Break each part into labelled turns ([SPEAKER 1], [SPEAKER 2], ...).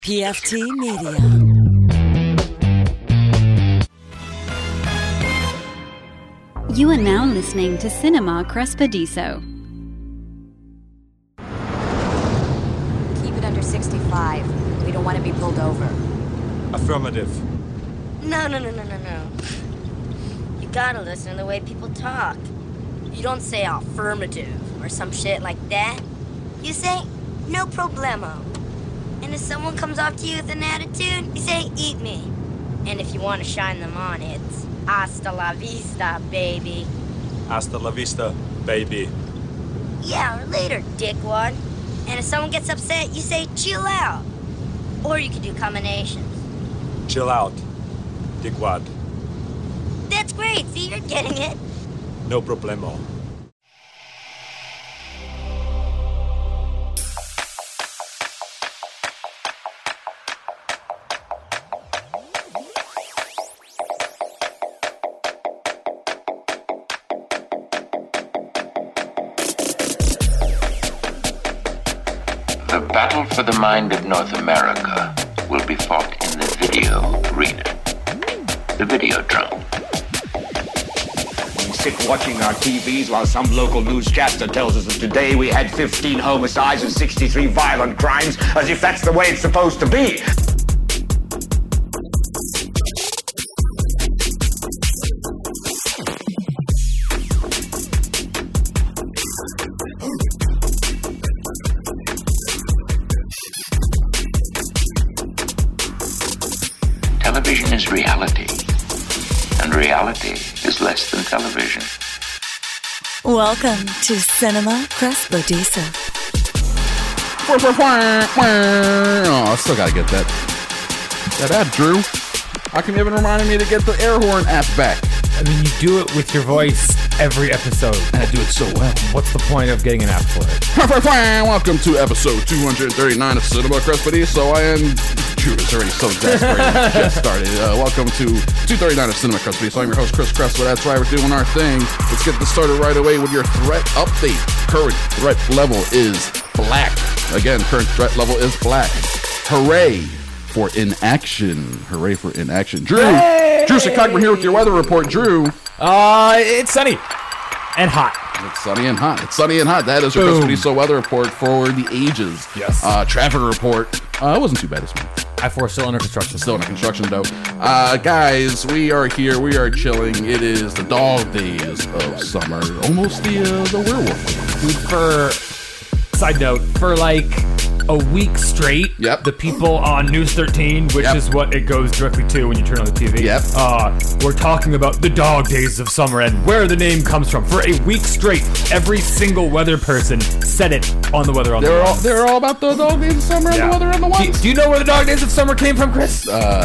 [SPEAKER 1] PFT Media.
[SPEAKER 2] You are now listening to Cinema Crespediso.
[SPEAKER 3] Keep it under 65. We don't want to be pulled over.
[SPEAKER 4] Affirmative.
[SPEAKER 5] No. You gotta listen to the way people talk. You don't say affirmative or some shit like that. You say, no problemo. And if someone comes up to you with an attitude, you say, eat me. And if you want to shine them on, it's hasta la vista, baby.
[SPEAKER 4] Hasta la vista, baby.
[SPEAKER 5] Yeah, or later, dickwad. And if someone gets upset, you say, chill out. Or you could do combinations.
[SPEAKER 4] Chill out, dickwad.
[SPEAKER 5] That's great. See, you're getting it.
[SPEAKER 4] No problemo.
[SPEAKER 6] The battle for the mind of North America will be fought in the video arena. The Videodrome.
[SPEAKER 7] We sit watching our TVs while some local newscaster tells us that today we had 15 homicides and 63 violent crimes, as if that's the way it's supposed to be.
[SPEAKER 6] Television is reality, and reality is less than television.
[SPEAKER 1] Welcome to Cinema Crespediso.
[SPEAKER 8] Oh, I still gotta get that app, Drew. How come you haven't reminded me to get the air horn app back?
[SPEAKER 9] I mean, you do it with your voice every episode.
[SPEAKER 8] And I do it so well.
[SPEAKER 9] What's the point of getting an app for it?
[SPEAKER 8] Welcome to episode 239 of Cinema Crespediso. I am... Drew is already so exasperated. Just started. Welcome to 239 of Cinema Crespediso. I'm your host, Chris Crespo. That's right, we're doing our thing. Let's get this started right away with your threat update. Current threat level is black. Again, current threat level is black. Hooray for inaction. Hooray for inaction. Drew! Hey! Drew Secogman here with your weather report. Drew.
[SPEAKER 9] It's sunny and hot.
[SPEAKER 8] It's sunny and hot. It's sunny and hot. That is your Crespediso weather report for the ages.
[SPEAKER 9] Yes.
[SPEAKER 8] Traffic report. It wasn't too bad this month.
[SPEAKER 9] I-4 still under construction.
[SPEAKER 8] Still under construction, though. Guys, we are here. We are chilling. It is the dog days of summer. Almost the werewolf.
[SPEAKER 9] Side note, for like a week straight, the people on News 13, which is what it goes directly to when you turn on the TV, we're talking about the dog days of summer and where the name comes from. For a week straight, every single weather person said it on the Weather on the Ones.
[SPEAKER 8] They're all about the dog days of summer and the Weather on the Ones.
[SPEAKER 9] Do you know where the dog days of summer came from, Chris?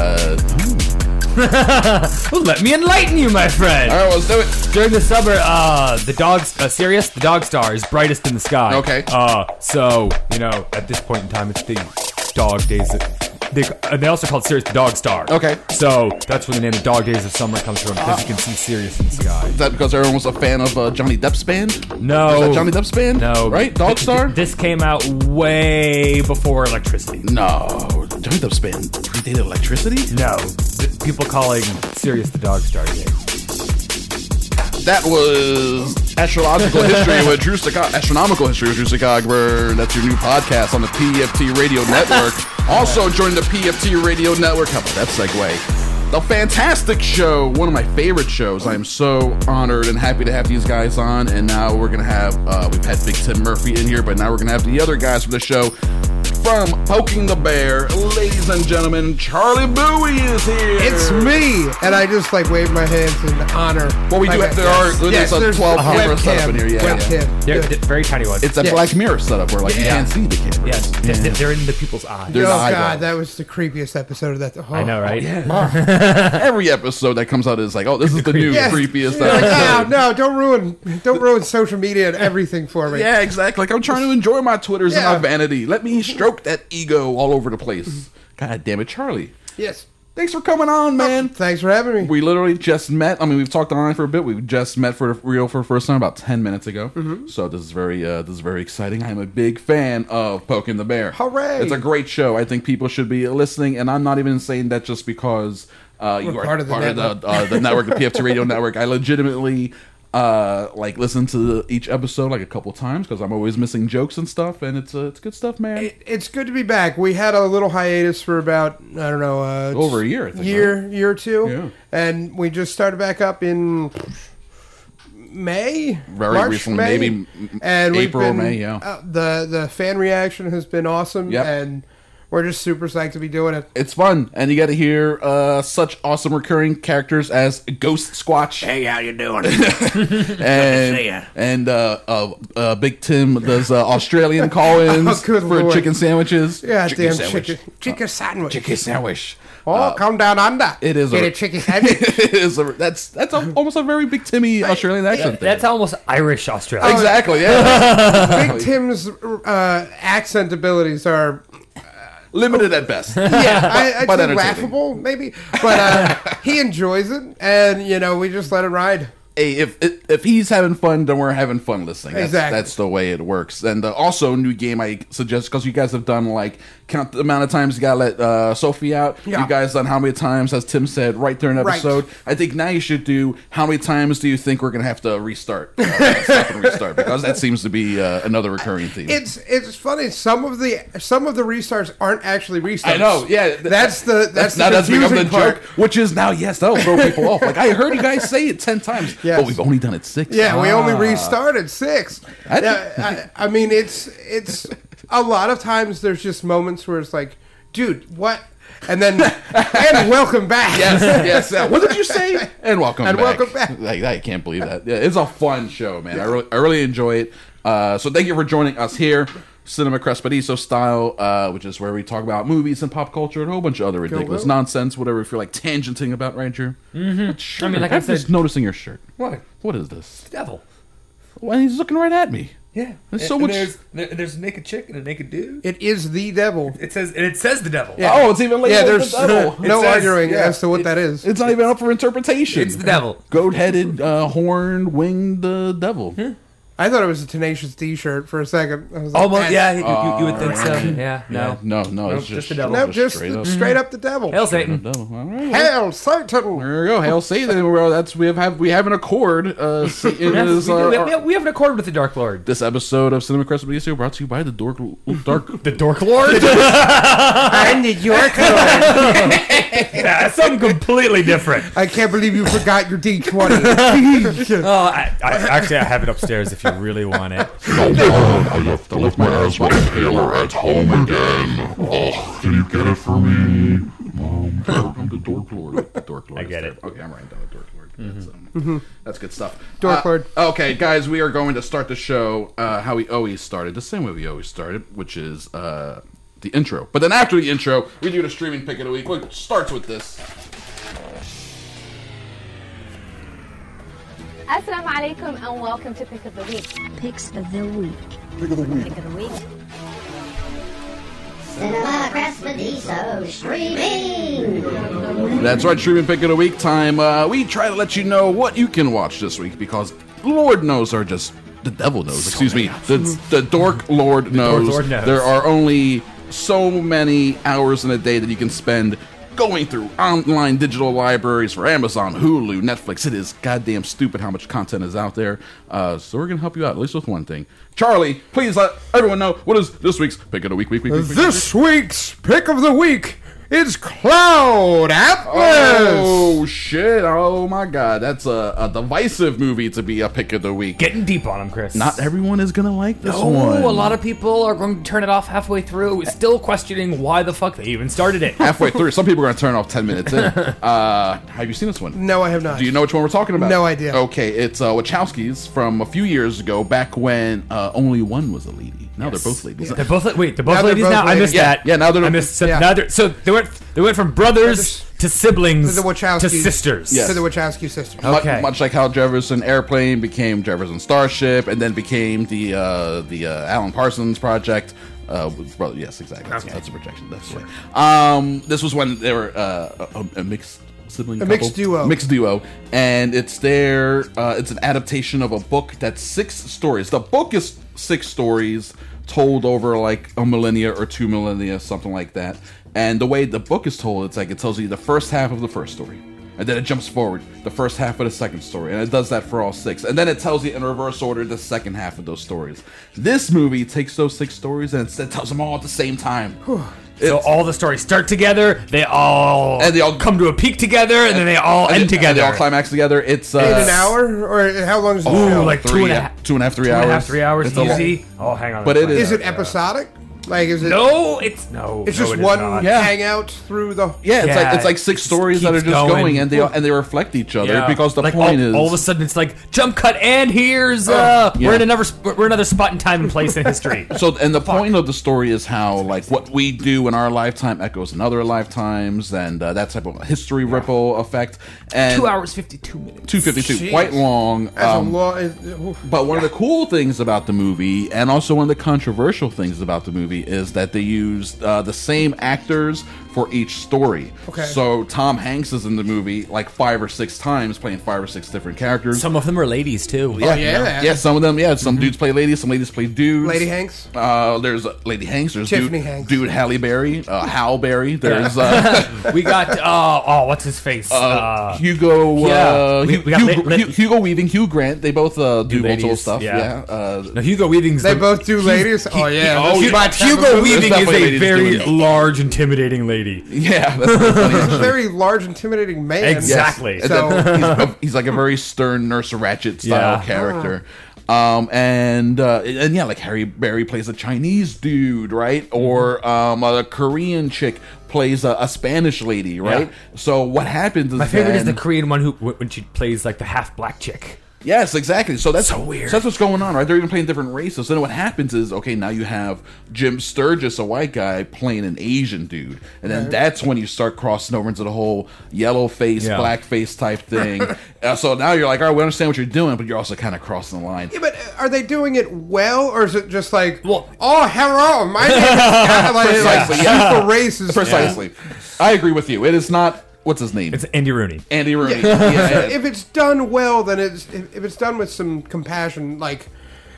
[SPEAKER 9] Well, let me enlighten you, my friend.
[SPEAKER 8] All right, let's do it.
[SPEAKER 9] During the summer, Sirius, the dog star, is brightest in the sky.
[SPEAKER 8] Okay.
[SPEAKER 9] So, you know, at this point in time, it's the dog days. They also called Sirius the dog star.
[SPEAKER 8] Okay.
[SPEAKER 9] So that's where the name the dog days of summer comes from, because you can see Sirius in the sky.
[SPEAKER 8] Is that because everyone was a fan of Johnny Depp's band?
[SPEAKER 9] No.
[SPEAKER 8] Is that Johnny Depp's band?
[SPEAKER 9] No.
[SPEAKER 8] Right? Dog Star?
[SPEAKER 9] This came out way before electricity.
[SPEAKER 8] No. Johnny Depp's band predated electricity?
[SPEAKER 9] No. People calling Sirius the dog star game.
[SPEAKER 8] That was Astrological History with Drew Secogman. Astronomical History with Drew Secogman. That's your new podcast on the PFT Radio Network. Also join the PFT Radio Network. How about that segue? The Fantastic Show, one of my favorite shows. I am so honored and happy to have these guys on. And now we're going to have, we've had Big Tim Murphy in here, but now we're going to have the other guys for the show. From Poking the Bear, ladies and gentlemen, Charlie Bowie is here.
[SPEAKER 10] It's me, and I just wave my hands in honor.
[SPEAKER 8] Well, we do have there's a 12 camera setup in here.
[SPEAKER 10] Webcam.
[SPEAKER 9] They're very tiny ones.
[SPEAKER 8] It's a Black Mirror setup where you can't see the camera.
[SPEAKER 9] Yes, they're in the people's eyes.
[SPEAKER 10] Oh God, that was the creepiest episode of that.
[SPEAKER 9] I know, right?
[SPEAKER 8] Every episode that comes out is like, oh, this is the new creepiest episode.
[SPEAKER 10] No, don't ruin social media and everything for me.
[SPEAKER 8] Yeah, exactly. Like I'm trying to enjoy my Twitters and my vanity. Let me stroke that ego all over the place. God damn it, Charlie.
[SPEAKER 10] Yes.
[SPEAKER 8] Thanks for coming on, man.
[SPEAKER 10] Thanks for having me.
[SPEAKER 8] We literally just met. I mean, we've talked online for a bit. We just met for real for the first time about 10 minutes ago. Mm-hmm. So this is very exciting. I'm a big fan of Poking the Bear.
[SPEAKER 10] Hooray!
[SPEAKER 8] It's a great show. I think people should be listening, and I'm not even saying that just because you are part of the network, the PFT Radio Network. I legitimately listen to each episode like a couple times because I'm always missing jokes and stuff, and it's good stuff, man.
[SPEAKER 10] It's good to be back. We had a little hiatus for about
[SPEAKER 8] over a year, I think,
[SPEAKER 10] year or two,
[SPEAKER 8] yeah.
[SPEAKER 10] And we just started back up in May,
[SPEAKER 8] March, recently,
[SPEAKER 10] May.
[SPEAKER 8] Maybe
[SPEAKER 10] and
[SPEAKER 8] April, May. Yeah,
[SPEAKER 10] the fan reaction has been awesome, and we're just super psyched to be doing it.
[SPEAKER 8] It's fun, and you got to hear such awesome recurring characters as Ghost Squatch.
[SPEAKER 11] Hey, how you doing?
[SPEAKER 8] and Big Tim does Australian call-ins for
[SPEAKER 10] Lord.
[SPEAKER 8] chicken sandwiches.
[SPEAKER 10] Yeah,
[SPEAKER 8] chicken
[SPEAKER 10] damn
[SPEAKER 8] sandwich.
[SPEAKER 10] chicken sandwich.
[SPEAKER 8] Chicken sandwich.
[SPEAKER 10] Come down under.
[SPEAKER 8] It is
[SPEAKER 10] Get a chicken sandwich.
[SPEAKER 8] It is that's almost a very Big Timmy Australian accent.
[SPEAKER 9] That's almost Irish Australian.
[SPEAKER 8] Exactly. Yeah.
[SPEAKER 10] Big Tim's accent abilities are
[SPEAKER 8] limited at best.
[SPEAKER 10] Yeah,
[SPEAKER 8] but
[SPEAKER 10] I'd say laughable, maybe. But he enjoys it, and we just let it ride.
[SPEAKER 8] Hey, if he's having fun, then we're having fun listening.
[SPEAKER 10] Exactly.
[SPEAKER 8] That's the way it works. And also, new game I suggest, because you guys have done, count the amount of times you got to let Sophie out. Yeah. You guys done how many times, as Tim said, right during an episode. Right. I think now you should do how many times do you think we're going to have to restart? Stop and restart, because that seems to be another recurring theme.
[SPEAKER 10] It's funny. Some of the restarts aren't actually restarts.
[SPEAKER 8] I know, yeah.
[SPEAKER 10] That's the
[SPEAKER 8] become the
[SPEAKER 10] part.
[SPEAKER 8] joke, which is now, yes, that'll throw people off. I heard you guys say it 10 times.
[SPEAKER 10] Yes.
[SPEAKER 8] But we've only done it 6.
[SPEAKER 10] Yeah, we only restarted 6. I mean, it's a lot of times there's just moments where it's like, dude, what? And then, and welcome back.
[SPEAKER 8] Yes. What did you say? And welcome back.
[SPEAKER 10] Welcome back.
[SPEAKER 8] I can't believe that. Yeah, it's a fun show, man. Yeah. I really enjoy it. So thank you for joining us here. Cinema Crespediso style, which is where we talk about movies and pop culture and a whole bunch of other ridiculous nonsense, whatever you feel like tangenting about, right, Drew?
[SPEAKER 9] Mm-hmm.
[SPEAKER 8] I mean, I'm just noticing your shirt.
[SPEAKER 9] What?
[SPEAKER 8] What is this?
[SPEAKER 9] The devil.
[SPEAKER 8] Well, he's looking right at me.
[SPEAKER 9] Yeah.
[SPEAKER 8] There's so much.
[SPEAKER 9] There's a naked chick and a naked dude.
[SPEAKER 10] It is the devil.
[SPEAKER 9] It says the devil.
[SPEAKER 8] Yeah. Oh, it's even labeled
[SPEAKER 10] there's
[SPEAKER 8] the devil.
[SPEAKER 10] no arguing as to what that is.
[SPEAKER 8] It's not even up for interpretation.
[SPEAKER 9] It's the devil.
[SPEAKER 8] Goat-headed, horned, winged devil.
[SPEAKER 10] I thought it was a Tenacious D shirt for a second. I was like,
[SPEAKER 9] almost, yeah. You would think so. Yeah,
[SPEAKER 8] no. It's just
[SPEAKER 9] the devil.
[SPEAKER 10] No, just straight up the devil.
[SPEAKER 9] Hail Satan.
[SPEAKER 8] All right.
[SPEAKER 10] Hail Satan.
[SPEAKER 8] There we go. Hail Satan. Well, we have an accord. Satan is,
[SPEAKER 9] we have an accord with the Dark Lord.
[SPEAKER 8] This episode of Cinema Crespediso brought to you by the Dork
[SPEAKER 9] the Dork Lord.
[SPEAKER 10] I'm the Dork Lord.
[SPEAKER 9] That's something completely different.
[SPEAKER 10] I can't believe you forgot your D20.
[SPEAKER 9] I have it upstairs if you really want it.
[SPEAKER 12] No, Mom, I left my asthma inhaler at home again. Oh, can you get it for me? Mom, I'm the Dork Lord.
[SPEAKER 8] Dork Lord.
[SPEAKER 9] I get it.
[SPEAKER 8] Okay, I'm writing down the Dork Lord.
[SPEAKER 10] Mm-hmm.
[SPEAKER 8] That's good stuff.
[SPEAKER 10] Dork Lord.
[SPEAKER 8] Okay, guys, we are going to start the show how we always started, the same way we always started, which is the intro. But then after the intro, we do the streaming pick of the week, which starts with this.
[SPEAKER 13] Assalamu alaikum and welcome to Pick of the Week.
[SPEAKER 14] Picks of the Week.
[SPEAKER 12] Pick of the Week.
[SPEAKER 3] Pick of the week.
[SPEAKER 14] Cinema Crespediso streaming.
[SPEAKER 8] That's right, streaming pick of the week time. We try to let you know what you can watch this week because Lord knows are just the devil knows. Excuse me, the Dork Lord knows.
[SPEAKER 9] Dork Lord knows.
[SPEAKER 8] There are only so many hours in a day that you can spend going through online digital libraries for Amazon, Hulu, Netflix. It is goddamn stupid how much content is out there. So we're going to help you out, at least with one thing. Charlie, please let everyone know what is this week's Pick of the Week.
[SPEAKER 10] This week's Pick of the Week is Cloud Atlas.
[SPEAKER 8] Oh, shit. Oh, my God. That's a divisive movie to be a Pick of the Week.
[SPEAKER 9] Getting deep on him, Chris.
[SPEAKER 8] Not everyone is going to like this one.
[SPEAKER 9] A lot of people are going to turn it off halfway through, still questioning why the fuck they even started it.
[SPEAKER 8] Halfway through. Some people are going to turn it off 10 minutes in. Have you seen this one?
[SPEAKER 10] No, I have not.
[SPEAKER 8] Do you know which one we're talking about?
[SPEAKER 10] No idea.
[SPEAKER 8] Okay, it's Wachowski's from a few years ago, back when only one was a lady. Now they're both ladies.
[SPEAKER 9] They're both ladies now. I missed that.
[SPEAKER 8] Yeah, now they're
[SPEAKER 9] so they went from brothers to siblings
[SPEAKER 10] to the Wachowski
[SPEAKER 9] to sisters.
[SPEAKER 8] Yes.
[SPEAKER 10] To the Wachowski sisters.
[SPEAKER 8] Okay. Much like how Jefferson Airplane became Jefferson Starship and then became the Alan Parsons Project. Yes, exactly. That's a projection. That's right. This was when they were a mixed sibling couple. Mixed duo. And it's it's an adaptation of a book that's 6 stories. The book is 6 stories told over like a millennia or 2 millennia, something like that. And the way the book is told, it's like it tells you the first half of the first story. And then it jumps forward, the first half of the second story. And it does that for all 6. And then it tells you in reverse order the second half of those stories. This movie takes those 6 stories and it tells them all at the same time.
[SPEAKER 9] So all the stories start together, they all come to a peak together, and then they all end together.
[SPEAKER 8] And they all climax together. It's
[SPEAKER 10] in an hour, or how long is the show?
[SPEAKER 9] Like
[SPEAKER 8] 2.5, 3 hours.
[SPEAKER 9] 3 hours,
[SPEAKER 8] it's
[SPEAKER 9] easy. Oh, hang on.
[SPEAKER 8] But
[SPEAKER 10] is it episodic? Like, is it?
[SPEAKER 9] No, it's no.
[SPEAKER 10] It's just one hangout through the.
[SPEAKER 8] Yeah, it's like 6 stories that are just going and they reflect each other because the point is
[SPEAKER 9] all of a sudden it's like jump cut and here's we're in another spot in time and place in history.
[SPEAKER 8] So and the point of the story is how like what we do in our lifetime echoes in other lifetimes and that type of history ripple effect. And
[SPEAKER 9] 2 hours 52 minutes.
[SPEAKER 8] 2:52, quite long. But one of the cool things about the movie, and also one of the controversial things about the movie, is that they used the same actors for each story.
[SPEAKER 10] Okay.
[SPEAKER 8] So Tom Hanks is in the movie like 5 or 6 times, playing 5 or 6 different characters.
[SPEAKER 9] Some of them are ladies too.
[SPEAKER 8] Yeah, some of them. Yeah, some dudes play ladies, some ladies play dudes.
[SPEAKER 10] Lady Hanks.
[SPEAKER 8] There's Lady Hanks. There's
[SPEAKER 10] Tiffany Hanks.
[SPEAKER 8] Dude Halle Berry. Hal Berry. There's
[SPEAKER 9] we got what's his face?
[SPEAKER 8] Hugo. Hugo Weaving. Hugh Grant. They both do multiple stuff. Yeah.
[SPEAKER 9] No, Hugo Weaving's.
[SPEAKER 10] They both do ladies.
[SPEAKER 9] Hugo Weaving is a very large, intimidating lady.
[SPEAKER 8] Yeah, that's funny.
[SPEAKER 10] He's a very large, intimidating man.
[SPEAKER 9] Exactly.
[SPEAKER 8] Yes. So he's like a very stern Nurse Ratched style character. And like Harry Berry plays a Chinese dude, right? Or a Korean chick plays a Spanish lady, right? Yeah. So what happens is
[SPEAKER 9] my favorite is the Korean one when she plays like the half black chick.
[SPEAKER 8] Yes, exactly. So that's
[SPEAKER 9] so weird.
[SPEAKER 8] So that's what's going on, right? They're even playing different races. Then what happens is, okay, now you have Jim Sturgis, a white guy, playing an Asian dude, and then that's when you start crossing over into the whole yellow face, black face type thing. So now you're like, all right, we understand what you're doing, but you're also kind of crossing the line.
[SPEAKER 10] Yeah, but are they doing it well, or is it just like, oh, hello, my name is
[SPEAKER 8] precisely,
[SPEAKER 10] super racist?
[SPEAKER 8] Precisely. I agree with you. It is not. What's his name?
[SPEAKER 9] It's Andy Rooney.
[SPEAKER 8] Andy Rooney.
[SPEAKER 10] Yeah. If it's done well, then if it's done with some compassion, like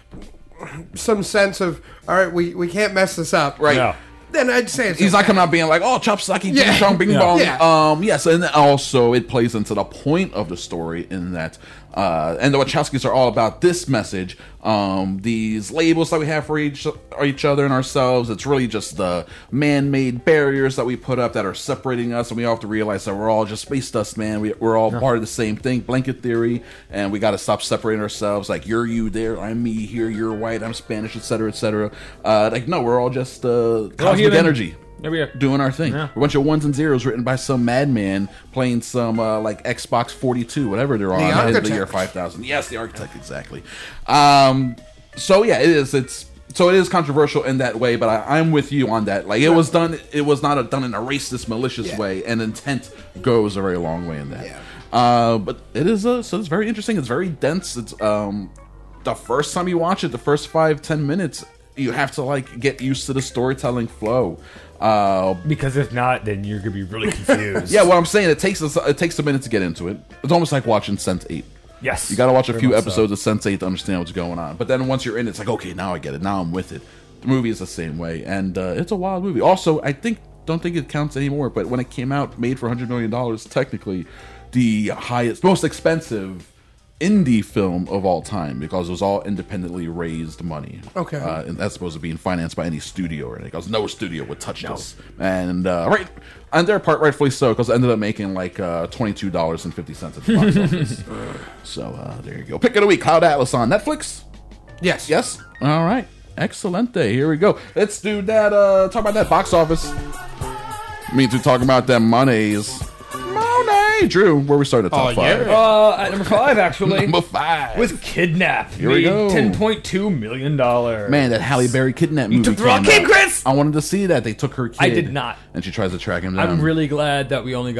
[SPEAKER 10] some sense of, all right, we can't mess this up,
[SPEAKER 8] right? Yeah.
[SPEAKER 10] Then I'd say
[SPEAKER 8] he's not coming out being like, oh, chop sucky, ding dong, bing bong. Yeah. Yes, and also it plays into the point of the story in that, and the Wachowskis are all about this message. These labels that we have for each other and ourselves, it's really just the man-made barriers that we put up that are separating us, and we all have to realize that we're all just space dust, man. We're all part of the same thing, blanket theory, and we got to stop separating ourselves. Like, you're you there, I'm me here, you're white, I'm Spanish, etc., etc. Like, no, we're all just cosmic energy.
[SPEAKER 9] There we are.
[SPEAKER 8] Doing our thing. Yeah. A bunch of ones and zeros written by some madman playing some like Xbox 42, whatever they're on in the year 5000. Yes, the architect, exactly. So yeah, it is. It is controversial in that way, but I'm with you on that. Like, it was done. It was not done in a racist, malicious way, and intent goes a very long way in that. Yeah. But it is. So it's very interesting. It's very dense. It's the first time you watch it, the first 5-10 minutes, you have to like get used to the storytelling flow.
[SPEAKER 9] Because if not, then you're gonna be really confused.
[SPEAKER 8] Yeah, what I'm saying, it takes a minute to get into it. It's almost like watching Sense8.
[SPEAKER 9] Yes,
[SPEAKER 8] you got to watch a few episodes of Sense8 to understand what's going on. But then once you're in, it's like, okay, now I get it. Now I'm with it. The movie is the same way, and it's a wild movie. Also, don't think it counts anymore, but when it came out, made for $100 million, technically the most expensive indie film of all time, because it was all independently raised money.
[SPEAKER 10] Okay.
[SPEAKER 8] And that's supposed to be financed by any studio or anything, because no studio would touch this. And right, on their part, rightfully so, because it ended up making like $22.50 at the box office. So there you go. Pick of the week, Cloud Atlas on Netflix.
[SPEAKER 10] Yes.
[SPEAKER 8] Yes. All right. Excelente. Here we go. Let's do that. Talk about that box office. Means we're talking about them monies. Drew, where we started top 5?
[SPEAKER 9] At number 5, actually.
[SPEAKER 8] Number 5
[SPEAKER 9] was Kidnap.
[SPEAKER 8] Here we go.
[SPEAKER 9] $10.2 million.
[SPEAKER 8] Man, that Halle Berry Kidnap movie.
[SPEAKER 9] You took the wrong kid, Chris!
[SPEAKER 8] I wanted to see that. They took her kid.
[SPEAKER 9] I did not.
[SPEAKER 8] And she tries to track him down.
[SPEAKER 9] I'm really glad that we only got like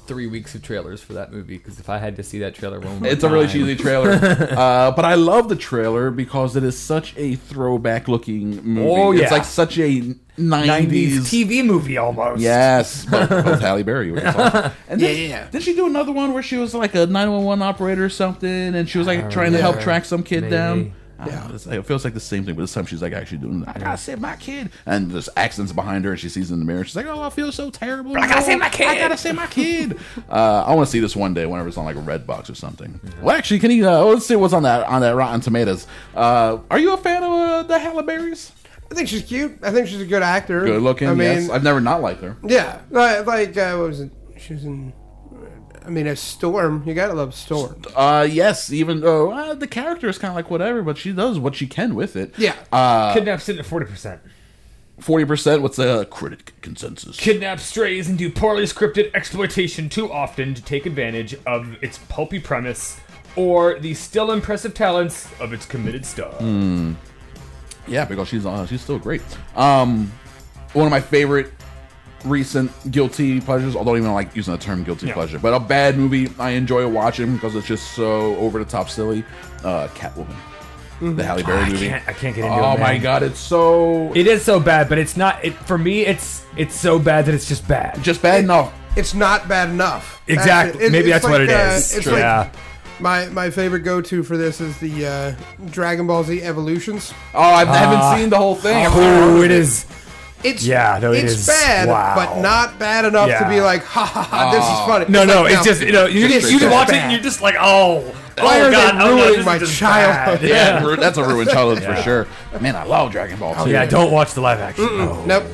[SPEAKER 9] 3 weeks of trailers for that movie because if I had to see that trailer one more
[SPEAKER 8] It's a really cheesy trailer. But I love the trailer because it is such a throwback looking movie.
[SPEAKER 9] Oh, yeah.
[SPEAKER 8] It's like such a 90s
[SPEAKER 9] TV movie almost.
[SPEAKER 8] Yes, but with Halle Berry. Which is awesome. And then, did she do another one where she was like a 911 operator or something, and she was like trying to help track some kid down? Yeah, it feels like the same thing, but this time she's like actually doing. I gotta save my kid, and there's accents behind her, and she sees in the mirror. She's like, "Oh, I feel so terrible.
[SPEAKER 9] But I gotta save my kid.
[SPEAKER 8] I gotta save my kid." I want to see this one day, whenever it's on like a Redbox or something. Well, actually, can you? Let's see what's on that Rotten Tomatoes. Are you a fan of the Halle Berrys?
[SPEAKER 10] I think she's cute. I think she's a good actor.
[SPEAKER 8] Good looking.
[SPEAKER 10] I mean,
[SPEAKER 8] yes. I've never not liked her.
[SPEAKER 10] Yeah, like what was it? She was in. I mean, a Storm. You gotta love Storm.
[SPEAKER 8] Yes. Even though the character is kind of like whatever, but she does what she can with it.
[SPEAKER 10] Yeah.
[SPEAKER 9] Kidnap's sitting at 40%.
[SPEAKER 8] 40%. What's the critic consensus?
[SPEAKER 9] Kidnap strays into poorly scripted exploitation too often to take advantage of its pulpy premise or the still impressive talents of its committed star.
[SPEAKER 8] Yeah, because she's still great. One of my favorite recent guilty pleasures, although I don't even like using the term guilty pleasure, but a bad movie I enjoy watching because it's just so over the top silly. Catwoman, the Halle Berry movie.
[SPEAKER 9] I can't get into it.
[SPEAKER 8] Oh
[SPEAKER 9] man.
[SPEAKER 8] my god, it's so.
[SPEAKER 9] It is so bad, but it's not. For me, it's so bad that it's just bad.
[SPEAKER 8] Just bad enough.
[SPEAKER 10] It's not bad enough.
[SPEAKER 9] Exactly. Maybe that's what it is.
[SPEAKER 10] It's
[SPEAKER 9] yeah.
[SPEAKER 10] Like my favorite go-to for this is the Dragon Ball Z Evolutions.
[SPEAKER 8] Oh, I haven't seen the whole thing.
[SPEAKER 9] Oh, it is.
[SPEAKER 10] It's
[SPEAKER 9] it's
[SPEAKER 10] bad, but not bad enough to be like, ha ha ha, this is funny.
[SPEAKER 9] No,
[SPEAKER 10] it's
[SPEAKER 9] it's just you watch it and you're just like, why
[SPEAKER 10] are
[SPEAKER 9] God,
[SPEAKER 10] they ruining my childhood?
[SPEAKER 8] Yeah, that's a ruined childhood for sure. Man, I love Dragon Ball too.
[SPEAKER 9] Yeah, don't watch the live action.
[SPEAKER 10] Nope.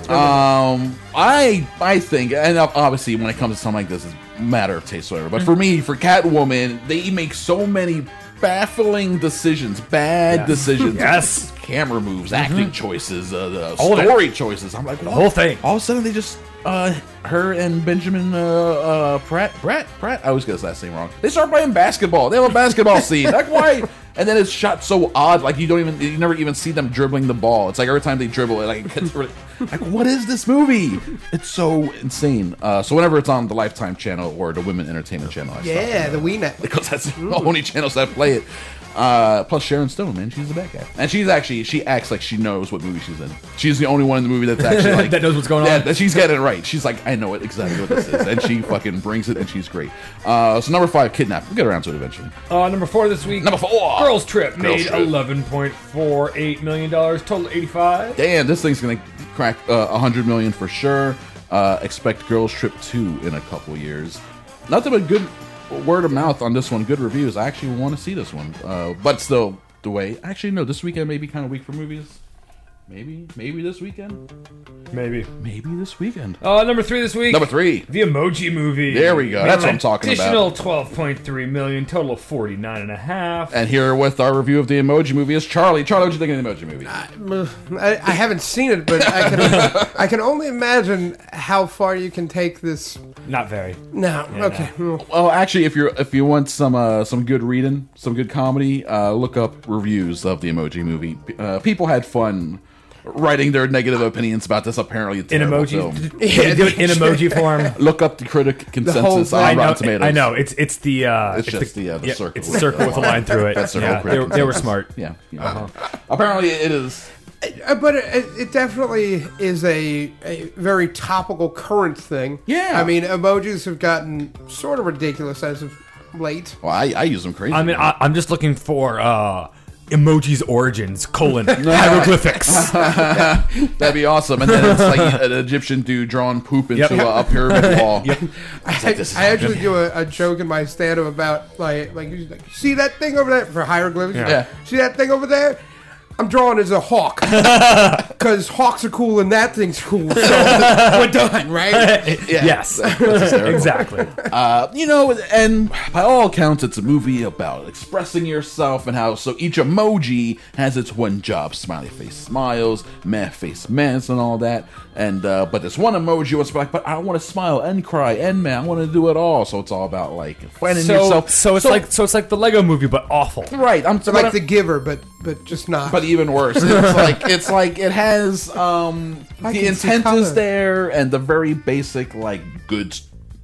[SPEAKER 8] I think, and obviously when it comes to something like this, it's a matter of taste, whatever. But for me, for Catwoman, they make so many baffling decisions, bad decisions.
[SPEAKER 9] Yes.
[SPEAKER 8] Camera moves, acting choices, story choices. I'm like,
[SPEAKER 9] the whole thing.
[SPEAKER 8] All of a sudden, they just her and Benjamin Pratt. I always get his last name wrong. They start playing basketball. They have a basketball scene. Like why? And then it's shot so odd, like you never even see them dribbling the ball. It's like every time they dribble, it gets really, like what is this movie? It's so insane. So whenever it's on the Lifetime channel or the Women Entertainment channel, I stop
[SPEAKER 10] the WeNet,
[SPEAKER 8] because that's the only channels that play it. Plus Sharon Stone, man, she's the bad guy, and she acts like she knows what movie she's in. She's the only one in the movie that's actually like
[SPEAKER 9] that knows what's going on.
[SPEAKER 8] Yeah, she's getting it right. She's like, I know exactly what this is, and she fucking brings it, and she's great. So number 5, Kidnap. We'll get around to it eventually.
[SPEAKER 9] Number 4 this week.
[SPEAKER 8] Number 4,
[SPEAKER 9] Girls Trip made $11.48 million, total 85.
[SPEAKER 8] Damn, this thing's gonna crack 100 million for sure. Expect Girls Trip 2 in a couple years. Nothing but good word of mouth on this one. Good reviews. I actually want to see this one, but still, the way. Actually, no. This weekend may be kind of weak for movies. Maybe this weekend. Maybe this weekend.
[SPEAKER 9] Number 3 this week.
[SPEAKER 8] Number 3,
[SPEAKER 9] The Emoji Movie.
[SPEAKER 8] There we go. That's what I'm talking about.
[SPEAKER 9] Additional 12.3 million, total of 49.5.
[SPEAKER 8] And here with our review of The Emoji Movie is Charlie. Charlie, what you think of The Emoji Movie?
[SPEAKER 10] I haven't seen it, but I can only imagine how far you can take this.
[SPEAKER 9] Not very.
[SPEAKER 10] No.
[SPEAKER 9] Yeah,
[SPEAKER 10] okay.
[SPEAKER 9] no.
[SPEAKER 8] Well, actually, if you want some good reading, some good comedy, look up reviews of The Emoji Movie. People had fun writing their negative opinions about this apparently
[SPEAKER 9] in emoji
[SPEAKER 8] film.
[SPEAKER 9] Yeah, do it in emoji form.
[SPEAKER 8] Look up the critic consensus on Rotten Tomatoes.
[SPEAKER 9] I know it's the
[SPEAKER 8] circle.
[SPEAKER 9] It's the circle with a line through it.
[SPEAKER 8] That's
[SPEAKER 9] they were smart.
[SPEAKER 8] Yeah. Apparently it is.
[SPEAKER 10] But it definitely is a very topical current thing.
[SPEAKER 8] Yeah.
[SPEAKER 10] I mean, emojis have gotten sort of ridiculous as of late.
[SPEAKER 8] Well, I use them crazy.
[SPEAKER 9] I mean, I'm just looking for emoji's origins, hieroglyphics.
[SPEAKER 8] That'd be awesome. And then it's like an Egyptian dude drawing poop into a pyramid wall.
[SPEAKER 10] Yep. I actually do a joke in my stand-up about like see that thing over there for hieroglyphics?
[SPEAKER 8] Yeah.
[SPEAKER 10] See that thing over there? I'm drawing as a hawk because hawks are cool and that thing's cool. So we're done, right?
[SPEAKER 8] Yeah.
[SPEAKER 9] Yes, exactly.
[SPEAKER 8] And by all accounts, it's a movie about expressing yourself and how each emoji has its one job: smiley face smiles, meh face mess, and all that. And but this one emoji was like, but I want to smile and cry and meh. I want to do it all. So it's all about like finding yourself.
[SPEAKER 9] So it's like the Lego Movie, but awful.
[SPEAKER 8] Right.
[SPEAKER 10] Like The Giver, but just not.
[SPEAKER 8] But even worse. It's like it has the intent is there and the very basic like good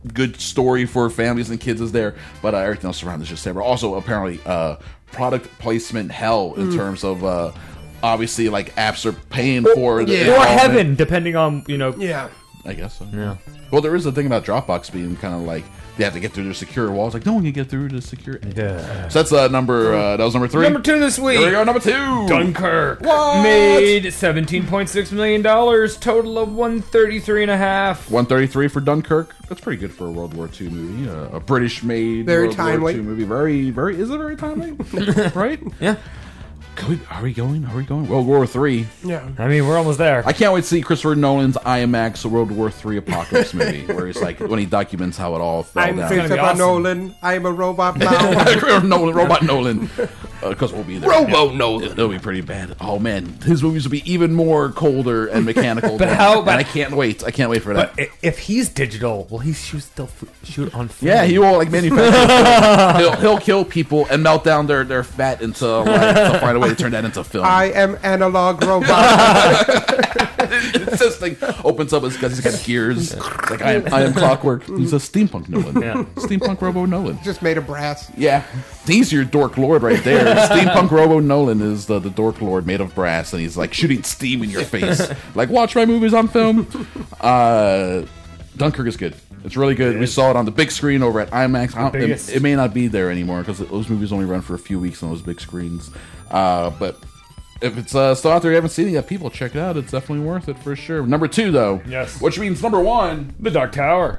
[SPEAKER 8] good story for families and kids is there, but everything else around is just terrible. Also, apparently, product placement hell in terms of obviously like apps are paying for
[SPEAKER 9] or heaven, depending on
[SPEAKER 10] Yeah.
[SPEAKER 8] I guess so.
[SPEAKER 9] Yeah.
[SPEAKER 8] Well, there is a thing about Dropbox being kind of like they have to get through their secure walls. Like no one can get through the secure.
[SPEAKER 9] Yeah.
[SPEAKER 8] So that's number. That was number 3.
[SPEAKER 9] Number 2 this week.
[SPEAKER 8] Here we go. Number 2.
[SPEAKER 9] Dunkirk
[SPEAKER 8] What?
[SPEAKER 9] made $17.6 million. Total of $133.5.
[SPEAKER 8] 133 for Dunkirk. That's pretty good for a World War II movie. A British-made
[SPEAKER 10] Very
[SPEAKER 8] World
[SPEAKER 10] timely.
[SPEAKER 8] War II movie. Very. Is it very timely? Right?
[SPEAKER 9] Yeah.
[SPEAKER 8] Are we going? World War III.
[SPEAKER 10] Yeah.
[SPEAKER 9] I mean, we're almost there.
[SPEAKER 8] I can't wait to see Christopher Nolan's IMAX World War III apocalypse movie, where he's like when he documents how it all fell
[SPEAKER 10] I'm
[SPEAKER 8] down.
[SPEAKER 10] Christopher
[SPEAKER 9] awesome.
[SPEAKER 10] Nolan. I'm a robot now.
[SPEAKER 8] Robot Nolan, because we'll be there. Nolan. It'll be pretty bad. Oh man, his movies will be even more colder and mechanical.
[SPEAKER 9] But
[SPEAKER 8] and I can't wait. I can't wait for that.
[SPEAKER 9] But if he's digital, will he still shoot on film?
[SPEAKER 8] Yeah, he will like manufacture. he'll kill people and melt down their fat into to find a way to turn that into film.
[SPEAKER 10] I am analog robot.
[SPEAKER 8] This thing opens up because he's got gears. It's like I am clockwork. He's a steampunk Nolan.
[SPEAKER 9] Yeah.
[SPEAKER 8] Steampunk Robo Nolan.
[SPEAKER 10] Just made of brass.
[SPEAKER 8] Yeah, he's your dork lord right there. Steampunk Robo Nolan is the dork lord made of brass, and he's like shooting steam in your face. Like, watch my movies on film. Dunkirk is good. It's really good. We saw it on the big screen over at IMAX. It may not be there anymore because those movies only run for a few weeks on those big screens. But if it's still out there, you haven't seen it yet, people check it out. It's definitely worth it for sure. Number 2, though.
[SPEAKER 9] Yes.
[SPEAKER 8] Which means number 1.
[SPEAKER 9] The Dark Tower.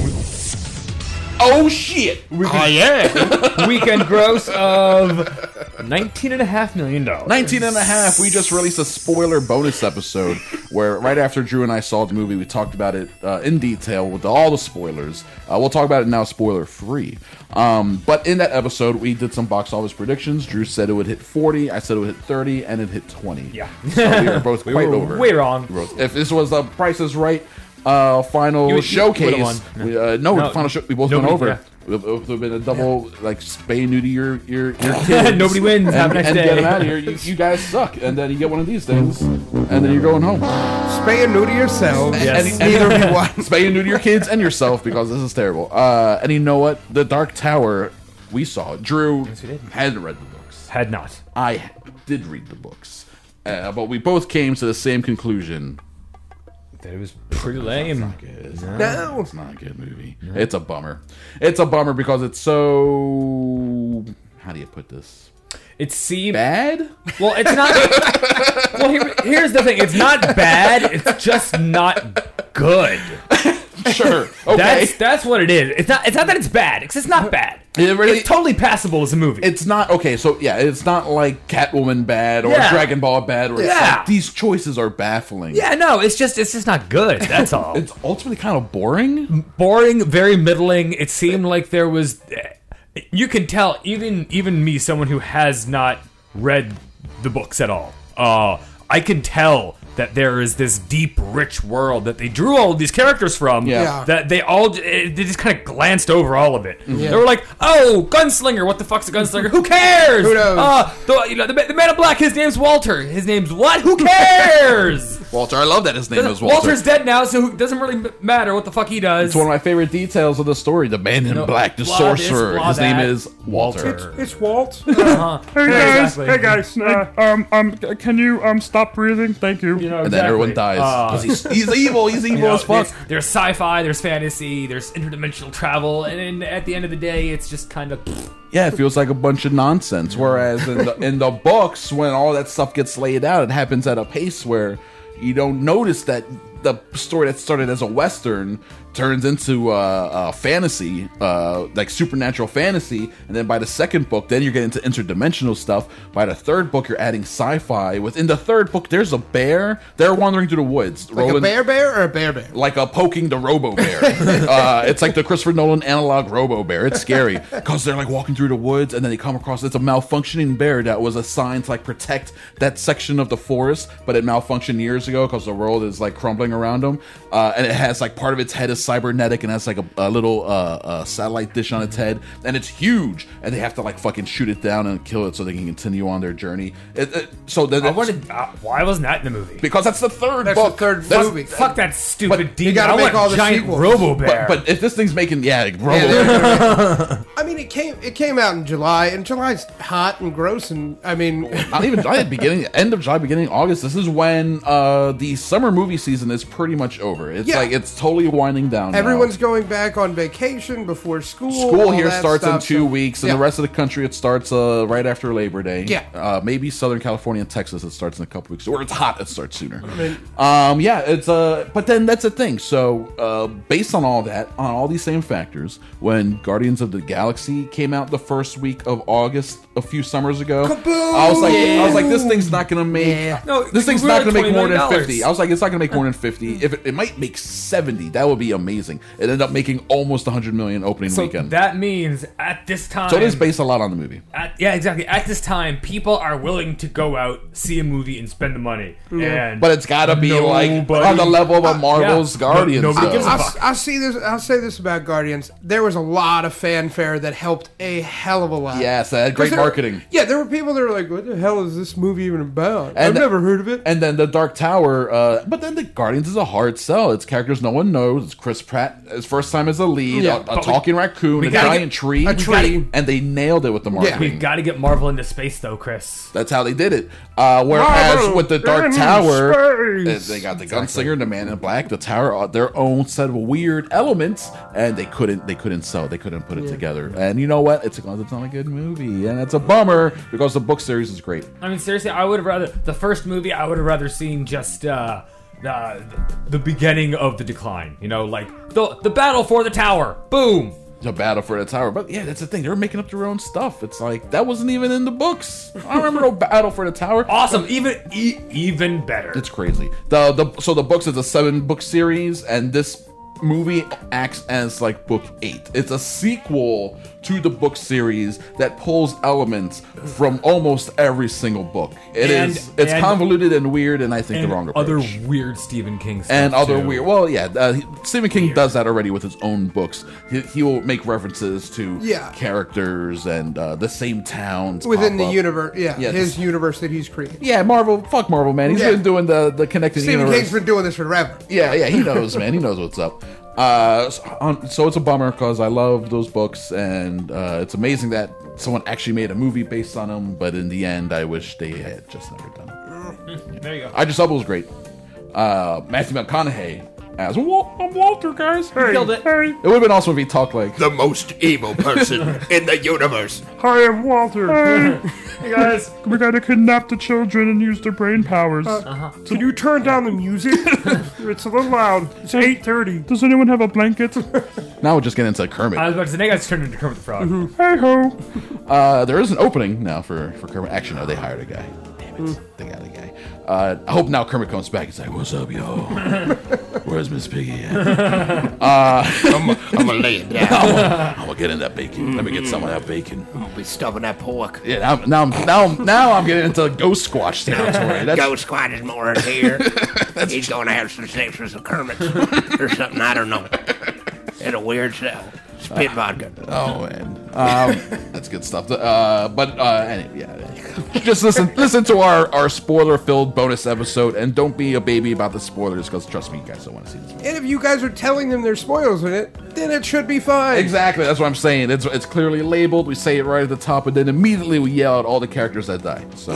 [SPEAKER 8] Oh, shit.
[SPEAKER 9] Yeah. Weekend gross of $19.5 million.
[SPEAKER 8] 19.5. We just released a spoiler bonus episode where right after Drew and I saw the movie, we talked about it in detail with all the spoilers. We'll talk about it now spoiler free. But in that episode, we did some box office predictions. Drew said it would hit 40. I said it would hit 30, and it hit 20.
[SPEAKER 9] Yeah.
[SPEAKER 8] So we were both quite over.
[SPEAKER 9] Way wrong.
[SPEAKER 8] If this was Price is Right final showcase, final show, we both went over.
[SPEAKER 9] Yeah.
[SPEAKER 8] It would have been a double, like, spay and neuter your kids.
[SPEAKER 9] Nobody wins. Have a nice day.
[SPEAKER 8] Get them out of here. You guys suck. And then you get one of these things, and then you're going home.
[SPEAKER 10] Spay and neuter yourselves.
[SPEAKER 8] Yes.
[SPEAKER 10] Neither of you won.
[SPEAKER 8] Spay and neuter your kids and yourself, because this is terrible. And you know what? The Dark Tower, we saw it. Drew hadn't read the books.
[SPEAKER 9] Had not.
[SPEAKER 8] I did read the books. But we both came to the same conclusion.
[SPEAKER 9] It was pretty lame.
[SPEAKER 10] No.
[SPEAKER 8] It's not a good movie. No. It's a bummer. It's a bummer because it's so... How do you put this?
[SPEAKER 9] It seems...
[SPEAKER 8] Bad?
[SPEAKER 9] Well, it's not... Well, here's the thing. It's not bad. It's just not good.
[SPEAKER 8] Sure. Okay.
[SPEAKER 9] That's what it is. It's not that it's bad. It's not bad. It's totally passable as a movie.
[SPEAKER 8] It's not okay. So yeah, it's not like Catwoman bad or Dragon Ball bad. Or it's like, these choices are baffling.
[SPEAKER 9] Yeah, no, it's just not good. That's all.
[SPEAKER 8] It's ultimately kind of boring.
[SPEAKER 9] Boring, very middling. It seemed like there was. You can tell, even me, someone who has not read the books at all. I can tell that there is this deep, rich world that they drew all of these characters from.
[SPEAKER 8] Yeah.
[SPEAKER 9] That they just kind of glanced over all of it.
[SPEAKER 10] Yeah.
[SPEAKER 9] They were like, "Oh, gunslinger! What the fuck's a gunslinger? Who cares?
[SPEAKER 10] Who knows?
[SPEAKER 9] The man in black. His name's Walter. His name's what? Who cares?
[SPEAKER 8] Walter. I love that his name is Walter.
[SPEAKER 9] Walter's dead now, so it doesn't really matter what the fuck he does.
[SPEAKER 8] It's one of my favorite details of the story. The man in black, the sorcerer. His name is Walter.
[SPEAKER 10] It's Walt.
[SPEAKER 11] Hey guys, can you stop breathing? Thank you.
[SPEAKER 8] And then everyone dies because he's evil. He's evil as fuck.
[SPEAKER 9] There's sci-fi, there's fantasy, there's interdimensional travel, and at the end of the day, it's just kind of.
[SPEAKER 8] Yeah, it feels like a bunch of nonsense. Whereas in the books, when all that stuff gets laid out, it happens at a pace where you don't notice that the story that started as a Western turns into fantasy, like supernatural fantasy, and then by the second book, then you're getting into interdimensional stuff. By the third book, you're adding sci-fi. Within the third book, there's a bear. They're wandering through the woods.
[SPEAKER 10] Like a bear or a bear?
[SPEAKER 8] Like a poking the Robo Bear. It's like the Christopher Nolan analog Robo Bear. It's scary because they're like walking through the woods, and then they come across it's a malfunctioning bear that was assigned to like protect that section of the forest, but it malfunctioned years ago because the world is like crumbling around him, and it has like part of its head is cybernetic and has like a little satellite dish on its head, and it's huge, and they have to like fucking shoot it down and kill it so they can continue on their journey.
[SPEAKER 9] Why wasn't that in the movie?
[SPEAKER 8] Because that's the third
[SPEAKER 10] That's
[SPEAKER 8] book.
[SPEAKER 10] the third movie.
[SPEAKER 9] Fuck that stupid demon.
[SPEAKER 10] You gotta
[SPEAKER 9] I
[SPEAKER 10] make
[SPEAKER 9] want
[SPEAKER 10] all the
[SPEAKER 9] giant
[SPEAKER 10] sequels.
[SPEAKER 9] Robo-Bear.
[SPEAKER 8] But if this thing's making Robo,
[SPEAKER 10] I mean, it came out in July, and July's hot and gross, and I mean,
[SPEAKER 8] not even July, end of July, beginning of August. This is when the summer movie season is pretty much over. It's like it's totally winding down.
[SPEAKER 10] Everyone's going back on vacation before school.
[SPEAKER 8] School here starts in
[SPEAKER 10] stuff,
[SPEAKER 8] 2 weeks, and the rest of the country it starts right after Labor Day.
[SPEAKER 10] Yeah,
[SPEAKER 8] maybe Southern California and Texas it starts in a couple weeks. Where it's hot, it starts sooner.
[SPEAKER 10] I mean,
[SPEAKER 8] It's but then that's the thing. So based on all that, on all these same factors, when Guardians of the Galaxy came out the first week of August a few summers ago, I was like, this thing's not gonna make this thing's not gonna make more than 50. I was like, it's not gonna make more than 50. If it might make 70, that would be amazing. It ended up making almost 100 million opening weekend.
[SPEAKER 9] That means at this time,
[SPEAKER 8] so it is based a lot on the movie.
[SPEAKER 9] Exactly. At this time, people are willing to go out, see a movie, and spend the money. And
[SPEAKER 8] but it's got to be like on the level of a Marvel's Guardians.
[SPEAKER 9] Nobody gives a fuck.
[SPEAKER 10] I'll say this about Guardians. There was a lot of fanfare that helped a hell of a lot.
[SPEAKER 8] Yes, that had great marketing.
[SPEAKER 10] There were people that were like, "What the hell is this movie even about? I've never heard of it."
[SPEAKER 8] And then the Dark Tower. But then the Guardians is a hard sell. It's characters no one knows. It's Chris Pratt, his first time as a lead, a talking raccoon, a giant tree, and they nailed it with the marketing.
[SPEAKER 9] We've got to get Marvel into space, though, Chris.
[SPEAKER 8] That's how they did it. Whereas with the Dark Tower, they got the Gunslinger and the Man in Black. The Tower, their own set of weird elements, and they couldn't sell. They couldn't put it together. And you know what? It's not a good movie, and it's a bummer because the book series is great.
[SPEAKER 9] I mean, seriously, I would have rather the first movie. I would have rather seen just the beginning of the decline. You know, like the battle for the tower. Boom.
[SPEAKER 8] The battle for the tower. But yeah, that's the thing. They were making up their own stuff. It's like that wasn't even in the books. I don't remember no battle for the tower.
[SPEAKER 9] Awesome. Even better.
[SPEAKER 8] It's crazy. So the books is a 7-book series, and this movie acts as like book 8. It's a sequel to the book series that pulls elements from almost every single book. It's convoluted and weird, and I think the wrong approach.
[SPEAKER 9] Other weird Stephen King stuff
[SPEAKER 8] and other
[SPEAKER 9] too.
[SPEAKER 8] weird. Well, Stephen King does that already with his own books. He will make references to characters and the same towns
[SPEAKER 10] within the universe. His universe that he's created.
[SPEAKER 8] Yeah, Marvel. Fuck Marvel, man. He's been doing the connected
[SPEAKER 10] Stephen
[SPEAKER 8] universe.
[SPEAKER 10] King's been doing this forever.
[SPEAKER 8] Yeah, he knows, man. He knows what's up. So it's a bummer because I love those books, and it's amazing that someone actually made a movie based on them. But in the end, I wish they had just never done it.
[SPEAKER 9] There you go.
[SPEAKER 8] Idris Elba was great. Matthew McConaughey as I'm Walter, guys.
[SPEAKER 9] He killed it.
[SPEAKER 8] It would have been awesome if he talked like
[SPEAKER 7] the most evil person in the universe.
[SPEAKER 11] Hi, I'm Walter.
[SPEAKER 9] Hey guys,
[SPEAKER 11] we gotta kidnap the children and use their brain powers.
[SPEAKER 10] Can you turn down the music? It's a little loud. It's 8:30.
[SPEAKER 11] Does anyone have a blanket?
[SPEAKER 8] Now we're just getting into Kermit.
[SPEAKER 9] I was about to say, they guys turned into Kermit the Frog.
[SPEAKER 11] Hey ho.
[SPEAKER 8] There is an opening now for Kermit. Actually, no, they hired a guy. Damn it, they got a guy. I hope now Kermit comes back. He's like, "What's up, yo? Where's Miss Piggy at?"
[SPEAKER 7] I'm gonna lay it down.
[SPEAKER 8] I'm gonna get in that bacon. Let me get some of that bacon.
[SPEAKER 7] I'll be stuffing that pork.
[SPEAKER 8] Yeah, now I'm getting into Ghost Squatch territory.
[SPEAKER 7] Ghost Squatch is more in here. He's gonna have some sex with some Kermit or something. I don't know. In a weird cell. Spit vodka.
[SPEAKER 8] Oh man, that's good stuff. Anyway, just listen to our spoiler-filled bonus episode, and don't be a baby about the spoilers, because trust me, you guys don't want to see this movie.
[SPEAKER 10] And if you guys are telling them there's spoilers in it, then it should be fine.
[SPEAKER 8] Exactly, that's what I'm saying. It's clearly labeled. We say it right at the top, and then immediately we yell at all the characters that die. So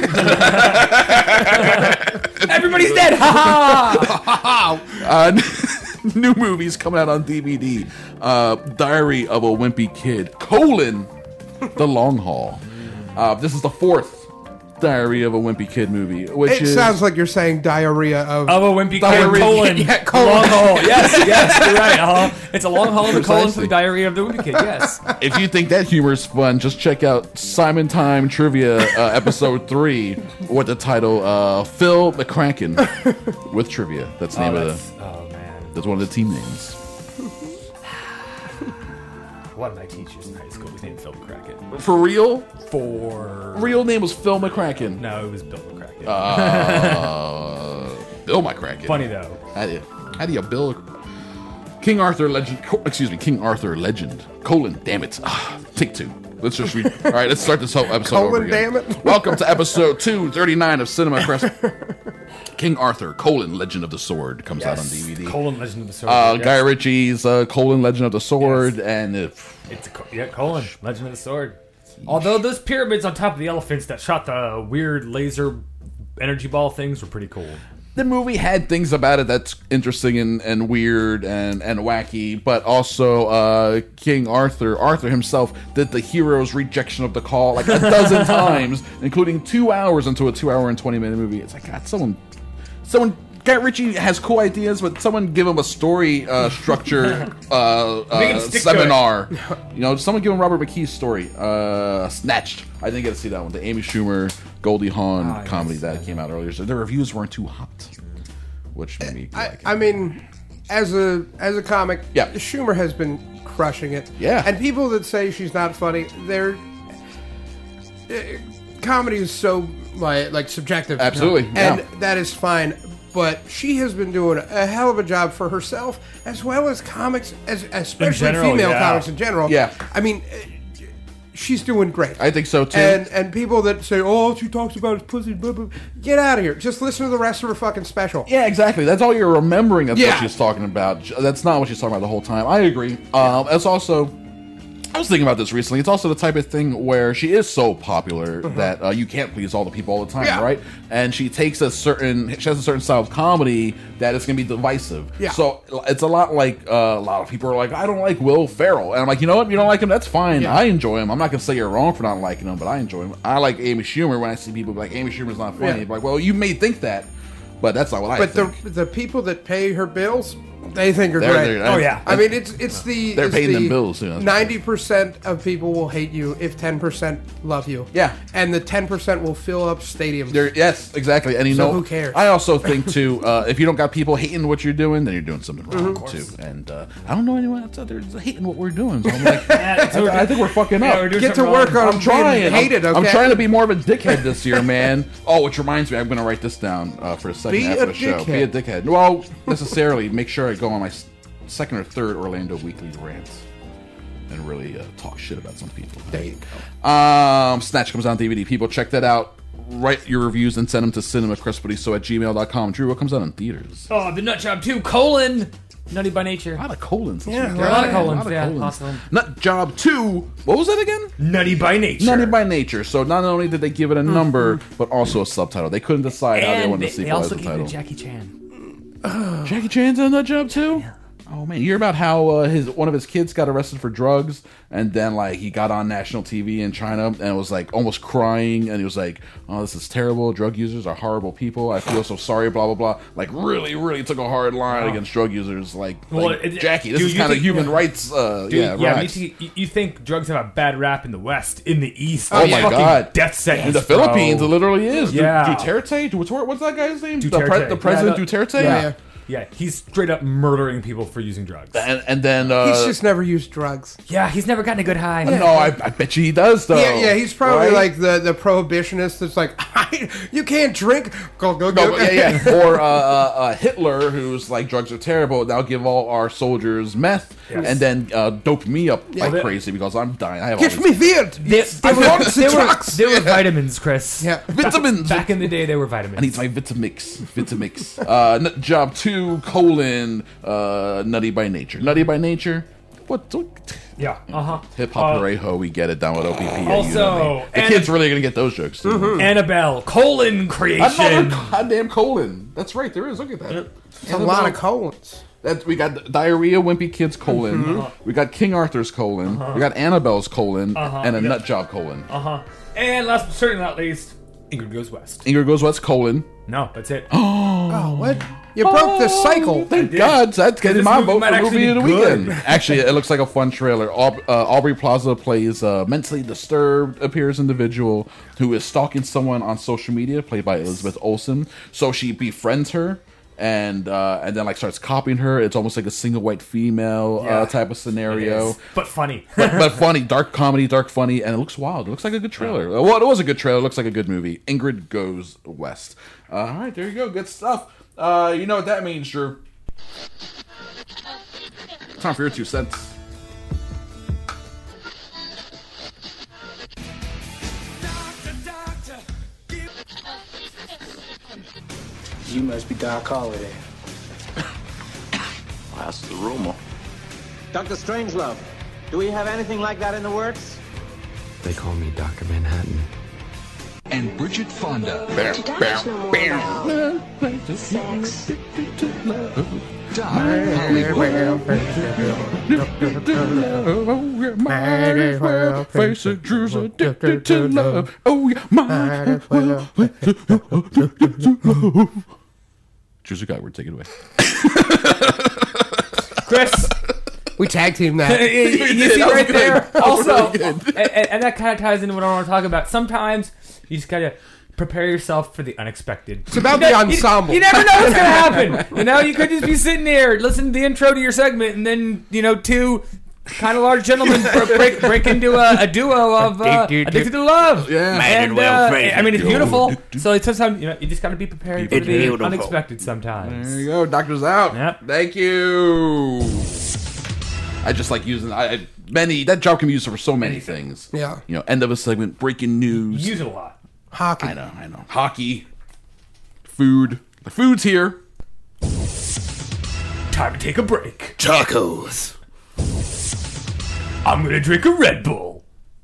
[SPEAKER 9] everybody's dead. Ha ha.
[SPEAKER 8] New movies coming out on DVD. Diary of a Wimpy Kid, The Long Haul. This is the 4th Diary of a Wimpy Kid movie.
[SPEAKER 10] It sounds like you're saying diarrhea of
[SPEAKER 9] a Wimpy Kid, colon.
[SPEAKER 10] Yeah, colon.
[SPEAKER 9] Long haul. Yes, you're right. It's a long haul of the colon for the Diary of the Wimpy Kid, yes.
[SPEAKER 8] If you think that humor is fun, just check out Simon Time Trivia episode 3 with the title Phil McCracken with trivia. That's the name of the...
[SPEAKER 9] Oh, man.
[SPEAKER 8] That's one of the team names.
[SPEAKER 9] One of my teachers in high school was named Phil McCracken.
[SPEAKER 8] For real?
[SPEAKER 9] For...
[SPEAKER 8] Real name was Phil McCracken.
[SPEAKER 9] No, it was Bill McCracken.
[SPEAKER 8] Bill still my crack.
[SPEAKER 9] Funny though.
[SPEAKER 8] How do you build King Arthur legend? King Arthur legend. Damn it. Take two. Let's just read. All right, let's start this whole episode over again.
[SPEAKER 10] Damn it.
[SPEAKER 8] Welcome to episode 239 of Cinema Crest. King Arthur, Legend of the Sword comes out on DVD.
[SPEAKER 9] Legend of the Sword.
[SPEAKER 8] Guy Ritchie's Legend of the Sword, and
[SPEAKER 9] Legend of the Sword. Although those pyramids on top of the elephants that shot the weird laser energy ball things were pretty cool.
[SPEAKER 8] The movie had things about it that's interesting and weird and wacky, but also King Arthur himself did the hero's rejection of the call like a dozen times, including 2 hours into a 2 hour and 20-minute movie. It's like, God, someone, Guy Ritchie has cool ideas, but someone give him a story structure seminar. Someone give him Robert McKee's story. Snatched. I didn't get to see that one. The Amy Schumer, Goldie Hawn comedy that came out earlier. So the reviews weren't too hot, which made me like it.
[SPEAKER 10] I mean, as a comic, Schumer has been crushing it.
[SPEAKER 8] Yeah.
[SPEAKER 10] And people that say she's not funny, comedy is so like subjective.
[SPEAKER 8] Absolutely.
[SPEAKER 10] And that is fine. But she has been doing a hell of a job for herself, as well as comics, especially female comics in general.
[SPEAKER 8] Yeah.
[SPEAKER 10] I mean, she's doing great.
[SPEAKER 8] I think so, too.
[SPEAKER 10] And people that say, all she talks about is pussy, blah, blah, get out of here. Just listen to the rest of her fucking special.
[SPEAKER 8] Yeah, exactly. That's all you're remembering of what she's talking about. That's not what she's talking about the whole time. I agree. It's also... I was thinking about this recently. It's also the type of thing where she is so popular that you can't please all the people all the time, right? And she has a certain style of comedy that is going to be divisive.
[SPEAKER 10] Yeah.
[SPEAKER 8] So it's a lot like a lot of people are like, I don't like Will Ferrell, and I'm like, you know what? You don't like him? That's fine. Yeah. I enjoy him. I'm not going to say you're wrong for not liking him, but I enjoy him. I like Amy Schumer. When I see people be like, Amy Schumer's not funny, I'm like, well, you may think that, but that's not what I think.
[SPEAKER 10] But the people that pay her bills. They think are great. I mean, it's the...
[SPEAKER 8] They're paying them bills.
[SPEAKER 10] 90% of people will hate you if 10% love you.
[SPEAKER 8] Yeah.
[SPEAKER 10] And the 10% will fill up stadiums.
[SPEAKER 8] Yes, exactly. And
[SPEAKER 10] who cares?
[SPEAKER 8] I also think, too, if you don't got people hating what you're doing, then you're doing something wrong, too. And I don't know anyone else out there that's hating what we're doing. So I'm like, I think we're fucking up.
[SPEAKER 10] Get to work on trying. Hated, okay?
[SPEAKER 8] I'm trying to be more of a dickhead this year, man. Oh, which reminds me, I'm going to write this down for a second after the show. Be a dickhead. Well, necessarily, make sure I go on my second or third Orlando Weekly rant and really talk shit about some people.
[SPEAKER 10] There you go.
[SPEAKER 8] Snatch comes out on DVD. People, check that out. Write your reviews and send them to cinemacrespediso@gmail.com. Drew, what comes out in theaters?
[SPEAKER 9] Oh, The Nut Job 2, Nutty by Nature.
[SPEAKER 8] A lot of colons.
[SPEAKER 9] Yeah, a lot of colons. Awesome.
[SPEAKER 8] Nut Job 2. What was that again?
[SPEAKER 9] Nutty by Nature.
[SPEAKER 8] Nutty by Nature. So not only did they give it a number, but also a subtitle. They couldn't decide how they wanted to sequel as a title.
[SPEAKER 9] They also gave it Jackie Chan.
[SPEAKER 8] Jackie Chan's in Nut Job 2? Yeah. Oh man, you hear about how one of his kids got arrested for drugs, and then like he got on national TV in China and was like almost crying, and he was like, "Oh, this is terrible. Drug users are horrible people. I feel so sorry." Blah blah blah. Like really took a hard line against drug users. Jackie, this is kind of human rights.
[SPEAKER 9] You think drugs have a bad rap in the West, in the East?
[SPEAKER 8] Oh my God,
[SPEAKER 9] death sentence
[SPEAKER 8] in the Philippines. It literally is.
[SPEAKER 9] Yeah,
[SPEAKER 8] Duterte. What's that guy's name?
[SPEAKER 9] The
[SPEAKER 8] President Duterte.
[SPEAKER 9] Yeah. Yeah, he's straight up murdering people for using drugs.
[SPEAKER 8] And then...
[SPEAKER 10] he's just never used drugs.
[SPEAKER 9] Yeah, he's never gotten a good high.
[SPEAKER 8] No, I bet you he does, though.
[SPEAKER 10] Yeah, he's probably like the prohibitionist that's like, you can't drink. Go.
[SPEAKER 8] Yeah. Or Hitler, who's like, drugs are terrible. Now give all our soldiers meth, and then dope me up like crazy because I'm dying. I have
[SPEAKER 10] Get me weird.
[SPEAKER 9] There were vitamins, Chris.
[SPEAKER 10] Yeah,
[SPEAKER 8] vitamins.
[SPEAKER 9] Back in the day, there were vitamins.
[SPEAKER 8] I need my Vitamix. Nut Job 2, Nutty by Nature. Nutty by Nature? What?
[SPEAKER 9] Yeah,
[SPEAKER 8] Hip hop parejo, we get it down with OPP.
[SPEAKER 9] Also,
[SPEAKER 8] the kids really gonna get those jokes.
[SPEAKER 9] Annabelle, creation.
[SPEAKER 8] Another goddamn colon. That's right, there is. Look at that.
[SPEAKER 10] It's a lot of colons.
[SPEAKER 8] We got Diarrhea Wimpy Kid's colon. We got King Arthur's colon. We got Annabelle's colon. And a Nut Job colon.
[SPEAKER 9] And last but certainly not least, Ingrid Goes West.
[SPEAKER 8] Ingrid Goes West colon.
[SPEAKER 9] No, that's it.
[SPEAKER 10] Oh, what? You broke the cycle.
[SPEAKER 8] Thank God. That's getting my vote for movie of the weekend. Actually, it looks like a fun trailer. Aubrey Plaza plays a mentally disturbed, appears individual who is stalking someone on social media, played by Elizabeth Olsen. So she befriends her. And then like starts copying her. It's almost like a single white female type of scenario,
[SPEAKER 9] but funny,
[SPEAKER 8] but funny, dark comedy, dark funny, and it looks wild. It looks like a good trailer. Well, it was a good trailer. It looks like a good movie. Ingrid Goes West. All right, there you go. Good stuff. You know what that means, Drew. Time for your 2 cents.
[SPEAKER 15] You must be Doc Holliday.
[SPEAKER 16] That's the rumor.
[SPEAKER 17] Dr. Strangelove, do we have anything like that in the works?
[SPEAKER 18] They call me Dr. Manhattan.
[SPEAKER 19] And Bridget Fonda.
[SPEAKER 14] Sex.
[SPEAKER 8] Might as well face it, Drew's addicted to love. Oh, yeah, might as well face it, addicted to love. Drew's a guy, we're taking it away.
[SPEAKER 9] Chris.
[SPEAKER 10] We tag team that.
[SPEAKER 9] You see right there. Also, and that kind of ties into what I want to talk about. Sometimes you just gotta prepare yourself for the unexpected.
[SPEAKER 10] It's about the ensemble.
[SPEAKER 9] You never know what's gonna happen. You know, you could just be sitting here, listen to the intro to your segment, and then 2 kind of large gentlemen break into a duo of Addicted to Love.
[SPEAKER 8] Yeah,
[SPEAKER 9] and I mean, it's beautiful. So sometimes you just got to be prepared for the unexpected. Sometimes.
[SPEAKER 8] There you go. Doctor's out.
[SPEAKER 9] Yep.
[SPEAKER 8] Thank you. I just like using that job can be used for so many things.
[SPEAKER 10] Yeah.
[SPEAKER 8] End of a segment, breaking news.
[SPEAKER 9] Use it a lot.
[SPEAKER 10] Hockey.
[SPEAKER 8] I know. Hockey. Food. The food's here.
[SPEAKER 9] Time to take a break.
[SPEAKER 8] Tacos.
[SPEAKER 9] I'm gonna drink a Red Bull.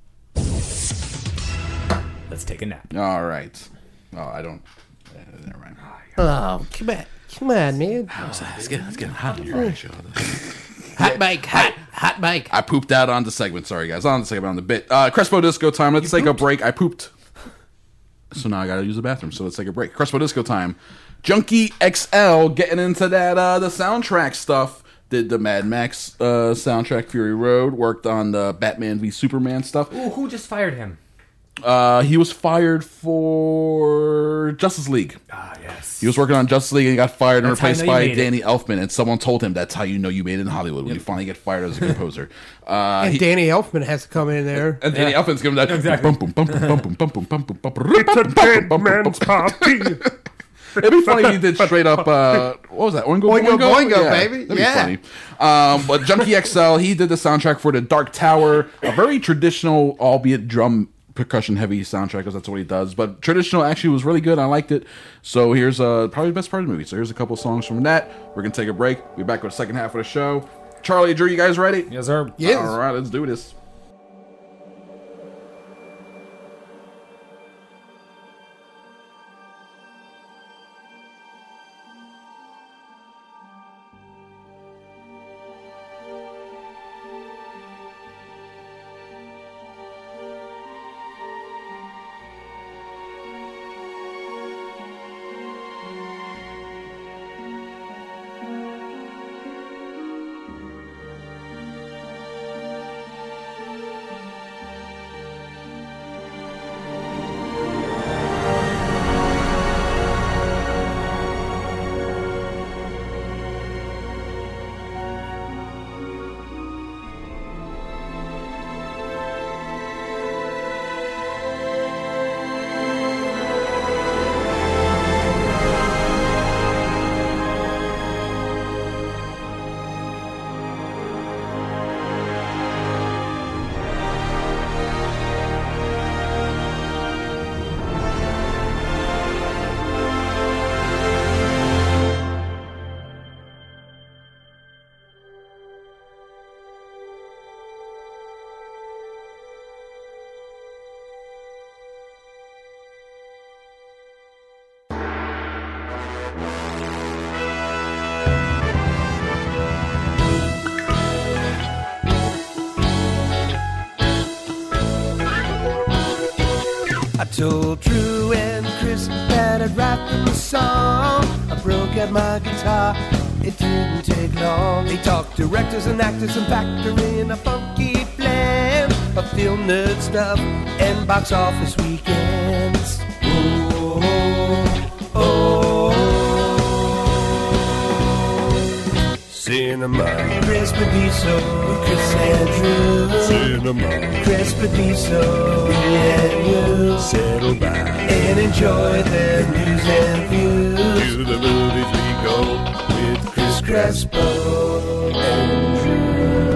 [SPEAKER 9] Let's take a nap.
[SPEAKER 8] All right. Oh, I don't. Never mind.
[SPEAKER 10] Oh, come on, man.
[SPEAKER 8] Let's get hot in here.
[SPEAKER 10] Hot mic.
[SPEAKER 8] I pooped out on the segment. Sorry, guys. On the segment, on the bit. Crespo Disco time. Let's take a break. I pooped. So now I gotta use the bathroom. So let's take a break. Crespo Disco time. Junkie XL getting into that the soundtrack stuff. Did the Mad Max soundtrack, Fury Road. Worked on the Batman v Superman stuff.
[SPEAKER 9] Ooh, who just fired him?
[SPEAKER 8] He was fired for Justice League.
[SPEAKER 9] Ah, yes.
[SPEAKER 8] He was working on Justice League and he got fired and replaced by
[SPEAKER 9] Danny
[SPEAKER 8] Danny Elfman. And someone told him that's how you know you made it in Hollywood, when you finally get fired as a composer.
[SPEAKER 10] And Danny Elfman has to come in there.
[SPEAKER 8] And Danny Elfman's giving that.
[SPEAKER 9] Exactly.
[SPEAKER 11] It's a dead man's party.
[SPEAKER 8] It'd be funny if he did straight up, what was that? Oingo
[SPEAKER 10] Boingo,
[SPEAKER 8] yeah,
[SPEAKER 10] baby.
[SPEAKER 8] That'd be funny. But Junkie XL, he did the soundtrack for The Dark Tower, a very traditional, albeit drum percussion heavy soundtrack, because that's what he does. But traditional actually was really good. I liked it. So here's probably the best part of the movie. So here's a couple songs from that. We're going to take a break. We'll be back with the second half of the show. Charlie, Drew, you guys ready?
[SPEAKER 9] Yes, sir.
[SPEAKER 10] Yes.
[SPEAKER 8] All right, let's do this.
[SPEAKER 20] I told Drew and Chris that I'd write them a song. I broke out my guitar, it didn't take long. They talked directors and actors and factor in a funky blend of film nerd stuff and box office weekends. Oh, oh, oh. Cinema. Chris Paradiso, Chris and Drew. Cinema. Chris Paradiso, me and you. Settle back and enjoy the news and views. To the movies we go with Chris Crespo and Drew.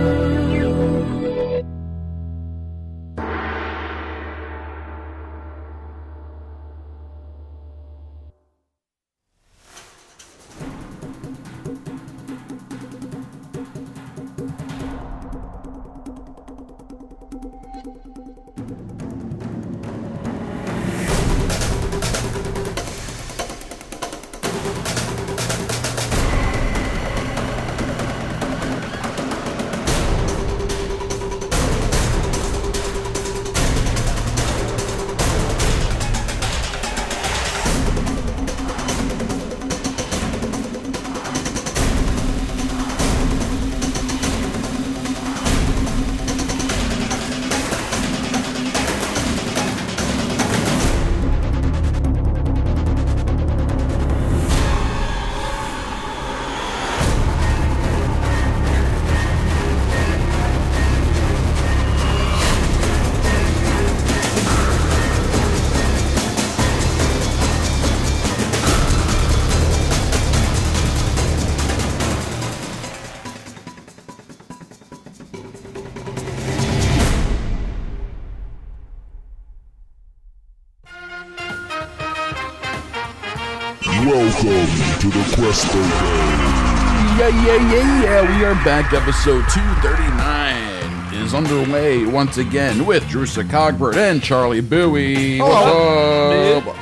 [SPEAKER 12] Welcome to the Crespo Day.
[SPEAKER 8] Yeah. We are back. Episode 239 is underway once again with Drew Cogbert and Charlie Bowie.
[SPEAKER 10] Hello.
[SPEAKER 8] What's up?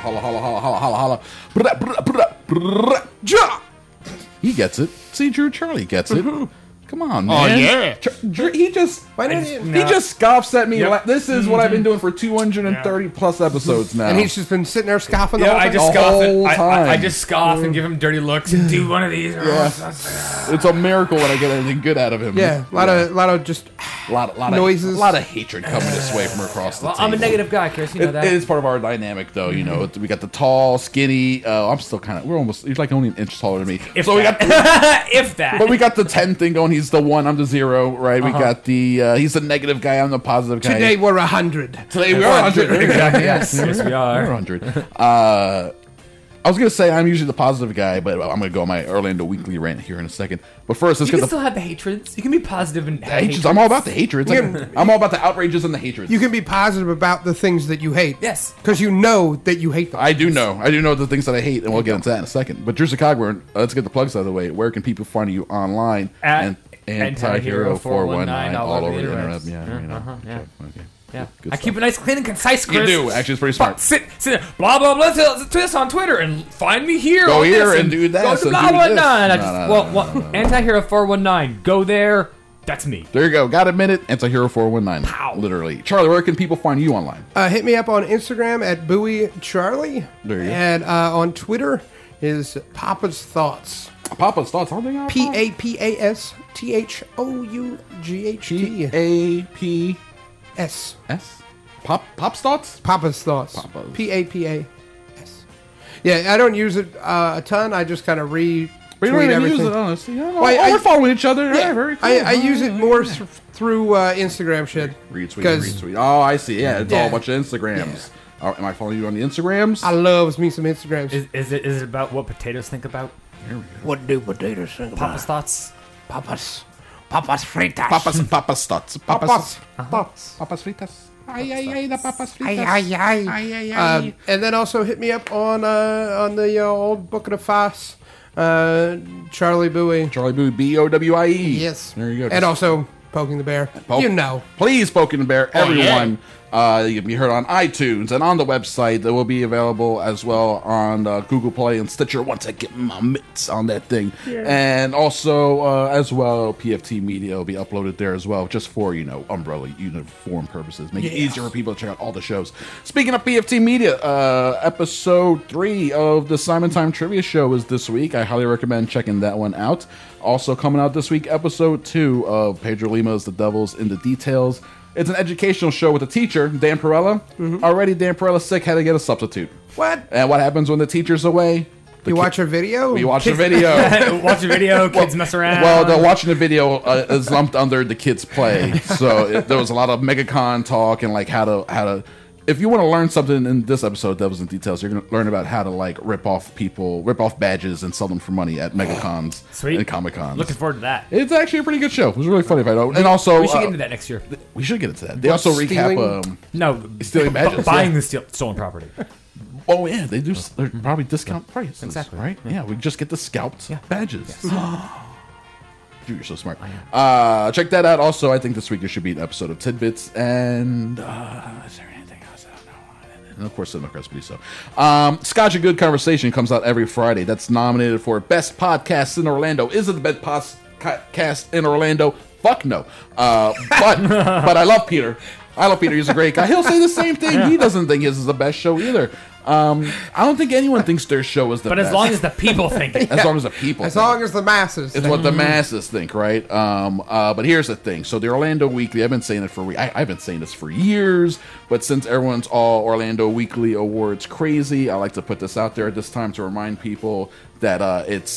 [SPEAKER 8] Holla. He gets it. See, Drew, Charlie gets it. Come on, man.
[SPEAKER 9] Oh, yeah.
[SPEAKER 8] He just scoffs at me.
[SPEAKER 9] Yep.
[SPEAKER 8] This is what I've been doing for 230 plus episodes now.
[SPEAKER 10] And he's just been sitting there scoffing the whole
[SPEAKER 9] I
[SPEAKER 10] time?
[SPEAKER 9] just
[SPEAKER 8] The
[SPEAKER 9] scoff.
[SPEAKER 8] whole time.
[SPEAKER 9] I just scoff and give him dirty looks and do one of these.
[SPEAKER 8] It's a miracle when I get anything good out of him.
[SPEAKER 10] Yeah, a lot of just noises.
[SPEAKER 8] A lot of hatred coming this way from across the
[SPEAKER 9] Well,
[SPEAKER 8] table.
[SPEAKER 9] I'm a negative guy, Chris. You know that.
[SPEAKER 8] It is part of our dynamic, though. You know, we got the tall, skinny. I'm still kind of. We're almost. He's like only an inch taller than me.
[SPEAKER 9] If
[SPEAKER 8] so
[SPEAKER 9] that.
[SPEAKER 8] we got.
[SPEAKER 9] If that.
[SPEAKER 8] But we got the 10 thing going. He's the 1. I'm the 0. Right. We got the. He's the negative guy. I'm the positive guy.
[SPEAKER 10] Today we're 100.
[SPEAKER 8] Today we are 100.
[SPEAKER 9] Exactly. Yes, we are.
[SPEAKER 8] We're 100. I was gonna say I'm usually the positive guy, but I'm gonna go on my Orlando Weekly rant here in a second. But first, let's
[SPEAKER 9] You
[SPEAKER 8] get
[SPEAKER 9] can
[SPEAKER 8] the
[SPEAKER 9] still have the hatreds. You can be positive and have
[SPEAKER 8] hatreds. I'm all about the hatreds. I'm all about the outrages and the hatreds.
[SPEAKER 10] You can be positive about the things that you hate.
[SPEAKER 9] Yes.
[SPEAKER 10] Because you know that you hate them.
[SPEAKER 8] I do know the things that I hate, and we'll get into that in a second. But Drew Cogbert, let's get the plugs out of the way. Where can people find you online?
[SPEAKER 9] At
[SPEAKER 8] Antihero 419
[SPEAKER 9] all over the
[SPEAKER 8] internet.
[SPEAKER 9] Yeah.
[SPEAKER 8] Okay.
[SPEAKER 9] Yeah.
[SPEAKER 8] Good
[SPEAKER 9] I keep it nice, clean, and concise, Chris.
[SPEAKER 8] You do. Actually, it's pretty smart.
[SPEAKER 9] Sit there. Blah, blah, blah. To this on Twitter and find me here.
[SPEAKER 8] Go
[SPEAKER 9] on
[SPEAKER 8] here
[SPEAKER 9] this
[SPEAKER 8] and do that.
[SPEAKER 9] Go to blah, blah, blah. Antihero 419. Go there. That's me.
[SPEAKER 8] There you go. Got a minute. Antihero 419.
[SPEAKER 9] Pow.
[SPEAKER 8] Literally. Charlie, where can people find you online?
[SPEAKER 10] Hit me up on Instagram at Bowie Charlie.
[SPEAKER 8] There you go.
[SPEAKER 10] And on Twitter is Papa's Thoughts.
[SPEAKER 8] Papa's Thoughts. How they got
[SPEAKER 10] PAPASTHOUGHT.
[SPEAKER 8] PAPS. Pop's Thoughts?
[SPEAKER 10] Papa's Thoughts.
[SPEAKER 8] Papa's.
[SPEAKER 10] PAPAS. Yeah, I don't use it a ton. I just kind of retweet
[SPEAKER 8] We don't even
[SPEAKER 10] everything.
[SPEAKER 8] use it, honestly. We're following each other.
[SPEAKER 10] Yeah,
[SPEAKER 8] Very cool.
[SPEAKER 10] I use it more through Instagram shit.
[SPEAKER 8] Retweet. Oh, I see. Yeah, it's all a bunch of Instagrams.
[SPEAKER 10] Yeah.
[SPEAKER 8] Am I following you on the Instagrams?
[SPEAKER 10] I loves me some Instagrams.
[SPEAKER 9] Is it about what potatoes think about?
[SPEAKER 8] Here we go.
[SPEAKER 10] What do potatoes think about?
[SPEAKER 9] Papa's thoughts?
[SPEAKER 10] Papa's fritas.
[SPEAKER 8] Papa's thoughts.
[SPEAKER 10] Papa's thoughts.
[SPEAKER 8] Papa's fritas.
[SPEAKER 10] The papas fritas. And then also hit me up on the old Book of the Foss. Charlie Bowie.
[SPEAKER 8] Charlie Bowie, BOWIE.
[SPEAKER 10] Yes.
[SPEAKER 8] There you go.
[SPEAKER 10] And also Poking the Bear. You know.
[SPEAKER 8] Please, Poking the Bear, everyone. You can be heard on iTunes and on the website. That will be available as well on Google Play and Stitcher once I get my mitts on that thing. Yeah. And also, as well, PFT Media will be uploaded there as well, just for, umbrella uniform purposes. Make it easier for people to check out all the shows. Speaking of PFT Media, episode 3 of the Simon Time Trivia Show is this week. I highly recommend checking that one out. Also coming out this week, episode 2 of Pedro Lima's The Devil's in the Details. It's an educational show with a teacher, Dan Perella. Mm-hmm. Already, Dan Perella's sick, had to get a substitute.
[SPEAKER 10] What?
[SPEAKER 8] And what happens when the teacher's away?
[SPEAKER 10] You watch a video?
[SPEAKER 8] We watch a video.
[SPEAKER 9] Watch a video, kids mess around.
[SPEAKER 8] Well, the watching the video is lumped under the kids play. So there was a lot of MegaCon talk and like how to if you want to learn something in this episode of Devils and Details, you're going to learn about how to like rip off badges and sell them for money at MegaCons and Comic Cons.
[SPEAKER 9] Looking forward to that.
[SPEAKER 8] It's actually a pretty good show. It was really funny if I don't. And also,
[SPEAKER 9] we should get into that next year.
[SPEAKER 8] We should get into that. They also recap stealing badges,
[SPEAKER 9] buying the stolen property.
[SPEAKER 8] Oh yeah, they do. They're probably discount prices. Exactly. Right? Yeah, we just get the scalped badges. Yes. Dude, you're so smart. Check that out. Also, I think this week there should be an episode of Tidbits. And is there anything else? I don't know. And of course, Cinema Crest so. Scotch and Good Conversation comes out every Friday. That's nominated for Best Podcast in Orlando. Is it the best podcast in Orlando? Fuck no. But I love Peter. He's a great guy. He'll say the same thing. He doesn't think his is the best show either. I don't think anyone thinks their show is the best.
[SPEAKER 9] But as long as the people think it.
[SPEAKER 8] As long as the people
[SPEAKER 10] As long as the masses
[SPEAKER 8] It's what the masses think, right? But here's the thing. So the Orlando Weekly, I've been saying it I've been saying this for years, but since everyone's all Orlando Weekly Awards crazy, I like to put this out there at this time to remind people that it's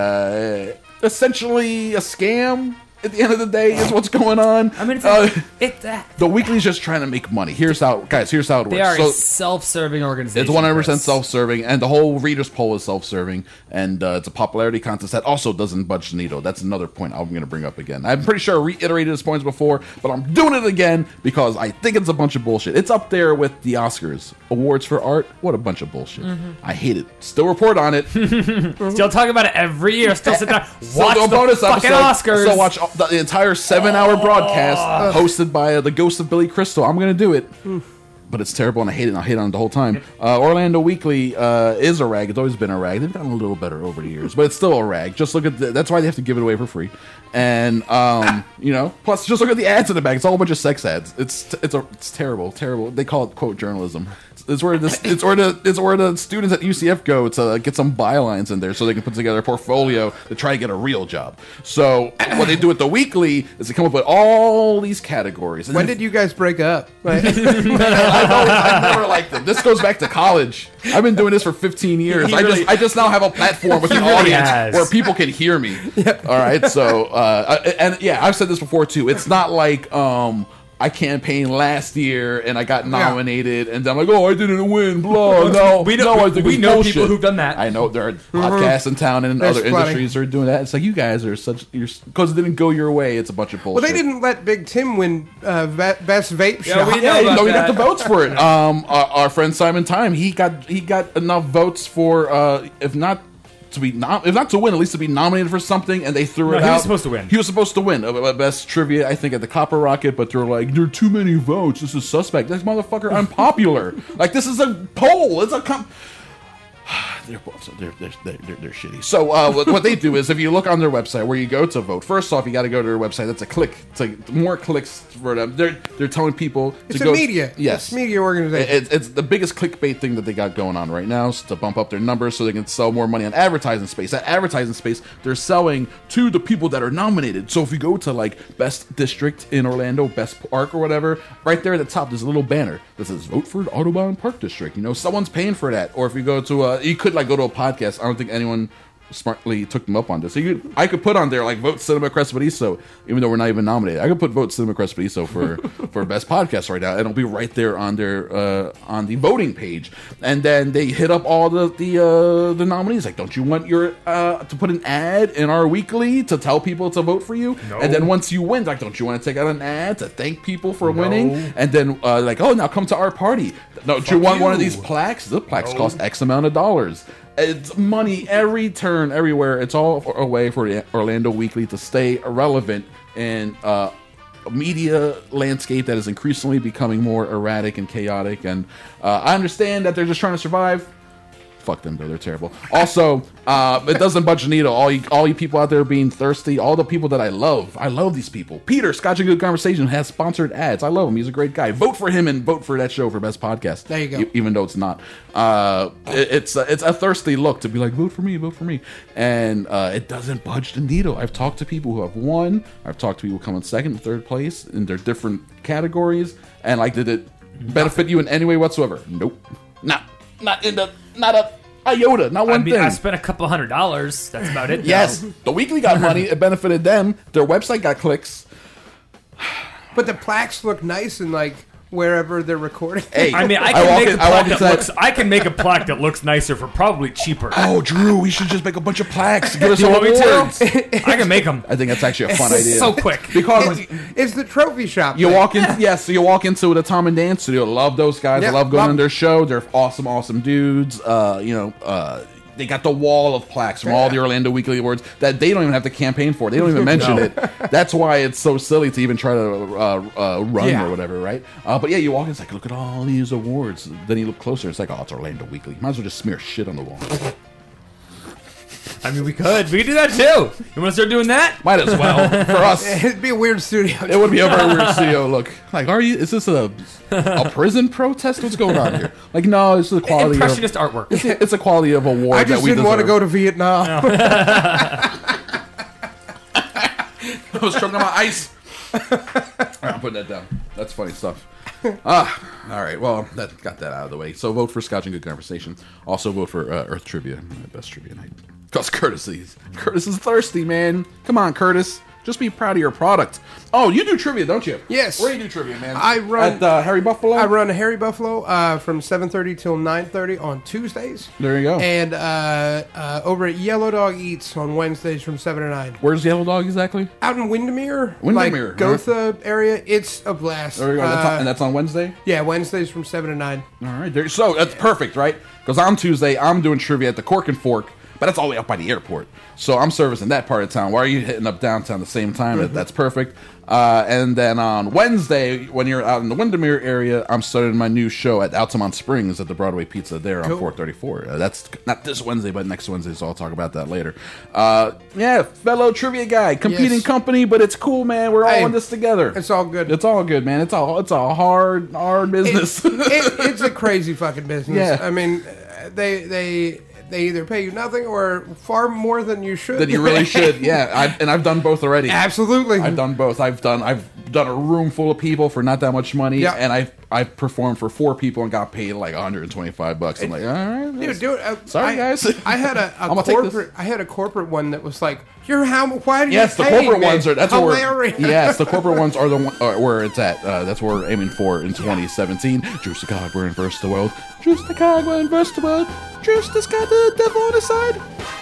[SPEAKER 8] essentially a scam. At the end of the day, is what's going on.
[SPEAKER 9] I mean,
[SPEAKER 8] the Weekly's just trying to make money. Here's how it works.
[SPEAKER 9] They are a self-serving organization.
[SPEAKER 8] It's 100% self-serving, and the whole readers poll is self-serving, and it's a popularity contest that also doesn't budge the needle. That's another point I'm going to bring up again. I'm pretty sure I reiterated this point before, but I'm doing it again because I think it's a bunch of bullshit. It's up there with the Oscars. Awards for art, what a bunch of bullshit. I hate it. Still report on it.
[SPEAKER 9] Still talk about it every year. Still sit down, watch the
[SPEAKER 8] bonus
[SPEAKER 9] fucking
[SPEAKER 8] episode.
[SPEAKER 9] Oscars.
[SPEAKER 8] So watch the entire 7-hour broadcast hosted by the Ghost of Billy Crystal. I'm going to do it. But it's terrible, and I hate it, and I'll hate on it the whole time. Orlando Weekly is a rag. It's always been a rag. They've gotten a little better over the years, but it's still a rag. Just look at that's why they have to give it away for free. And plus just look at the ads in the back. It's all a bunch of sex ads. It's terrible. They call it quote journalism. It's where the students at UCF go to get some bylines in there so they can put together a portfolio to try to get a real job. So what they do with the Weekly is they come up with all these categories.
[SPEAKER 10] When did you guys break up?
[SPEAKER 8] I've never liked them. This goes back to college. I've been doing this for 15 years. I just now have a platform with an audience where people can hear me. All right, so I've said this before too. It's not like I campaigned last year and I got nominated and I'm like, oh, I didn't win, blah. No,
[SPEAKER 9] we know people who've done that.
[SPEAKER 8] I know there are podcasts in town and in other industries that are doing that. It's like you guys are because it didn't go your way. It's a bunch of bullshit.
[SPEAKER 10] Well, they didn't let Big Tim win best vape shop.
[SPEAKER 8] We got the votes for it. Our friend Simon Time, he got enough votes for if not to win, at least to be nominated for something, and they threw it out.
[SPEAKER 9] He was supposed to win.
[SPEAKER 8] He was supposed to win best trivia, I think, at the Copper Rocket, but they're like, there are too many votes. This is suspect. This motherfucker, I'm popular. Like, this is a poll. It's a they're shitty. So what they do is, if you look on their website where you go to vote, first off, you got to go to their website. That's a click. It's more clicks for them. They're telling people
[SPEAKER 10] to go. It's a media.
[SPEAKER 8] Yes,
[SPEAKER 10] it's a media organization.
[SPEAKER 8] It's the biggest clickbait thing that they got going on right now, is to bump up their numbers so they can sell more money on advertising space. That advertising space they're selling to the people that are nominated. So if you go to like best district in Orlando, best park or whatever, right there at the top there's a little banner that says vote for Audubon Park District. Someone's paying for that. Or if you go to you could go to a podcast. I don't think anyone smartly took them up on this. So I could put on there like vote Cinema Crespediso, even though we're not even nominated. I could put vote Cinema Crespediso for best podcast right now, and it'll be right there on their on the voting page. And then they hit up all the nominees. Like, don't you want your to put an ad in our weekly to tell people to vote for you?
[SPEAKER 9] No.
[SPEAKER 8] And then once you win, like, don't you want to take out an ad to thank people for winning? And then like, oh, now come to our party. No, do you want one of these plaques? The plaques cost X amount of dollars. It's money every turn, everywhere. It's all a way for the Orlando Weekly to stay relevant in a media landscape that is increasingly becoming more erratic and chaotic. And I understand that they're just trying to survive. Fuck them, though. They're terrible. Also, it doesn't budge the needle. All you people out there being thirsty, all the people that I love these people. Peter, Scotch and Good Conversation, has sponsored ads. I love him. He's a great guy. Vote for him and vote for that show for best podcast.
[SPEAKER 10] There you go.
[SPEAKER 8] Even though it's not. It's a thirsty look to be like, vote for me. And it doesn't budge the needle. I've talked to people who have won. I've talked to people who come in second and third place in their different categories. And like, did it benefit you in any way whatsoever? Nope. Not a iota, not one thing.
[SPEAKER 9] I spent a couple $100. That's about it.
[SPEAKER 8] Yes, the Weekly got money. It benefited them. Their website got clicks.
[SPEAKER 10] But the plaques look nice and like wherever they're recording.
[SPEAKER 8] Hey,
[SPEAKER 9] I mean, I can make a plaque that looks nicer for probably cheaper.
[SPEAKER 8] Oh, Drew, we should just make a bunch of plaques. Give us
[SPEAKER 9] You
[SPEAKER 8] some
[SPEAKER 9] want me
[SPEAKER 8] awards.
[SPEAKER 9] to? I can make them.
[SPEAKER 8] I think that's actually a fun idea.
[SPEAKER 9] So quick.
[SPEAKER 8] Because
[SPEAKER 10] It's the trophy shop.
[SPEAKER 8] you
[SPEAKER 10] thing.
[SPEAKER 8] walk in, so you walk into the Tom and Dan studio. Love those guys. I
[SPEAKER 10] Yep,
[SPEAKER 8] love going
[SPEAKER 10] love
[SPEAKER 8] on their show. They're awesome dudes. They got the wall of plaques from all the Orlando Weekly Awards that they don't even have to campaign for. They don't even mention it. That's why it's so silly to even try to run or whatever, right? But yeah, you walk in, it's like, look at all these awards. Then you look closer, it's like, oh, it's Orlando Weekly. Might as well just smear shit on the wall.
[SPEAKER 9] I mean, we could do that too. You want to start doing that?
[SPEAKER 8] Might as well. For us,
[SPEAKER 10] It'd be a weird studio.
[SPEAKER 8] it would be a very weird studio look. Like, is this a prison protest? What's going on here? Like, no, it's the quality
[SPEAKER 9] Impressionist artwork.
[SPEAKER 8] It's a quality of award
[SPEAKER 10] I
[SPEAKER 8] that
[SPEAKER 10] just
[SPEAKER 8] we
[SPEAKER 10] didn't want to
[SPEAKER 8] deserve.
[SPEAKER 10] go to Vietnam.
[SPEAKER 8] I was choking on my ice. All right, I'm putting that down. That's funny stuff. All right. Well, that got that out of the way. So vote for Scotch and Good Conversation. Also vote for Earth Trivia, my best trivia night. Because Curtis is thirsty, man. Come on, Curtis. Just be proud of your product. Oh, you do trivia, don't you?
[SPEAKER 10] Yes.
[SPEAKER 8] Where do you do trivia, man?
[SPEAKER 10] I run
[SPEAKER 8] at Harry Buffalo.
[SPEAKER 10] I run Harry Buffalo from 7:30 till 9:30 on Tuesdays.
[SPEAKER 8] There you go.
[SPEAKER 10] And over at Yellow Dog Eats on Wednesdays from 7 to 9.
[SPEAKER 8] Where's Yellow Dog exactly?
[SPEAKER 10] Out in Windermere.
[SPEAKER 8] Windermere,
[SPEAKER 10] Like Gotha area. It's a blast.
[SPEAKER 8] There you go. And that's on Wednesday?
[SPEAKER 10] Yeah, Wednesdays from 7 to 9.
[SPEAKER 8] All right. So that's perfect, right? Because on Tuesday, I'm doing trivia at the Cork and Fork, but that's all the way up by the airport. So I'm servicing that part of town. Why are you hitting up downtown at the same time?
[SPEAKER 10] Mm-hmm.
[SPEAKER 8] That's perfect. And then on Wednesday, when you're out in the Windermere area, I'm starting my new show at Altamont Springs at the Broadway Pizza there on 434. That's not this Wednesday, but next Wednesday, so I'll talk about that later. Yeah, fellow trivia guy, competing company, but it's cool, man. We're all in this together.
[SPEAKER 10] It's all good.
[SPEAKER 8] It's all good, man. It's a hard business.
[SPEAKER 10] It's a crazy fucking business.
[SPEAKER 8] Yeah.
[SPEAKER 10] I mean, they either pay you nothing or far more than you should.
[SPEAKER 8] Than you really should. Yeah, I've done both already.
[SPEAKER 10] Absolutely.
[SPEAKER 8] I've done both. I've done a room full of people for not that much money, and I've performed for 4 people and got paid like $125. I'm like, all right,
[SPEAKER 10] dude, do it.
[SPEAKER 8] Sorry, guys.
[SPEAKER 10] I had a corporate one that was like, why do you
[SPEAKER 8] Yes, the
[SPEAKER 10] pay
[SPEAKER 8] corporate
[SPEAKER 10] me?
[SPEAKER 8] ones are. That's
[SPEAKER 10] hilarious.
[SPEAKER 8] Yes, the corporate ones are the one where it's at. That's what we're aiming for in 2017. Juice the Cog, we're in versus the world. Juice the Cog, we're in versus the world. Juice this got the devil on his side.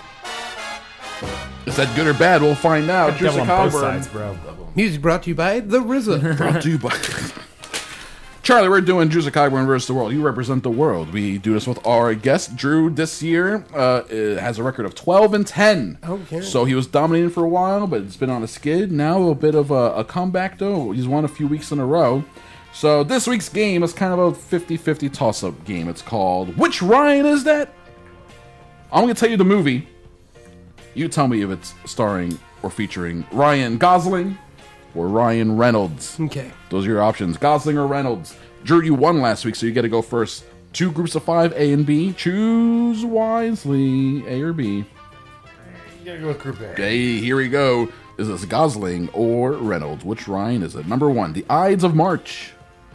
[SPEAKER 8] Is that good or bad? We'll find out. Juice the Cog,
[SPEAKER 9] sides, bro.
[SPEAKER 10] Music brought to you by The RZA.
[SPEAKER 8] Brought to you by Charlie. We're doing Juice the Cogburn versus the world. You represent the world. We do this with our guest Drew. This year has a record of 12-10.
[SPEAKER 10] Okay.
[SPEAKER 8] So he was dominating for a while, but it's been on a skid. Now a bit of a comeback though. He's won a few weeks in a row. So this week's game is kind of a 50-50 toss-up game. It's called Which Ryan Is That? I'm going to tell you the movie. You tell me if it's starring or featuring Ryan Gosling or Ryan Reynolds.
[SPEAKER 10] Okay.
[SPEAKER 8] Those are your options. Gosling or Reynolds. Drew, you won last week, so you get to go first. 2 groups of 5, A and B. Choose wisely, A or B.
[SPEAKER 9] You gotta go with group A.
[SPEAKER 8] Okay, here we go. Is this Gosling or Reynolds? Which Ryan is it? Number 1, The Ides of March.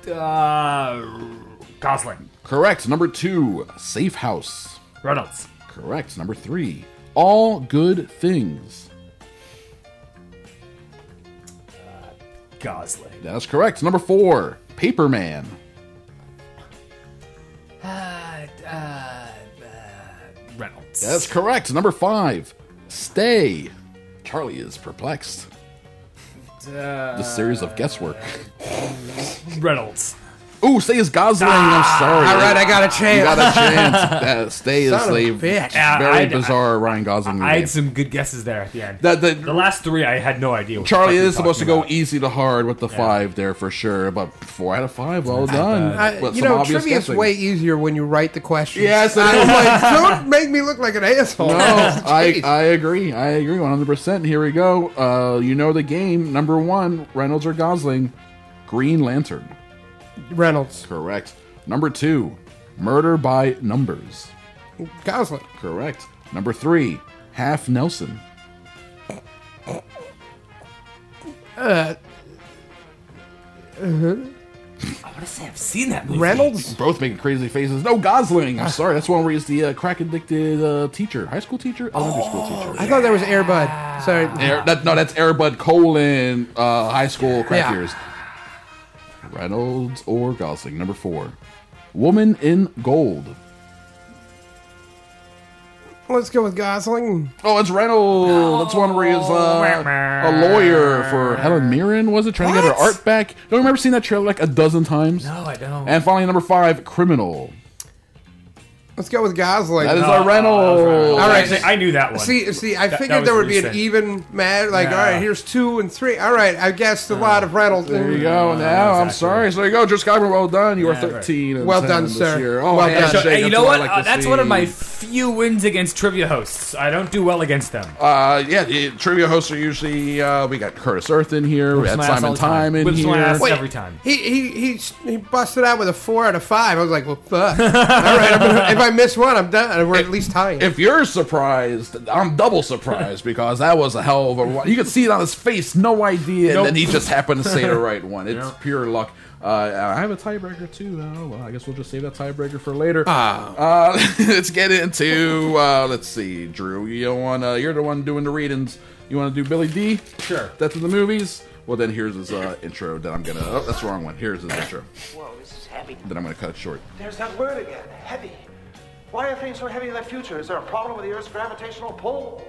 [SPEAKER 9] Gosling.
[SPEAKER 8] Correct. Number 2, Safe House.
[SPEAKER 9] Reynolds.
[SPEAKER 8] Correct. Number 3, All Good Things.
[SPEAKER 9] Gosling.
[SPEAKER 8] That's correct. Number 4, Paperman.
[SPEAKER 9] Reynolds.
[SPEAKER 8] That's correct. Number 5, Stay. Charlie is perplexed. This series of guesswork.
[SPEAKER 9] Reynolds.
[SPEAKER 8] Ooh, Stay is Gosling. I'm sorry.
[SPEAKER 10] All right, I got a chance.
[SPEAKER 8] You got a chance. Stay is
[SPEAKER 10] Son of a
[SPEAKER 8] a
[SPEAKER 10] bitch.
[SPEAKER 8] very bizarre Ryan Gosling movie.
[SPEAKER 9] I had some good guesses there at the end.
[SPEAKER 8] The
[SPEAKER 9] last 3, I had no idea. What
[SPEAKER 8] Charlie
[SPEAKER 9] the fuck
[SPEAKER 8] is supposed to go
[SPEAKER 9] about.
[SPEAKER 8] easy to hard with the 5 there for sure, but 4 out of 5, well done. With
[SPEAKER 10] You
[SPEAKER 8] some
[SPEAKER 10] know,
[SPEAKER 8] obvious
[SPEAKER 10] trivia is
[SPEAKER 8] guessing.
[SPEAKER 10] way easier when you write the questions.
[SPEAKER 8] Yes, it
[SPEAKER 10] I'm
[SPEAKER 8] is.
[SPEAKER 10] like, don't make me look like an asshole.
[SPEAKER 8] No,
[SPEAKER 10] Jeez.
[SPEAKER 8] I agree. 100%. Here we go. You know the game. Number 1, Reynolds or Gosling. Green Lantern.
[SPEAKER 10] Reynolds.
[SPEAKER 8] Correct. Number 2, Murder by Numbers.
[SPEAKER 10] Gosling.
[SPEAKER 8] Correct. Number 3, Half Nelson.
[SPEAKER 9] I want to say I've seen that movie.
[SPEAKER 10] Reynolds.
[SPEAKER 8] Both making crazy faces. No, Gosling. I'm sorry. That's one where he's the crack addicted teacher. High school teacher? Elementary school teacher.
[SPEAKER 10] I thought that was Air Bud. Sorry.
[SPEAKER 8] That's Air Bud : high school crack years. Reynolds or Gosling. Number 4, Woman in Gold.
[SPEAKER 10] Let's go with Gosling.
[SPEAKER 8] Oh, it's Reynolds. That's one where he's a lawyer for Helen Mirren, was it? Trying to get her art back. Don't you remember seeing that trailer like a dozen times?
[SPEAKER 9] No, I don't.
[SPEAKER 8] And finally, number 5, Criminal.
[SPEAKER 10] Let's go with Gosling.
[SPEAKER 8] That is our Reynolds.
[SPEAKER 10] All right,
[SPEAKER 9] Actually, I knew that one.
[SPEAKER 10] See, I figured there would be an even match. Like, all right, here's 2 and 3. All right, I guessed a lot of Reynolds.
[SPEAKER 8] There you go. Now, I'm sorry. So there you go, Drew Skyler. Well done. You are 13. And
[SPEAKER 10] well
[SPEAKER 8] 10
[SPEAKER 10] done,
[SPEAKER 8] this
[SPEAKER 10] sir.
[SPEAKER 8] Year. Oh,
[SPEAKER 10] well done.
[SPEAKER 9] Hey, you know what? That's one of my few wins against trivia hosts. I don't do well against them.
[SPEAKER 8] The trivia hosts are usually we got Curtis Earth in here. We had Simon Time in here.
[SPEAKER 9] Every time.
[SPEAKER 10] He busted out with a 4 out of 5. I was like, well, fuck. All right, if I miss one, I'm done. We're at least tying.
[SPEAKER 8] If you're surprised, I'm double surprised because that was a hell of a one. You could see it on his face, no idea, and then he just happened to say the right one. It's pure luck. I have a tiebreaker too. Well, I guess we'll just save that tiebreaker for later. Let's get into. Let's see, Drew. You're the one doing the readings. You want to do Billy D?
[SPEAKER 9] Sure.
[SPEAKER 8] That's in the movies. Well, then here's his intro. That I'm gonna. Oh, that's the wrong one. Here's his intro.
[SPEAKER 16] Whoa, this is heavy.
[SPEAKER 8] Then I'm gonna cut it short.
[SPEAKER 16] There's that word again. Heavy. Why are things so heavy in the future? Is there a problem with the Earth's gravitational pull?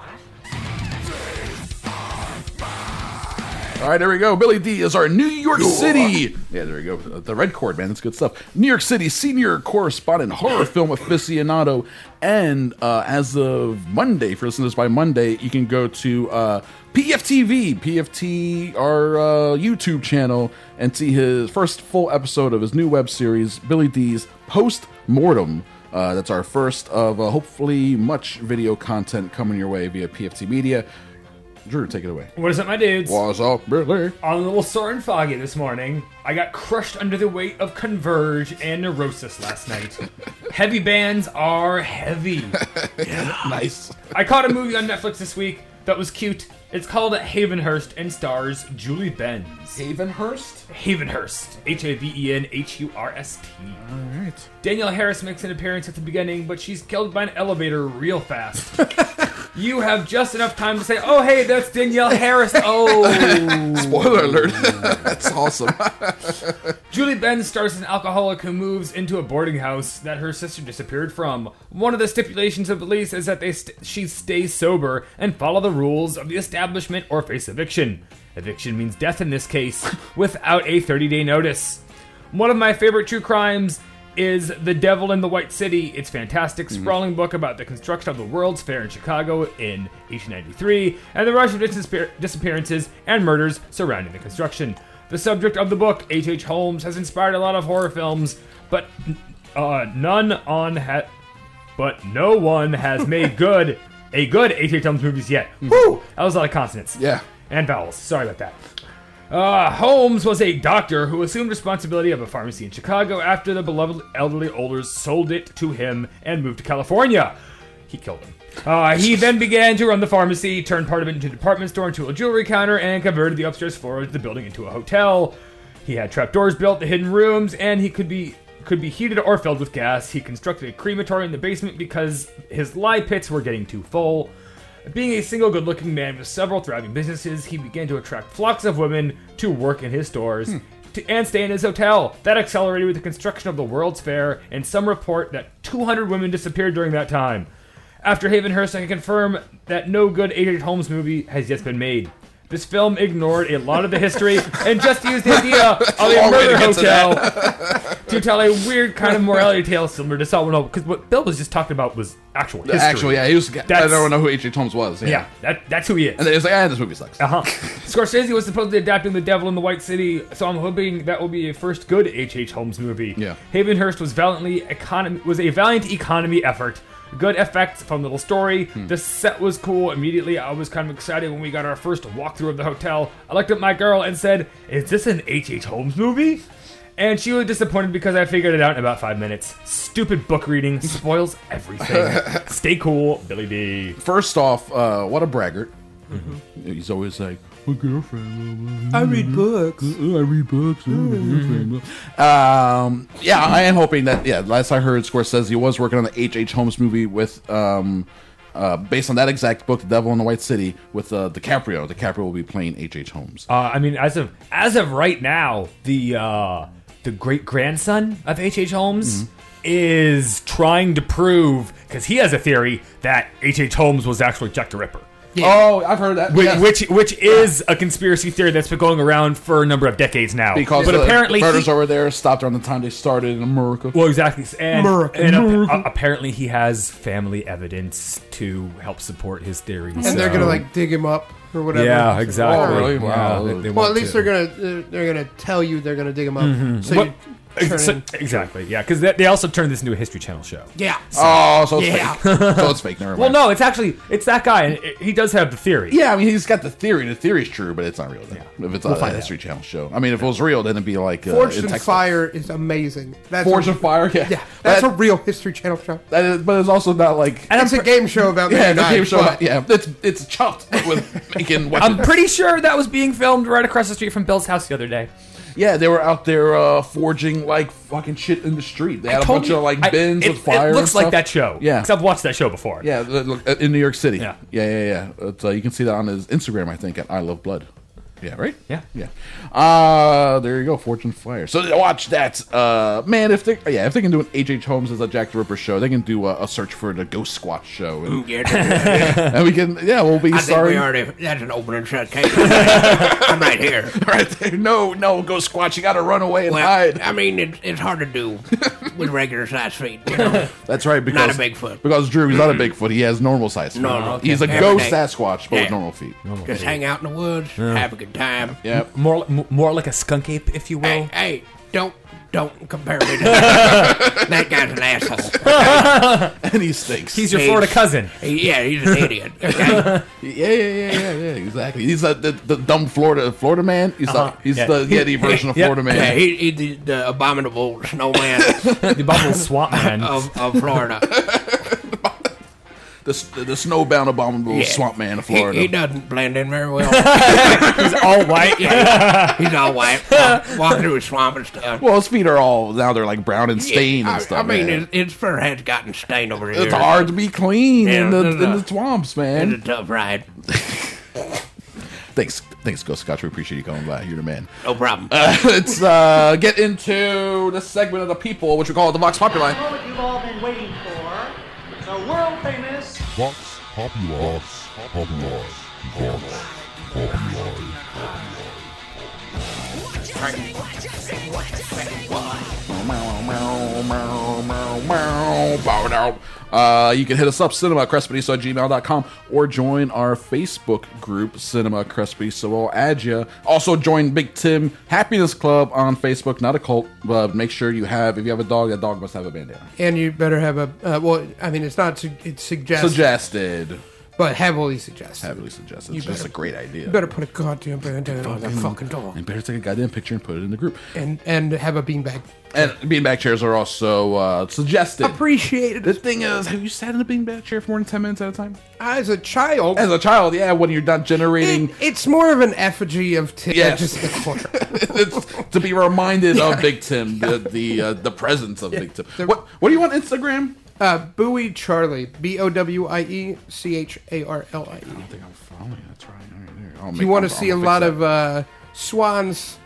[SPEAKER 8] All right, there we go. Billy D is our New York City. Yeah, there we go. The red cord, man. That's good stuff. New York City senior correspondent, horror film aficionado. And as of Monday, for listeners by Monday, you can go to PFTV, PFT, our YouTube channel, and see his first full episode of his new web series, Billy D's Post Mortem. That's our first of hopefully much video content coming your way via PFT Media. Drew, take it away.
[SPEAKER 9] What is up, my dudes?
[SPEAKER 8] What's up, Billy?
[SPEAKER 9] On a little sore and foggy this morning, I got crushed under the weight of Converge and Neurosis last night. Heavy bands are heavy.
[SPEAKER 8] Nice.
[SPEAKER 9] I caught a movie on Netflix this week that was cute. It's called Havenhurst and stars Julie Benz.
[SPEAKER 8] Havenhurst?
[SPEAKER 9] Havenhurst. Havenhurst.
[SPEAKER 8] All right.
[SPEAKER 9] Danielle Harris makes an appearance at the beginning, but she's killed by an elevator real fast. You have just enough time to say, oh, hey, that's Danielle Harris. Oh.
[SPEAKER 8] Spoiler alert. That's awesome.
[SPEAKER 9] Julie Benz stars as an alcoholic who moves into a boarding house that her sister disappeared from. One of the stipulations of the lease is that she stays sober and follow the rules of the establishment or face eviction. Eviction means death in this case, without a 30-day notice. One of my favorite true crimes is The Devil in the White City. It's a fantastic, sprawling book about the construction of the World's Fair in Chicago in 1893 and the rush of disappearances and murders surrounding the construction. The subject of the book, H.H. Holmes, has inspired a lot of horror films, but no one has made a good H.H. Holmes movies yet. Woo! That was a lot of consonants.
[SPEAKER 8] Yeah.
[SPEAKER 9] And vowels. Sorry about that. Holmes was a doctor who assumed responsibility of a pharmacy in Chicago after the beloved elderly olders sold it to him and moved to California. He killed him. He then began to run the pharmacy, turned part of it into a department store into a jewelry counter, and converted the upstairs floor of the building into a hotel. He had trapdoors built to hidden rooms, and he could be heated or filled with gas. He constructed a crematory in the basement because his lye pits were getting too full. Being a single good-looking man with several thriving businesses, he began to attract flocks of women to work in his stores and stay in his hotel. That accelerated with the construction of the World's Fair, and some report that 200 women disappeared during that time. After Havenhurst, I can confirm that no good H.H. Holmes movie has yet been made. This film ignored a lot of the history and just used the idea of a murder hotel to tell a weird kind of morality tale similar to Solomon. Because what Bill was just talking about was actual history.
[SPEAKER 8] He was. I don't know who H.H. Holmes was.
[SPEAKER 9] Yeah, that's who he is.
[SPEAKER 8] And then he was like, this movie sucks.
[SPEAKER 9] Scorsese was supposedly adapting The Devil in the White City, so I'm hoping that will be a first good H.H. Holmes movie.
[SPEAKER 8] Yeah.
[SPEAKER 9] Havenhurst was a valiant economy effort. Good effects, fun little story. The set was cool. Immediately, I was kind of excited when we got our first walkthrough of the hotel. I looked at my girl and said, "Is this an H.H. Holmes movie?" And she was disappointed because I figured it out in about 5 minutes. Stupid book reading spoils everything. Stay cool, Billy D.
[SPEAKER 8] First off, what a braggart. He's always like, my girlfriend.
[SPEAKER 10] I read books.
[SPEAKER 8] I read books. I am hoping that, last I heard, Scorsese was working on the H.H. Holmes movie with based on that exact book, The Devil in the White City, with DiCaprio. DiCaprio will be playing H.H. Holmes.
[SPEAKER 9] I mean, as of right now, the great grandson of H.H. Holmes is trying to prove, because he has a theory that H.H. Holmes was actually Jack the Ripper.
[SPEAKER 8] Yeah. Oh, I've heard that.
[SPEAKER 9] Which is a conspiracy theory that's been going around for a number of decades now.
[SPEAKER 8] Because apparently the murders over there stopped around the time they started in America.
[SPEAKER 9] Well, exactly. And apparently he has family evidence to help support his theories.
[SPEAKER 10] And they're going to dig him up or whatever.
[SPEAKER 9] Yeah, exactly.
[SPEAKER 8] Oh, really? Wow.
[SPEAKER 10] Well, at least they're gonna tell you they're gonna dig him up. So
[SPEAKER 9] exactly, yeah, because they also turned this into a History Channel show.
[SPEAKER 10] Yeah.
[SPEAKER 8] So it's fake. So it's fake. Never mind.
[SPEAKER 9] Well, no, it's that guy, and he does have the theory.
[SPEAKER 8] Yeah, I mean, he's got the theory. The theory's true, but it's not real. If it's a History Channel show, I mean, if it was real, then it'd be like
[SPEAKER 10] Forged in Fire is amazing.
[SPEAKER 8] Forged in Fire, yeah,
[SPEAKER 10] that's a real History Channel show.
[SPEAKER 8] But it's also not like
[SPEAKER 10] it's a game show about
[SPEAKER 8] game show. Yeah, it's chopped with making weapons.
[SPEAKER 9] I'm pretty sure that was being filmed right across the street from Bill's house the other day.
[SPEAKER 8] Yeah, they were out there forging fucking shit in the street. They had a bunch of bins with fire.
[SPEAKER 9] It looks
[SPEAKER 8] and
[SPEAKER 9] like that show.
[SPEAKER 8] Yeah,
[SPEAKER 9] because I've watched that show before.
[SPEAKER 8] Yeah, in New York City.
[SPEAKER 9] Yeah.
[SPEAKER 8] You can see that on his Instagram, I think, at I Love Blood. Yeah, right?
[SPEAKER 9] Yeah.
[SPEAKER 8] There you go, Fortune Fire. So watch that. Man, if they can do an H.H. Holmes as a Jack the Ripper show, they can do a search for the Ghost Squatch show. And, and we can, we'll be starring.
[SPEAKER 21] I think that's an open and shut case. I'm right here.
[SPEAKER 8] Right there. No, Ghost Squatch, you gotta run away and hide.
[SPEAKER 21] I mean, it's hard to do with regular size feet, you know?
[SPEAKER 8] That's right, because...
[SPEAKER 21] Not a Bigfoot.
[SPEAKER 8] Because Drew, he's not a Bigfoot, he has normal size feet.
[SPEAKER 21] No.
[SPEAKER 8] He's a ghost Sasquatch, but with normal feet.
[SPEAKER 21] Just hang out in the woods, have a good time.
[SPEAKER 8] Yeah,
[SPEAKER 9] more like a skunk ape, if you will.
[SPEAKER 21] Hey, don't compare me to that guy's an asshole.
[SPEAKER 8] And he stinks.
[SPEAKER 9] He's your Florida cousin.
[SPEAKER 21] He's an idiot. Okay?
[SPEAKER 8] Yeah, exactly. He's the dumb Florida man. He's the Yeti version of Florida man.
[SPEAKER 21] Yeah, he's the abominable snowman.
[SPEAKER 9] The abominable swamp man
[SPEAKER 21] of Florida.
[SPEAKER 8] The snowbound abominable swamp man of Florida.
[SPEAKER 21] He doesn't blend in very well.
[SPEAKER 9] He's all white.
[SPEAKER 21] Yeah, he's all white. Walking through a swamp and stuff.
[SPEAKER 8] Well, his feet are all now they're brown and stained and stuff.
[SPEAKER 21] I mean, his fur has gotten stained over here.
[SPEAKER 8] It's hard to be clean in the swamps, man.
[SPEAKER 21] It's a tough ride.
[SPEAKER 8] Thanks, Ghost Scotch. We appreciate you coming by. You're the man.
[SPEAKER 21] No problem.
[SPEAKER 8] Let's get into the segment of the people, which we call the Vox Populi.
[SPEAKER 22] The moment you've all been waiting for. The world famous
[SPEAKER 12] Vox Populi.
[SPEAKER 8] You can hit us up, cinemacrespediso@gmail.com, or join our Facebook group, Cinema Crespediso. We'll add you. Also, join Big Tim Happiness Club on Facebook, not a cult, but make sure if you have a dog, that dog must have a bandana.
[SPEAKER 10] And you better have it's not, it's suggested.
[SPEAKER 8] Suggested.
[SPEAKER 10] But heavily suggested.
[SPEAKER 8] It's just a great idea.
[SPEAKER 10] You better put a goddamn bandana on that fucking dog.
[SPEAKER 8] You better take a goddamn picture and put it in the group.
[SPEAKER 10] And have a beanbag.
[SPEAKER 8] And beanbag chairs are also suggested.
[SPEAKER 10] Appreciated.
[SPEAKER 8] The thing is, have you sat in a beanbag chair for more than 10 minutes at a time?
[SPEAKER 10] As a child,
[SPEAKER 8] yeah, when you're not generating...
[SPEAKER 10] It's more of an effigy of Tim, just the corner.
[SPEAKER 8] It's to be reminded of Big Tim, the presence of Big Tim. What do you want Instagram?
[SPEAKER 10] Bowie Charlie, BOWIE CHARLIE.
[SPEAKER 8] I don't think I'm following. That's right.
[SPEAKER 10] If you want to see a lot of swans,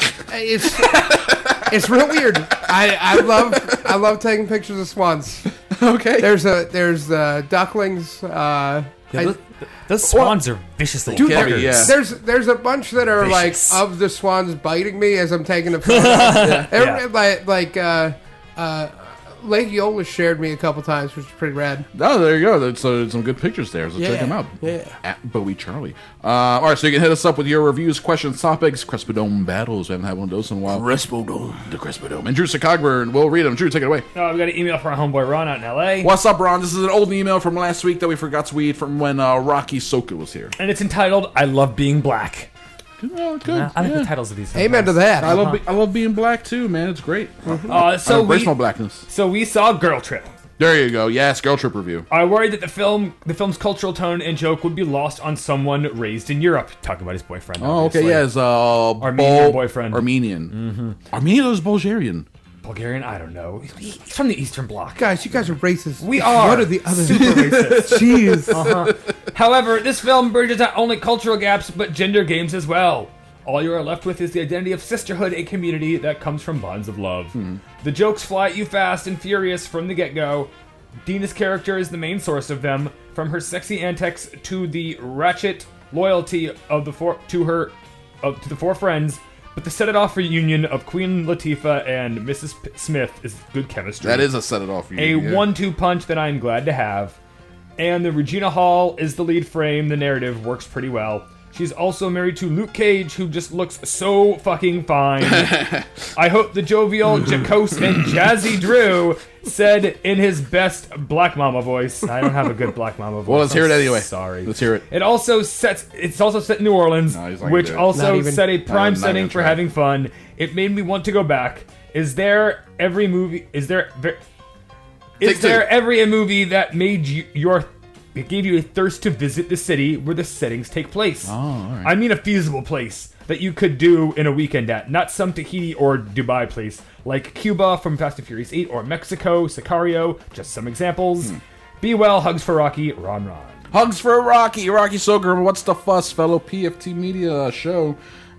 [SPEAKER 10] it's real weird. I love taking pictures of swans.
[SPEAKER 8] Okay.
[SPEAKER 10] There's ducklings.
[SPEAKER 9] Those swans are viciously
[SPEAKER 10] killers.
[SPEAKER 8] Yeah.
[SPEAKER 10] There's a bunch that are
[SPEAKER 9] vicious.
[SPEAKER 10] of the swans biting me as I'm taking a photo. Lake Yola shared me a couple times, which is pretty rad.
[SPEAKER 8] Oh, there you go. There's some good pictures there, so check them out.
[SPEAKER 10] Yeah.
[SPEAKER 8] At Bowie Charlie. All right, so you can hit us up with your reviews, questions, topics, Crespodome battles. We haven't had one of those in a while.
[SPEAKER 21] Crespodome.
[SPEAKER 8] The Crespodome. And Drew Cogburn will read them. Drew, take it away.
[SPEAKER 9] We got an email from our homeboy Ron out in L.A.
[SPEAKER 8] What's up, Ron? This is an old email from last week that we forgot to read from when Rocky Soka was here.
[SPEAKER 9] And it's entitled, I Love Being Black.
[SPEAKER 8] Oh, good.
[SPEAKER 9] I like the titles of these.
[SPEAKER 10] Amen to that.
[SPEAKER 8] I love being black too, man. It's great.
[SPEAKER 9] So
[SPEAKER 8] embrace my blackness.
[SPEAKER 9] So we saw Girl Trip.
[SPEAKER 8] There you go. Yes, Girl Trip review.
[SPEAKER 9] I worried that the film's cultural tone and joke would be lost on someone raised in Europe. Talking about his boyfriend.
[SPEAKER 8] Oh, okay. Yeah, his
[SPEAKER 9] Armenian boyfriend.
[SPEAKER 8] Armenian. Mm-hmm. Armenian is Bulgarian.
[SPEAKER 9] Bulgarian? I don't know. He's from the Eastern Bloc.
[SPEAKER 10] Guys, you guys are racist.
[SPEAKER 9] We are.
[SPEAKER 10] What are the other
[SPEAKER 9] super racist?
[SPEAKER 10] Jeez.
[SPEAKER 9] However, this film bridges not only cultural gaps, but gender games as well. All you are left with is the identity of sisterhood, a community that comes from bonds of love. The jokes fly at you fast and furious from the get-go. Dina's character is the main source of them, from her sexy antics to the ratchet loyalty of the to the four friends. But the Set It Off reunion of Queen Latifah and Mrs. Smith is good chemistry.
[SPEAKER 8] That is a Set It Off reunion.
[SPEAKER 9] A 1-2 punch that I'm glad to have. And the Regina Hall is the lead frame. The narrative works pretty well. She's also married to Luke Cage, who just looks so fucking fine. I hope the jovial, jocose, and jazzy Drew said in his best Black Mama voice. I don't have a good Black Mama voice.
[SPEAKER 8] Well, let's hear it anyway.
[SPEAKER 9] Sorry.
[SPEAKER 8] Let's hear it.
[SPEAKER 9] It's also set in New Orleans, which also set a prime setting for having fun. It made me want to go back. Is there every movie that made it gave you a thirst to visit the city where the settings take place?
[SPEAKER 8] Oh, all right.
[SPEAKER 9] I mean a feasible place that you could do in a weekend at, not some Tahiti or Dubai place like Cuba from Fast and Furious 8 or Mexico, Sicario, just some examples. Be well, hugs for Rocky, Ron.
[SPEAKER 8] Hugs for Rocky Soger. What's the fuss, fellow PFT Media show?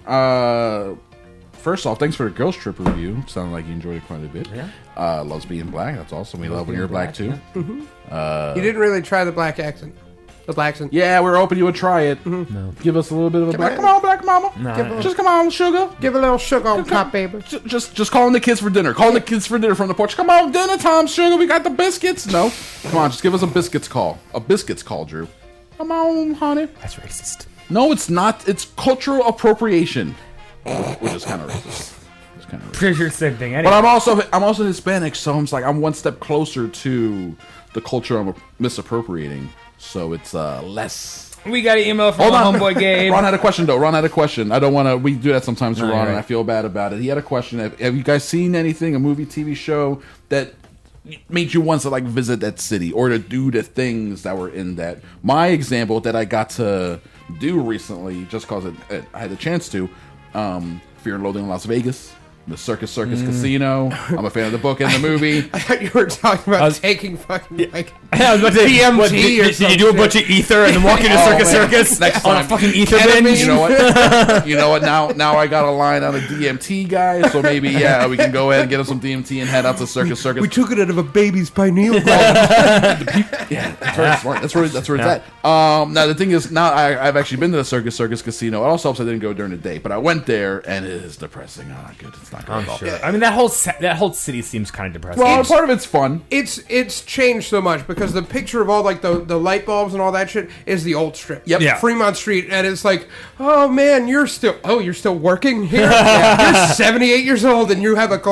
[SPEAKER 8] First off, thanks for the Girls Trip review. Sounded like you enjoyed it quite a bit.
[SPEAKER 10] Yeah.
[SPEAKER 8] Loves being black. That's awesome. We love when you're black too.
[SPEAKER 10] Yeah. You didn't really try the black accent. The black accent.
[SPEAKER 8] Yeah, we're hoping you would try it. No. Give us a little bit of a black. Come on, black mama. Just come on, sugar.
[SPEAKER 10] Give a little sugar on top, baby.
[SPEAKER 8] Just calling the kids for dinner. Calling the kids for dinner from the porch. Come on, dinner time, sugar. We got the biscuits. No, come on, just give us a biscuits call. A biscuits call, Drew. Come on, honey.
[SPEAKER 9] That's racist.
[SPEAKER 8] No, it's not. It's cultural appropriation, which is kind of racist.
[SPEAKER 9] Pretty sure same thing. Anyway.
[SPEAKER 8] But I'm also Hispanic, so I'm one step closer to the culture I'm misappropriating. So it's less.
[SPEAKER 9] We got an email from homeboy Gabe.
[SPEAKER 8] Ron had a question though. I don't want to. We do that sometimes to Ron, and I feel bad about it. He had a question. Have you guys seen anything, a movie, TV show that made you want to like visit that city or to do the things that were in that? My example that I got to do recently, just because I had the chance to, Fear and Loathing in Las Vegas. The Circus Casino. I'm a fan of the book and the movie.
[SPEAKER 10] I thought you were talking about taking fucking like
[SPEAKER 9] I was about to say,
[SPEAKER 10] DMT or
[SPEAKER 9] did you do a bunch of ether and then walk into Circus
[SPEAKER 8] next
[SPEAKER 9] on
[SPEAKER 8] time.
[SPEAKER 9] a fucking ether binge?
[SPEAKER 8] You know what? You know what? Now I got a line on a DMT guy, so maybe we can go ahead and get him some DMT and head out to Circus.
[SPEAKER 10] We took it out of a baby's pineal gland.
[SPEAKER 8] Yeah, that's very smart. That's where it's at. Now the thing is, now I've actually been to the Circus Casino. It also helps I didn't go during the day, but I went there and it is depressing. Oh, good. It's not good at all.
[SPEAKER 9] Sure. I mean, that whole city seems kind of depressing.
[SPEAKER 8] Well, part of it's fun.
[SPEAKER 10] It's changed so much because the picture of all like the light bulbs and all that shit is the old strip.
[SPEAKER 8] Yep.
[SPEAKER 10] Yeah. Fremont Street, and it's like, oh man, you're still working here. You're 78 years old, and you have a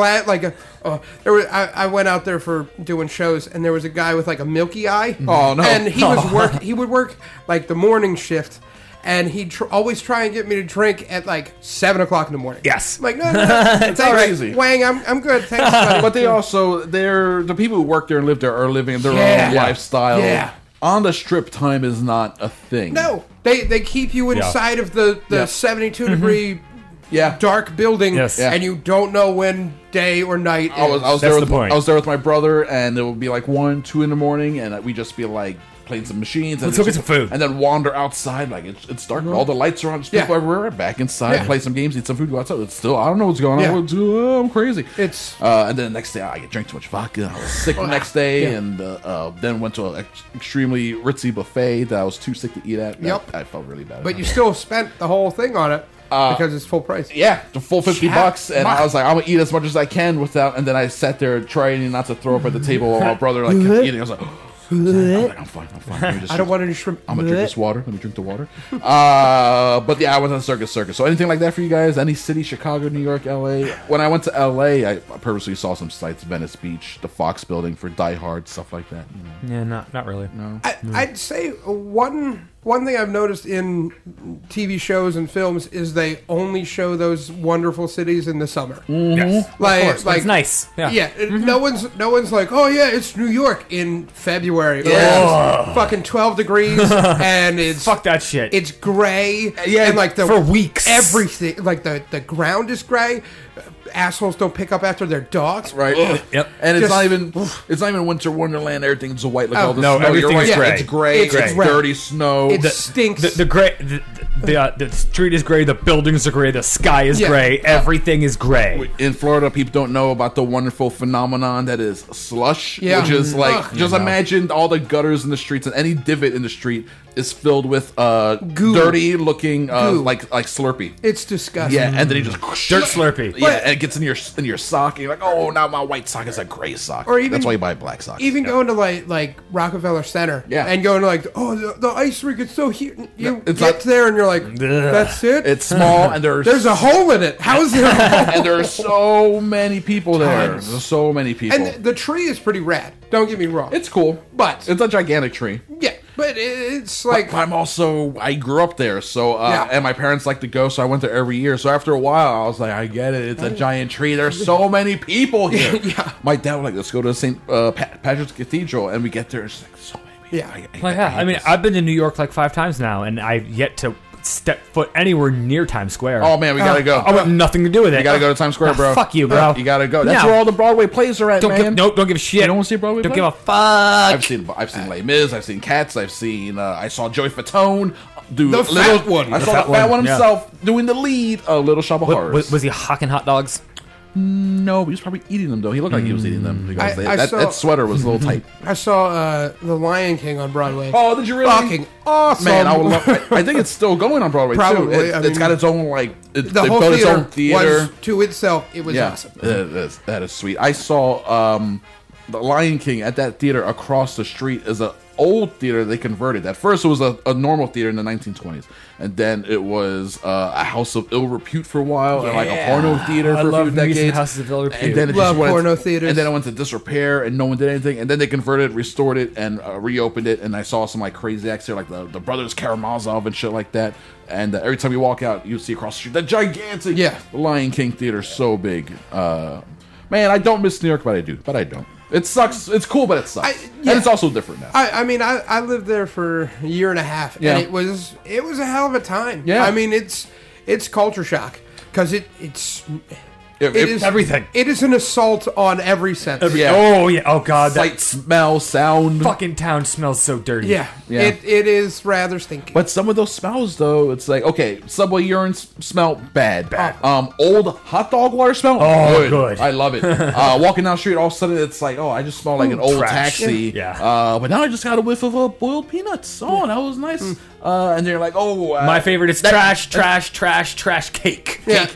[SPEAKER 10] I went out there for doing shows, and there was a guy with like a milky eye.
[SPEAKER 8] Oh no!
[SPEAKER 10] And he would work like the morning shift. And he'd always try and get me to drink at like 7 o'clock in the morning.
[SPEAKER 9] Yes.
[SPEAKER 10] I'm like, no,
[SPEAKER 8] it's crazy.
[SPEAKER 10] Wang, I'm good. Thanks, buddy.
[SPEAKER 8] But the people who work there and live there are living their own lifestyle.
[SPEAKER 10] Yeah.
[SPEAKER 8] On the strip, time is not a thing.
[SPEAKER 10] No, they keep you inside of the 72 degree dark building, and you don't know when day or night is.
[SPEAKER 8] I was there with my brother, and it would be like 1, 2 in the morning, and we'd just be like playing some machines and
[SPEAKER 9] let's go get some food,
[SPEAKER 8] and then wander outside. Like it's dark, all the lights are on, just people everywhere. Back inside, play some games, eat some food, go outside. It's still, I don't know what's going on. I'm crazy.
[SPEAKER 10] It's
[SPEAKER 8] and then the next day I drank too much vodka. I was sick the next day, and then went to an extremely ritzy buffet that I was too sick to eat at. I felt really bad.
[SPEAKER 10] But you still spent the whole thing on it. Because it's full price.
[SPEAKER 8] Yeah, the full $50, and I was like, I'm gonna eat as much as I can without. And then I sat there trying not to throw up at the table while my brother kept eating. I was like, I'm fine.
[SPEAKER 10] I don't want any shrimp.
[SPEAKER 8] I'm gonna drink this water. Let me drink the water. But I went on Circus. So anything like that for you guys? Any city? Chicago, New York, LA? When I went to LA, I purposely saw some sites: Venice Beach, the Fox Building for Die Hard, stuff like that.
[SPEAKER 9] Yeah, not really.
[SPEAKER 8] No.
[SPEAKER 10] I'd say one thing I've noticed in TV shows and films is they only show those wonderful cities in the summer.
[SPEAKER 9] Yes, like it's nice.
[SPEAKER 10] Yeah. No one's like, oh yeah, it's New York in February.
[SPEAKER 8] Yeah.
[SPEAKER 10] Fucking 12 degrees, and it's
[SPEAKER 9] fuck that shit.
[SPEAKER 10] It's gray.
[SPEAKER 9] Yeah,
[SPEAKER 10] and like
[SPEAKER 9] for weeks,
[SPEAKER 10] everything like the ground is gray. assholes don't pick up after their dogs.
[SPEAKER 8] Right.
[SPEAKER 9] Yep.
[SPEAKER 8] And it's
[SPEAKER 10] Just-
[SPEAKER 8] not even Winter Wonderland. Everything's white. Like
[SPEAKER 10] Oh,
[SPEAKER 8] all the
[SPEAKER 9] no,
[SPEAKER 8] snow. You're
[SPEAKER 9] everything is
[SPEAKER 8] right.
[SPEAKER 9] gray.
[SPEAKER 8] It's gray.
[SPEAKER 10] It's
[SPEAKER 8] It's
[SPEAKER 10] gray.
[SPEAKER 8] dirty snow.
[SPEAKER 10] It stinks.
[SPEAKER 9] The gray. The street is gray. The buildings are gray. The sky is
[SPEAKER 10] Yeah.
[SPEAKER 9] gray. Everything is gray.
[SPEAKER 8] In Florida, people don't know about the wonderful phenomenon that is slush,
[SPEAKER 10] Yeah.
[SPEAKER 8] which is like
[SPEAKER 10] Ugh.
[SPEAKER 8] just imagine all the gutters in the streets and any divot in the street is filled with dirty looking
[SPEAKER 10] Goo.
[SPEAKER 8] like Slurpee.
[SPEAKER 10] It's disgusting.
[SPEAKER 8] Yeah, and then you just
[SPEAKER 9] Dirt Slurpee.
[SPEAKER 8] Yeah, and it gets in your sock, and you're like, oh, now my white sock is a gray sock.
[SPEAKER 10] Or even-
[SPEAKER 8] That's why you buy black socks.
[SPEAKER 10] Even going to like Rockefeller Center, and going to like, oh, the ice rink is so huge. You
[SPEAKER 8] it's
[SPEAKER 10] get
[SPEAKER 8] not-
[SPEAKER 10] there and you're like, that's it.
[SPEAKER 8] It's small, and
[SPEAKER 10] there's a hole in it. How is there a hole?
[SPEAKER 8] and there are so many people there.
[SPEAKER 10] Tons.
[SPEAKER 8] There's so many people.
[SPEAKER 10] And the tree is pretty rad. Don't get me wrong.
[SPEAKER 8] It's cool,
[SPEAKER 10] but
[SPEAKER 8] it's a gigantic tree.
[SPEAKER 10] Yeah, but it's like
[SPEAKER 8] But I grew up there, so and my parents like to go, so I went there every year. So after a while, I was like, I get it. It's a giant tree. There's so many people here.
[SPEAKER 10] Yeah.
[SPEAKER 8] My dad was like, let's go to St. Patrick's Cathedral, and we get there. It's like so many people.
[SPEAKER 10] Yeah.
[SPEAKER 9] I mean, I've been to New York like 5 times now, and I've yet to step foot anywhere near Times Square.
[SPEAKER 8] Oh man, we gotta go.
[SPEAKER 9] I want nothing to do with it.
[SPEAKER 8] You gotta go to Times Square, bro.
[SPEAKER 9] Fuck you, bro.
[SPEAKER 8] You gotta go. That's
[SPEAKER 9] No.
[SPEAKER 8] where all the Broadway plays are at,
[SPEAKER 9] Don't
[SPEAKER 8] man.
[SPEAKER 9] don't give a shit.
[SPEAKER 8] You don't want to see a Broadway
[SPEAKER 9] Don't
[SPEAKER 8] play?
[SPEAKER 9] give a fuck.
[SPEAKER 8] I've seen Les Mis. I've seen Cats. I've seen. I saw Joey Fatone do
[SPEAKER 10] The fat one.
[SPEAKER 8] I
[SPEAKER 9] The
[SPEAKER 8] saw
[SPEAKER 9] fat
[SPEAKER 8] the fat
[SPEAKER 9] one,
[SPEAKER 8] one himself doing the lead. Little Shop of Horrors.
[SPEAKER 9] Was he hawking hot dogs?
[SPEAKER 8] No, but he was probably eating them though. He looked like he was eating them because that sweater was a little tight.
[SPEAKER 10] I saw The Lion King on Broadway.
[SPEAKER 8] Oh, did you really?
[SPEAKER 10] Fucking awesome.
[SPEAKER 8] Man, I think it's still going on Broadway
[SPEAKER 10] Probably.
[SPEAKER 8] too.
[SPEAKER 10] I
[SPEAKER 8] It's
[SPEAKER 10] mean,
[SPEAKER 8] got its own
[SPEAKER 10] the whole
[SPEAKER 8] built its
[SPEAKER 10] theater
[SPEAKER 8] own theater.
[SPEAKER 10] was to itself. It was awesome.
[SPEAKER 8] That is sweet. I saw The Lion King at that theater across the street is an old theater they converted. At first it was a normal theater in the 1920s, and then it was a house of ill repute for a while, and like a porno theater for a few decades.
[SPEAKER 9] Houses of ill repute.
[SPEAKER 8] And then it
[SPEAKER 10] Love
[SPEAKER 8] just went,
[SPEAKER 10] porno theaters.
[SPEAKER 8] And then it went to disrepair, and no one did anything. And then they converted, restored it, and reopened it. And I saw some like crazy acts there, like the brothers Karamazov and shit like that. And every time you walk out, you see across the street that gigantic Lion King theater, so big. Man, I don't miss New York, but I do. But I don't. It sucks. It's cool, but it sucks. And it's also different now.
[SPEAKER 10] I mean, I lived there for a year and a half,
[SPEAKER 8] Yeah.
[SPEAKER 10] and it was a hell of a time.
[SPEAKER 8] Yeah.
[SPEAKER 10] I mean, it's culture shock because it is
[SPEAKER 9] everything.
[SPEAKER 10] It is an assault on every sense.
[SPEAKER 9] Oh yeah. Oh god.
[SPEAKER 8] Sight, smell, sound.
[SPEAKER 9] Fucking town smells so dirty.
[SPEAKER 10] Yeah. It is rather stinky.
[SPEAKER 8] But some of those smells, though, it's like, okay, subway urine smell, bad. Old hot dog water smell,
[SPEAKER 9] good.
[SPEAKER 8] I love it. Walking down the street, all of a sudden, it's like, oh, I just smell like an old
[SPEAKER 9] trash.
[SPEAKER 8] taxi.
[SPEAKER 9] Yeah.
[SPEAKER 8] But now I just got a whiff of boiled peanuts. Oh, that was nice. And they're like, oh.
[SPEAKER 9] My favorite is trash cake.
[SPEAKER 10] Yeah.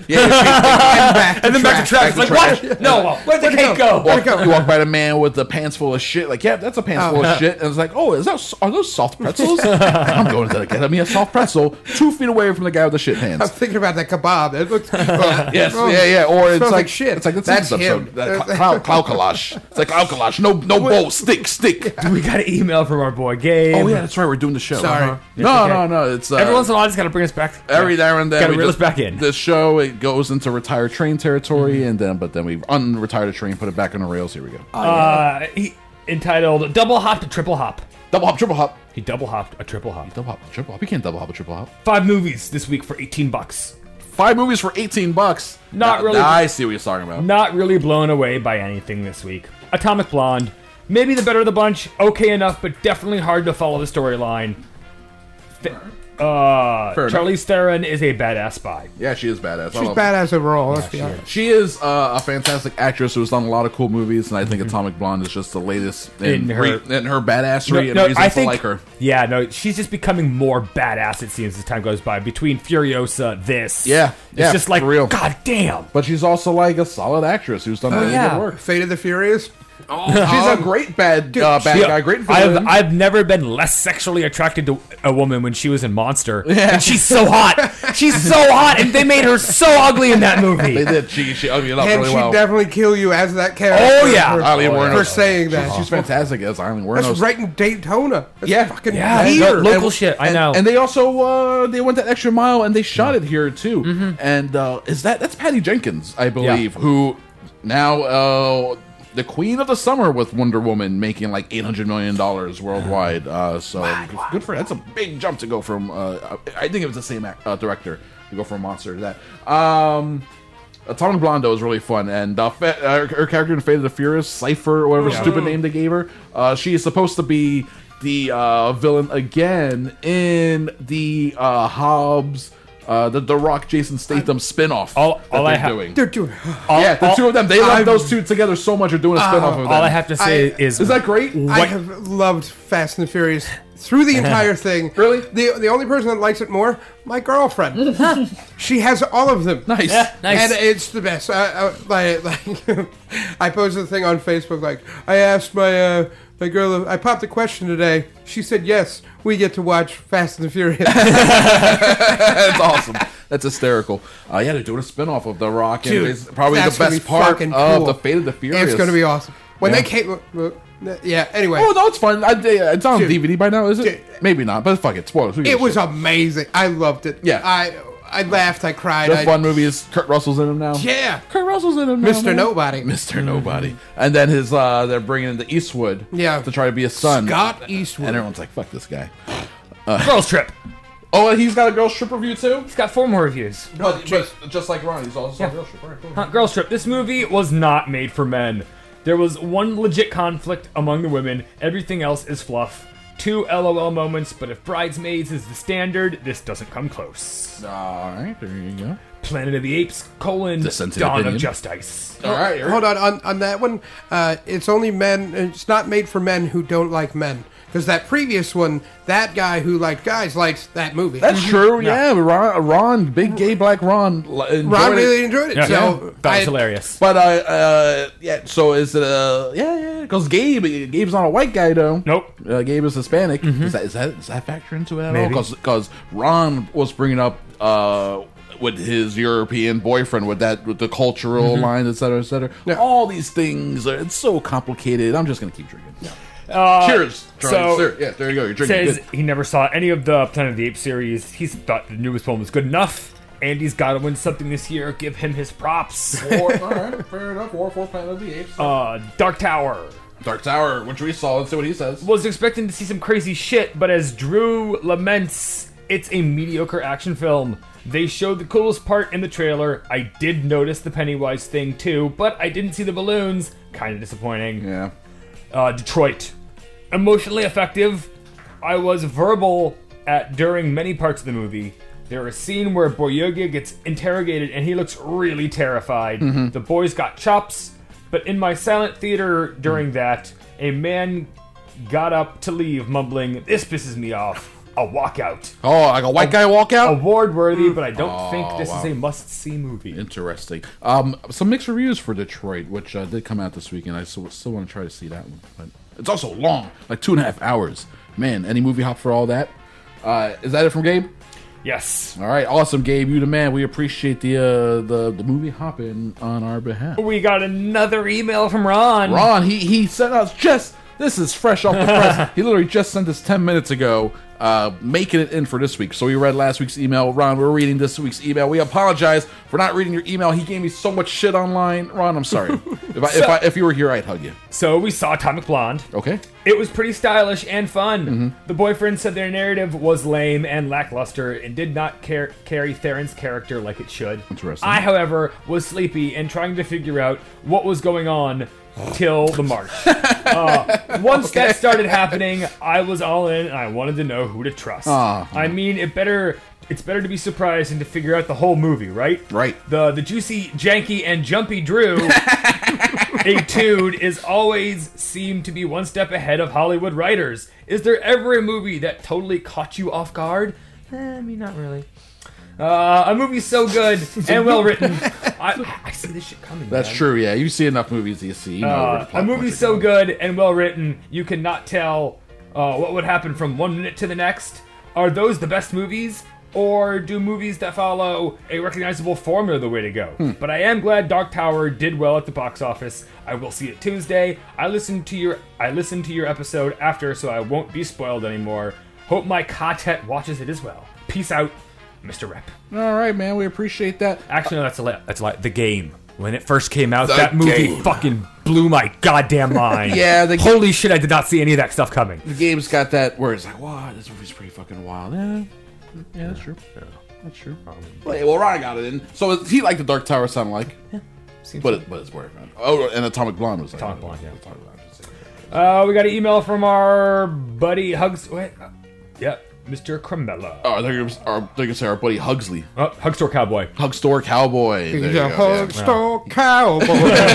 [SPEAKER 9] And then back to trash. Like, what? No, where'd the cake go?
[SPEAKER 8] You walk by the man with the pants full of shit. Like, yeah, that's a pants full of shit. And it's like, oh, are those soft pretzels? I'm going to get me a soft pretzel 2 feet away from the guy with the shit
[SPEAKER 10] I'm
[SPEAKER 8] pants.
[SPEAKER 10] thinking about that kebab. It looks
[SPEAKER 8] Yes, yeah. Or it's
[SPEAKER 10] smells
[SPEAKER 8] like
[SPEAKER 10] shit.
[SPEAKER 8] It's like
[SPEAKER 10] That's
[SPEAKER 8] this
[SPEAKER 10] him.
[SPEAKER 8] episode. Cloud Kalash. It's like Cloud Kalash. No bowl. Stick.
[SPEAKER 9] We got an email from our boy Gabe.
[SPEAKER 8] Oh yeah, that's right. We're doing the show.
[SPEAKER 10] Sorry.
[SPEAKER 8] No. It's
[SPEAKER 9] Every once in a while, I just got to bring us back.
[SPEAKER 8] every now and then
[SPEAKER 9] Gotta
[SPEAKER 8] we
[SPEAKER 9] reel
[SPEAKER 8] just-
[SPEAKER 9] us back in.
[SPEAKER 8] This show it goes into retired train territory, and then we unretired a train, put it back on the rails. Here we go.
[SPEAKER 9] He entitled "Double Hop to Triple Hop."
[SPEAKER 8] Double hop, triple hop.
[SPEAKER 9] He double hopped a triple hop.
[SPEAKER 8] Double hop, triple hop. You can't double hop a triple hop.
[SPEAKER 9] 5 movies this week for $18.
[SPEAKER 8] 5 movies for $18.
[SPEAKER 9] Not really.
[SPEAKER 8] I see what you're talking about.
[SPEAKER 9] Not really blown away by anything this week. Atomic Blonde, maybe the better of the bunch. Okay enough, but definitely hard to follow the storyline. Charlize Theron is a badass spy.
[SPEAKER 8] Yeah, she is badass.
[SPEAKER 10] She's badass overall. Let's be honest.
[SPEAKER 8] She is a fantastic actress who's done a lot of cool movies, and I think Atomic Blonde is just the latest in her badassery and reason to like her.
[SPEAKER 9] Yeah, no, she's just becoming more badass, it seems, as time goes by. Between Furiosa, this.
[SPEAKER 8] Yeah,
[SPEAKER 9] It's just like,
[SPEAKER 8] for real.
[SPEAKER 9] God damn.
[SPEAKER 8] But she's also like a solid actress who's done really good work.
[SPEAKER 10] Fate of the Furious.
[SPEAKER 8] She's a great bad guy, great villain.
[SPEAKER 9] I've never been less sexually attracted to a woman when she was in Monster. Yeah. And she's so hot. She's so hot, and they made her so ugly in that movie.
[SPEAKER 8] They did. She ugly it up
[SPEAKER 10] And
[SPEAKER 8] really
[SPEAKER 10] she'd
[SPEAKER 8] well.
[SPEAKER 10] definitely kill you as that character.
[SPEAKER 9] Oh, yeah.
[SPEAKER 8] Eileen Wuornos.
[SPEAKER 10] For saying that.
[SPEAKER 8] She's fantastic as Eileen Wuornos.
[SPEAKER 10] That's right in Daytona. That's fucking
[SPEAKER 9] Yeah,
[SPEAKER 10] here.
[SPEAKER 9] local shit. I know.
[SPEAKER 8] And they also they went that extra mile and they shot it here too. And that's Patty Jenkins, I believe, who now the queen of the summer with Wonder Woman, making like $800 million worldwide. Good for her. That's a big jump to go from. I think it was the same director to go from Monster to that. Atomic Blonde is really fun, and her character in Fate of the Furious, Cypher, or whatever stupid name they gave her, she is supposed to be the villain again in the Hobbs, the Rock Jason Statham spinoff
[SPEAKER 10] They're doing.
[SPEAKER 8] The two of them. They love those two together so much. They're doing a spinoff of them.
[SPEAKER 9] All I have to say is
[SPEAKER 8] that great?
[SPEAKER 10] I have loved Fast and the Furious through the entire thing.
[SPEAKER 8] Really?
[SPEAKER 10] The only person that likes it more, my girlfriend. She has all of them.
[SPEAKER 8] Nice.
[SPEAKER 9] Yeah, nice.
[SPEAKER 10] And it's the best. I posted a thing on Facebook like, I asked my girl, I popped a question today. She said, yes, we get to watch Fast and the Furious.
[SPEAKER 8] That's awesome. That's hysterical. They're doing a spinoff of The Rock. And it's probably the best part of the Fate of the Furious.
[SPEAKER 10] It's going to be awesome. When they came... anyway.
[SPEAKER 8] Oh, no, it's fun. It's on DVD by now, is it? Maybe not, but fuck it. Spoilers.
[SPEAKER 10] It was amazing. I loved it.
[SPEAKER 8] Yeah.
[SPEAKER 10] I laughed. I cried.
[SPEAKER 8] The fun movie is Kurt Russell's in him now.
[SPEAKER 10] Yeah.
[SPEAKER 8] Kurt Russell's in him now.
[SPEAKER 10] Mr. Nobody.
[SPEAKER 8] Mr. Nobody. And then they're bringing in the Eastwood to try to be his son.
[SPEAKER 10] Scott Eastwood.
[SPEAKER 8] And everyone's like, fuck this guy.
[SPEAKER 9] Girls Trip.
[SPEAKER 8] Oh, he's got a Girls Trip review too?
[SPEAKER 9] He's got 4 more reviews.
[SPEAKER 8] But just like Ron, he's also on Girls Trip. Right, cool.
[SPEAKER 9] Girls Trip. This movie was not made for men. There was one legit conflict among the women. Everything else is fluff. 2 LOL moments, but if Bridesmaids is the standard, this doesn't come close.
[SPEAKER 8] Alright, there you go.
[SPEAKER 9] Planet of the Apes, Dawn of Justice.
[SPEAKER 8] Alright,
[SPEAKER 10] hold on that one. It's only men. It's not made for men who don't like men. Because that previous one, that guy who liked guys liked that movie.
[SPEAKER 8] That's true, yeah. Ron, big gay black Ron
[SPEAKER 10] really enjoyed it.
[SPEAKER 9] Yeah.
[SPEAKER 10] So
[SPEAKER 9] that was hilarious.
[SPEAKER 8] But, so is it, because Gabe's not a white guy, though.
[SPEAKER 9] Nope.
[SPEAKER 8] Gabe is Hispanic. Does that factor into it at all? Because Ron was bringing up, with his European boyfriend, with the cultural lines, et cetera, et cetera. Yeah. All these things, it's so complicated. I'm just going to keep drinking. Yeah. Cheers, Charlie. So, yeah, there you go. You're drinking.
[SPEAKER 9] Says he never saw any of the Planet of the Apes series. He thought the newest one was good enough. Andy's got to win something this year. Give him his props.
[SPEAKER 8] All right, fair enough. War for Planet of the Apes.
[SPEAKER 9] Dark Tower.
[SPEAKER 8] Dark Tower, which we saw. Let's see what he says.
[SPEAKER 9] Was expecting to see some crazy shit, but as Drew laments, it's a mediocre action film. They showed the coolest part in the trailer. I did notice the Pennywise thing too, but I didn't see the balloons. Kind of disappointing.
[SPEAKER 8] Yeah.
[SPEAKER 9] Detroit. Emotionally effective. I was verbal during many parts of the movie. There was a scene where Boyega gets interrogated and he looks really terrified. The boys got chops, but in my silent theater during that, a man got up to leave mumbling, "This pisses me off." A walkout.
[SPEAKER 8] Oh, like a white guy walkout?
[SPEAKER 9] Award-worthy, but I don't think this is a must-see movie.
[SPEAKER 8] Interesting. Some mixed reviews for Detroit, which did come out this weekend. I still want to try to see that one. But it's also long, like 2.5 hours. Man, any movie hop for all that? Is that it from Gabe?
[SPEAKER 9] Yes.
[SPEAKER 8] All right, awesome, Gabe. You the man. We appreciate the movie hopping on our behalf.
[SPEAKER 9] We got another email from Ron.
[SPEAKER 8] Ron, he sent us this is fresh off the press. He literally just sent us 10 minutes ago, making it in for this week. So we read last week's email. Ron, we're reading this week's email. We apologize for not reading your email. He gave me so much shit online. Ron, I'm sorry. If you were here, I'd hug you.
[SPEAKER 9] So we saw Atomic Blonde.
[SPEAKER 8] Okay.
[SPEAKER 9] It was pretty stylish and fun. The boyfriend said their narrative was lame and lackluster and did not carry Theron's character like it should.
[SPEAKER 8] Interesting.
[SPEAKER 9] I, however, was sleepy and trying to figure out what was going on till the march. Once that started happening, I was all in and I wanted to know who to trust. I mean, it's better to be surprised than to figure out the whole movie, right?
[SPEAKER 8] Right.
[SPEAKER 9] The juicy, janky, and jumpy Drew etude is always seemed to be one step ahead of Hollywood writers. Is there ever a movie that totally caught you off guard? I mean, not really. A movie so good and well written. I see this shit coming.
[SPEAKER 8] That's
[SPEAKER 9] man.
[SPEAKER 8] True, yeah. You see enough movies, you see. You know
[SPEAKER 9] a movie so good and well written, you cannot tell what would happen from 1 minute to the next. Are those the best movies? Or do movies that follow a recognizable formula the way to go? But I am glad Dark Tower did well at the box office. I will see it Tuesday. I listened to your episode after, so I won't be spoiled anymore. Hope my quartet watches it as well. Peace out, Mr. Rep.
[SPEAKER 8] All right, man. We appreciate that.
[SPEAKER 9] Actually, no, that's a lie. The Game. When it first came out, that movie fucking blew my goddamn mind.
[SPEAKER 8] Yeah,
[SPEAKER 9] holy shit! I did not see any of that stuff coming.
[SPEAKER 8] The Game's got that where it's like, wow, this movie's pretty fucking wild. Yeah, that's true. That's true. Well, Ryan got it in. So he liked the Dark Tower sound like. Yeah. But it's weird, man. Oh, and Atomic Blonde was like.
[SPEAKER 9] Atomic Blonde, yeah. We got an email from our buddy Hugs. Wait. Yep. Mr. Cremella.
[SPEAKER 8] Oh, they're going to say our buddy Hugsley.
[SPEAKER 9] Hugstore Cowboy.
[SPEAKER 8] Hugstore Cowboy.
[SPEAKER 10] He's a Hugstore Cowboy.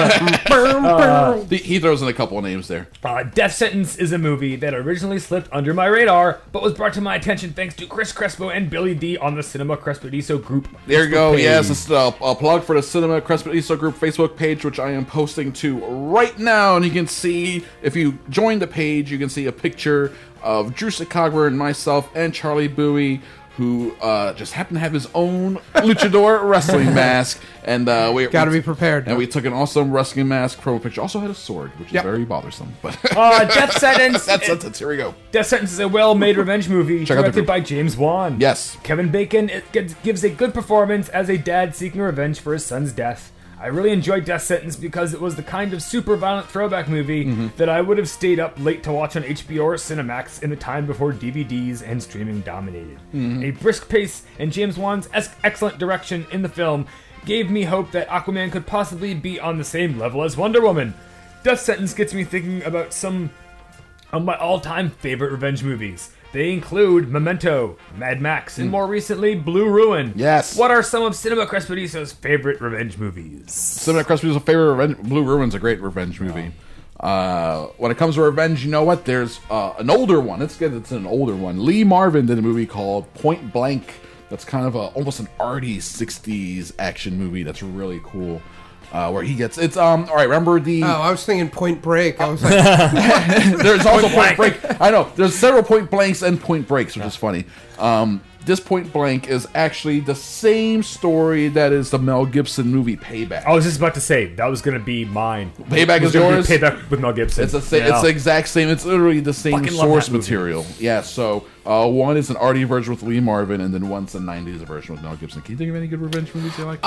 [SPEAKER 8] He throws in a couple of names there.
[SPEAKER 9] Death Sentence is a movie that originally slipped under my radar, but was brought to my attention thanks to Chris Crespo and Billy D on the Cinema Crespediso group.
[SPEAKER 8] There you go. Page. Yes, it's a plug for the Cinema Crespediso group Facebook page, which I am posting to right now. And you can see, if you join the page, you can see a picture of Drew Secagler and myself and Charlie Bowie, who just happened to have his own luchador wrestling mask, and we
[SPEAKER 10] gotta be prepared.
[SPEAKER 8] And we took an awesome wrestling mask promo picture. Also had a sword, which is very bothersome. But
[SPEAKER 9] Death Sentence.
[SPEAKER 8] That's here we go.
[SPEAKER 9] Death Sentence is a well-made revenge movie directed by James Wan.
[SPEAKER 8] Yes,
[SPEAKER 9] Kevin Bacon gives a good performance as a dad seeking revenge for his son's death. I really enjoyed Death Sentence because it was the kind of super violent throwback movie that I would have stayed up late to watch on HBO or Cinemax in the time before DVDs and streaming dominated. A brisk pace and James Wan's excellent direction in the film gave me hope that Aquaman could possibly be on the same level as Wonder Woman. Death Sentence gets me thinking about some of my all-time favorite revenge movies. They include Memento, Mad Max, and more recently, Blue Ruin.
[SPEAKER 8] Yes.
[SPEAKER 9] What are some of Cinema Crespediso's favorite revenge movies?
[SPEAKER 8] Cinema Crespediso's favorite revenge... Blue Ruin's a great revenge movie. When it comes to revenge, you know what? There's an older one. It's an older one. Lee Marvin did a movie called Point Blank. That's kind of almost an arty 60s action movie that's really cool. Where he gets all right. Remember the?
[SPEAKER 10] Oh, I was thinking Point Break. I was like,
[SPEAKER 8] there's also Point Break. I know there's several Point Blanks and Point Breaks, which is funny. This Point Blank is actually the same story that is the Mel Gibson movie Payback.
[SPEAKER 9] I was just about to say that was going to be mine.
[SPEAKER 8] Payback is yours.
[SPEAKER 9] Payback with Mel Gibson.
[SPEAKER 8] It's the exact same. It's literally the same source material. Yeah. So one is an arty version with Lee Marvin, and then one's a '90s version with Mel Gibson. Can you think of any good revenge movies you like?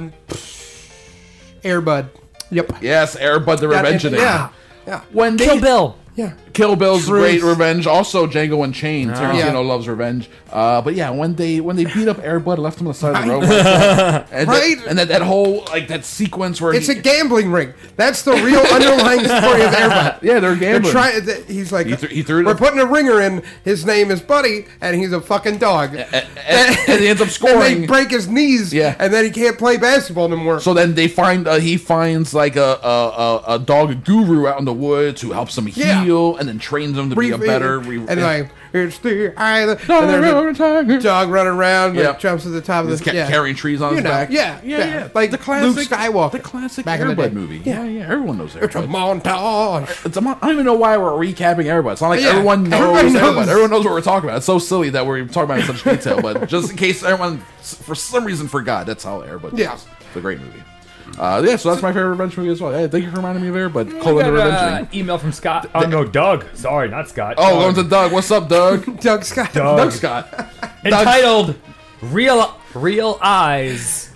[SPEAKER 10] Air Bud. Yep.
[SPEAKER 8] Yes, Air Bud the Revenge.
[SPEAKER 10] Yeah.
[SPEAKER 8] When
[SPEAKER 9] Kill Bill.
[SPEAKER 10] Yeah.
[SPEAKER 8] Kill Bill's great revenge. Also Django Unchained. Tarantino loves revenge. But yeah, when they beat up Air Bud and left him on the side of the road. And that whole that sequence where
[SPEAKER 10] it's a gambling ring. That's the real underlying story of Air Bud.
[SPEAKER 8] Yeah, they're gambling.
[SPEAKER 10] He's like,
[SPEAKER 8] he threw
[SPEAKER 10] we're putting a ringer in. His name is Buddy, and he's a fucking dog.
[SPEAKER 8] And he ends up scoring.
[SPEAKER 10] And they break his knees.
[SPEAKER 8] Yeah.
[SPEAKER 10] And then he can't play basketball anymore.
[SPEAKER 8] So then they find he finds like a dog guru out in the woods who helps him heal and then trains him to be a better.
[SPEAKER 10] And like it's the eye of the and there's a dog running around and jumps to the top of the
[SPEAKER 8] carrying trees on his back.
[SPEAKER 10] Yeah. Like
[SPEAKER 8] the classic
[SPEAKER 10] Luke Skywalker,
[SPEAKER 8] the classic
[SPEAKER 10] back
[SPEAKER 8] Air Bud movie. Yeah, everyone knows Air
[SPEAKER 10] It's
[SPEAKER 8] Bud.
[SPEAKER 10] a montage.
[SPEAKER 8] I don't even know why we're recapping Air Bud. It's not like everyone knows Air Bud. Everyone knows what we're talking about. It's so silly that we're talking about it in such detail, but just in case everyone for some reason forgot, that's how Air Bud is. It's a great movie. So that's my favorite revenge movie as well. Hey, thank you for reminding me of Air Bud. Colon the Revenge.
[SPEAKER 9] Email from Scott. Oh no, Doug. Sorry, not Scott.
[SPEAKER 8] Oh, going to Doug. What's up, Doug?
[SPEAKER 10] Doug Scott.
[SPEAKER 8] Doug Scott.
[SPEAKER 9] Entitled Real Eyes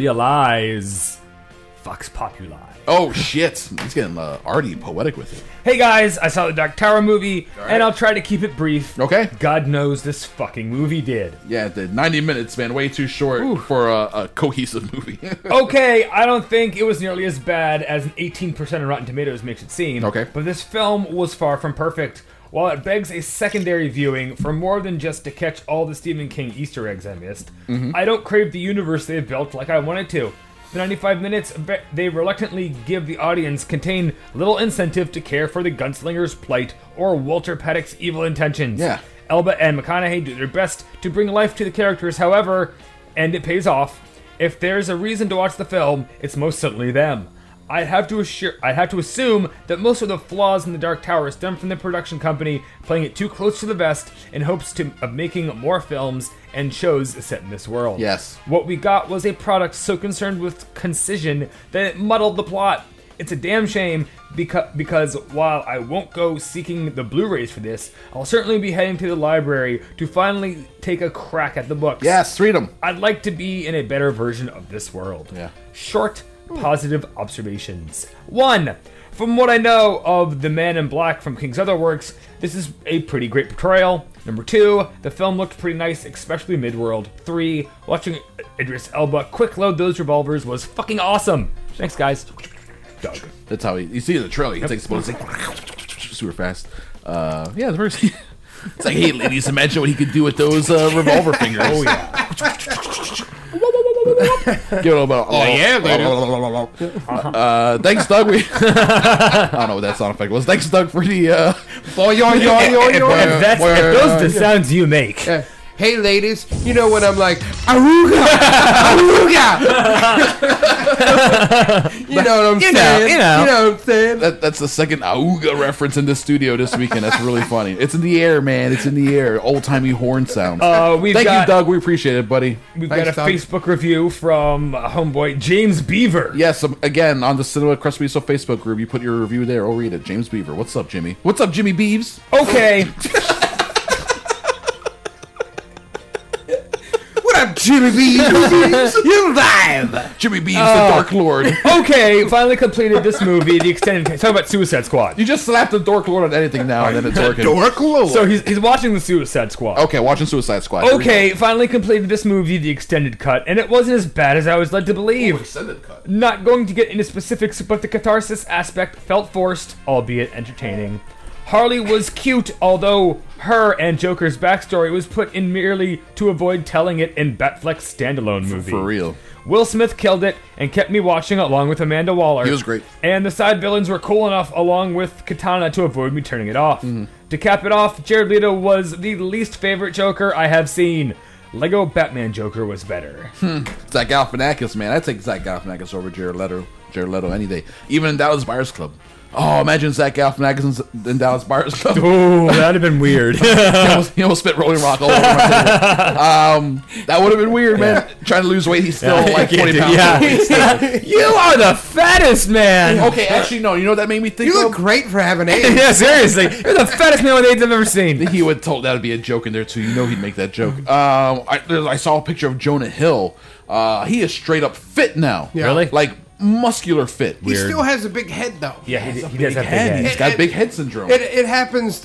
[SPEAKER 9] Realize Vox Populi.
[SPEAKER 8] Oh shit! He's getting arty poetic with it.
[SPEAKER 9] Hey guys, I saw the Dark Tower movie, and I'll try to keep it brief.
[SPEAKER 8] Okay.
[SPEAKER 9] God knows this fucking movie did.
[SPEAKER 8] Yeah, the 90 minutes, man, way too short for a cohesive movie.
[SPEAKER 9] Okay, I don't think it was nearly as bad as an 18% on Rotten Tomatoes makes it seem.
[SPEAKER 8] Okay.
[SPEAKER 9] But this film was far from perfect. While it begs a secondary viewing for more than just to catch all the Stephen King Easter eggs I missed, I don't crave the universe they've built like I wanted to. The 95 minutes they reluctantly give the audience contain little incentive to care for the gunslinger's plight or Walter Paddock's evil intentions.
[SPEAKER 8] Yeah.
[SPEAKER 9] Elba and McConaughey do their best to bring life to the characters, however, and it pays off. If there's a reason to watch the film, it's most certainly them. I'd have to assume that most of the flaws in The Dark Tower stem from the production company playing it too close to the vest in hopes of making more films and shows set in this world.
[SPEAKER 8] Yes.
[SPEAKER 9] What we got was a product so concerned with concision that it muddled the plot. It's a damn shame because while I won't go seeking the Blu-rays for this, I'll certainly be heading to the library to finally take a crack at the books.
[SPEAKER 8] Yes, read them.
[SPEAKER 9] I'd like to be in a better version of this world.
[SPEAKER 8] Yeah.
[SPEAKER 9] Short, positive observations. 1. From what I know of the Man in Black from King's other works, this is a pretty great portrayal. Number 2, the film looked pretty nice, especially mid-world. 3, watching Idris Elba quick load those revolvers was fucking awesome. Thanks, guys. Doug.
[SPEAKER 8] That's how you see in the trailer. He takes the bullet, super fast. Yeah, the first. It's like, hey, ladies, imagine what he could do with those revolver fingers.
[SPEAKER 9] Oh yeah.
[SPEAKER 8] Give it a little bit.
[SPEAKER 10] Oh yeah,
[SPEAKER 8] thanks, Doug. I don't know what that sound effect was. Thanks, Doug, for the.
[SPEAKER 9] If those are the sounds you make.
[SPEAKER 10] Hey, ladies, you know when I'm like, Aruga! Aruga! You know what I'm saying? You know what I'm saying?
[SPEAKER 8] That's the second Auga reference in the studio this weekend. That's really funny. It's in the air, man. It's in the air. Old-timey horn sounds. Thank you, Doug. We appreciate it, buddy.
[SPEAKER 9] We've got a Facebook review from homeboy James Beaver.
[SPEAKER 8] Yes, again, on the Cinema Crust Miso Facebook group, you put your review there. I'll read it. James Beaver. What's up, Jimmy? What's up, Jimmy Beeves?
[SPEAKER 9] Okay.
[SPEAKER 10] What up, Jimmy Beeves? You live!
[SPEAKER 8] Jimmy Beeves, the Dark Lord.
[SPEAKER 9] Okay, finally completed this movie, the extended. Talk about Suicide Squad.
[SPEAKER 8] You just slapped the Dark Lord on anything now, and then it's working.
[SPEAKER 10] Dark Lord.
[SPEAKER 9] So he's watching the Suicide Squad.
[SPEAKER 8] Okay, watching Suicide Squad.
[SPEAKER 9] Okay, finally completed this movie, the extended cut, and it wasn't as bad as I was led to believe.
[SPEAKER 8] Oh, extended cut.
[SPEAKER 9] Not going to get into specifics, but the catharsis aspect felt forced, albeit entertaining. Harley was cute, although her and Joker's backstory was put in merely to avoid telling it in Batfleck's standalone movie.
[SPEAKER 8] For real.
[SPEAKER 9] Will Smith killed it and kept me watching along with Amanda Waller.
[SPEAKER 8] He was great.
[SPEAKER 9] And the side villains were cool enough along with Katana to avoid me turning it off. To cap it off, Jared Leto was the least favorite Joker I have seen. Lego Batman Joker was better.
[SPEAKER 8] Zach Galifianakis, man. I'd take Zach Galifianakis over Jared Leto any day. Even in Dallas Buyers Club. Oh, imagine Zach Galifianakis in Dallas Buyers Club.
[SPEAKER 9] Oh, that'd have been weird.
[SPEAKER 8] he almost spit Rolling Rock all over my table. That would have been weird, man. Trying to lose weight, he's still like 20 pounds.
[SPEAKER 9] You are the fattest man.
[SPEAKER 8] Okay, actually, no. You know what that made me think
[SPEAKER 10] You
[SPEAKER 8] of?
[SPEAKER 10] look great for having AIDS.
[SPEAKER 9] Yeah, seriously. You're the fattest man with AIDS I've ever seen.
[SPEAKER 8] He would told that would be a joke in there, too. You know he'd make that joke. I saw a picture of Jonah Hill. He is straight up fit now.
[SPEAKER 10] Yeah.
[SPEAKER 9] Really?
[SPEAKER 8] Like, muscular fit.
[SPEAKER 10] He still has a big head, though.
[SPEAKER 9] Yeah, he does have
[SPEAKER 8] Big
[SPEAKER 9] big
[SPEAKER 8] head.
[SPEAKER 9] head.
[SPEAKER 8] He's got big head syndrome.
[SPEAKER 10] It happens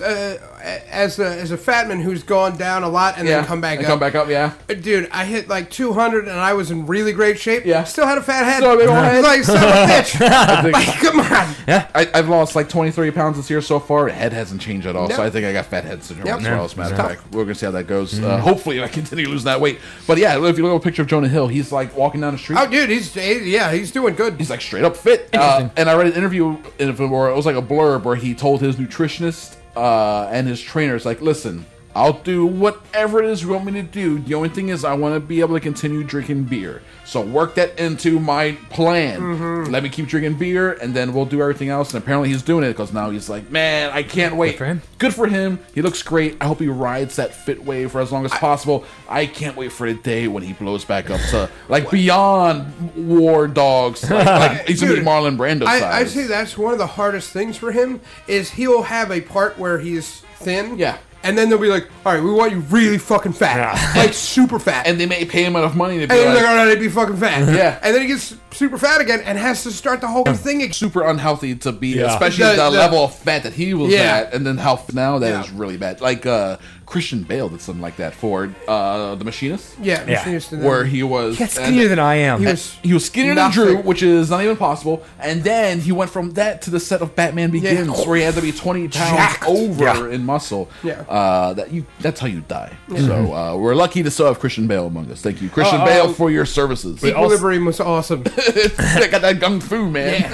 [SPEAKER 10] as a fat man who's gone down a lot and then come back up.
[SPEAKER 8] Come back up, yeah.
[SPEAKER 10] Dude, I hit like 200 and I was in really great shape.
[SPEAKER 8] Yeah.
[SPEAKER 10] Still had a fat head.
[SPEAKER 8] Still a big old head.
[SPEAKER 10] Like, son of a bitch. Like, come on.
[SPEAKER 9] Yeah.
[SPEAKER 8] I've lost like 20, 30 pounds this year so far. Head hasn't changed at all,
[SPEAKER 10] Yep.
[SPEAKER 8] so I think I got fat head syndrome
[SPEAKER 10] Yep.
[SPEAKER 8] as well, as a matter of fact. We're going to see how that goes. Hopefully I continue losing that weight. But yeah, if you look at a picture of Jonah Hill, he's like walking down the street.
[SPEAKER 10] Oh, dude, he's doing good.
[SPEAKER 8] He's like straight up fit. And I read an interview where it was like a blurb where he told his nutritionist and his trainers, like, listen, I'll do whatever it is you want me to do. The only thing is I want to be able to continue drinking beer. So work that into my plan. Let me keep drinking beer, and then we'll do everything else. And apparently he's doing it because now he's like, man, I can't wait. Good for him. He looks great. I hope he rides that fit wave for as long as possible. I can't wait for the day when he blows back up to like beyond War Dogs. Like he's gonna be Marlon Brando size.
[SPEAKER 10] I say that's one of the hardest things for him is he'll have a part where he's thin.
[SPEAKER 8] Yeah.
[SPEAKER 10] And then they'll be like, all right, we want you really fucking fat. Like, super fat.
[SPEAKER 8] And they may pay him enough money to be
[SPEAKER 10] and
[SPEAKER 8] like...
[SPEAKER 10] they're like, all right, be fucking fat.
[SPEAKER 8] Yeah.
[SPEAKER 10] And then he gets super fat again and has to start the whole thing again.
[SPEAKER 8] Super unhealthy to be, especially the level of fat that he was at, and then how now that is really bad. Like, Christian Bale did something like that for The Machinist.
[SPEAKER 10] Yeah, Machinist.
[SPEAKER 8] Where he was...
[SPEAKER 9] He got skinnier than I am.
[SPEAKER 8] He was skinnier than Drew, which is not even possible. And then he went from that to the set of Batman Begins, where he had to be 20 pounds over in muscle.
[SPEAKER 10] Yeah.
[SPEAKER 8] That's how you die. So we're lucky to still have Christian Bale among us. Thank you, Christian Bale, for your services.
[SPEAKER 10] Equilibrium was awesome.
[SPEAKER 8] They got that gung fu, man.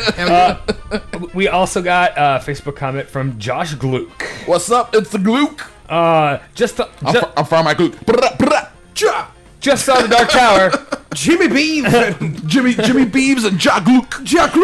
[SPEAKER 9] We also got a Facebook comment from Josh Gluck.
[SPEAKER 8] What's up? It's the Gluck.
[SPEAKER 9] I'm
[SPEAKER 8] from my Gluck.
[SPEAKER 9] Just saw the Dark Tower.
[SPEAKER 10] Jimmy Beeves.
[SPEAKER 8] Jimmy Beeves and Jack Luke.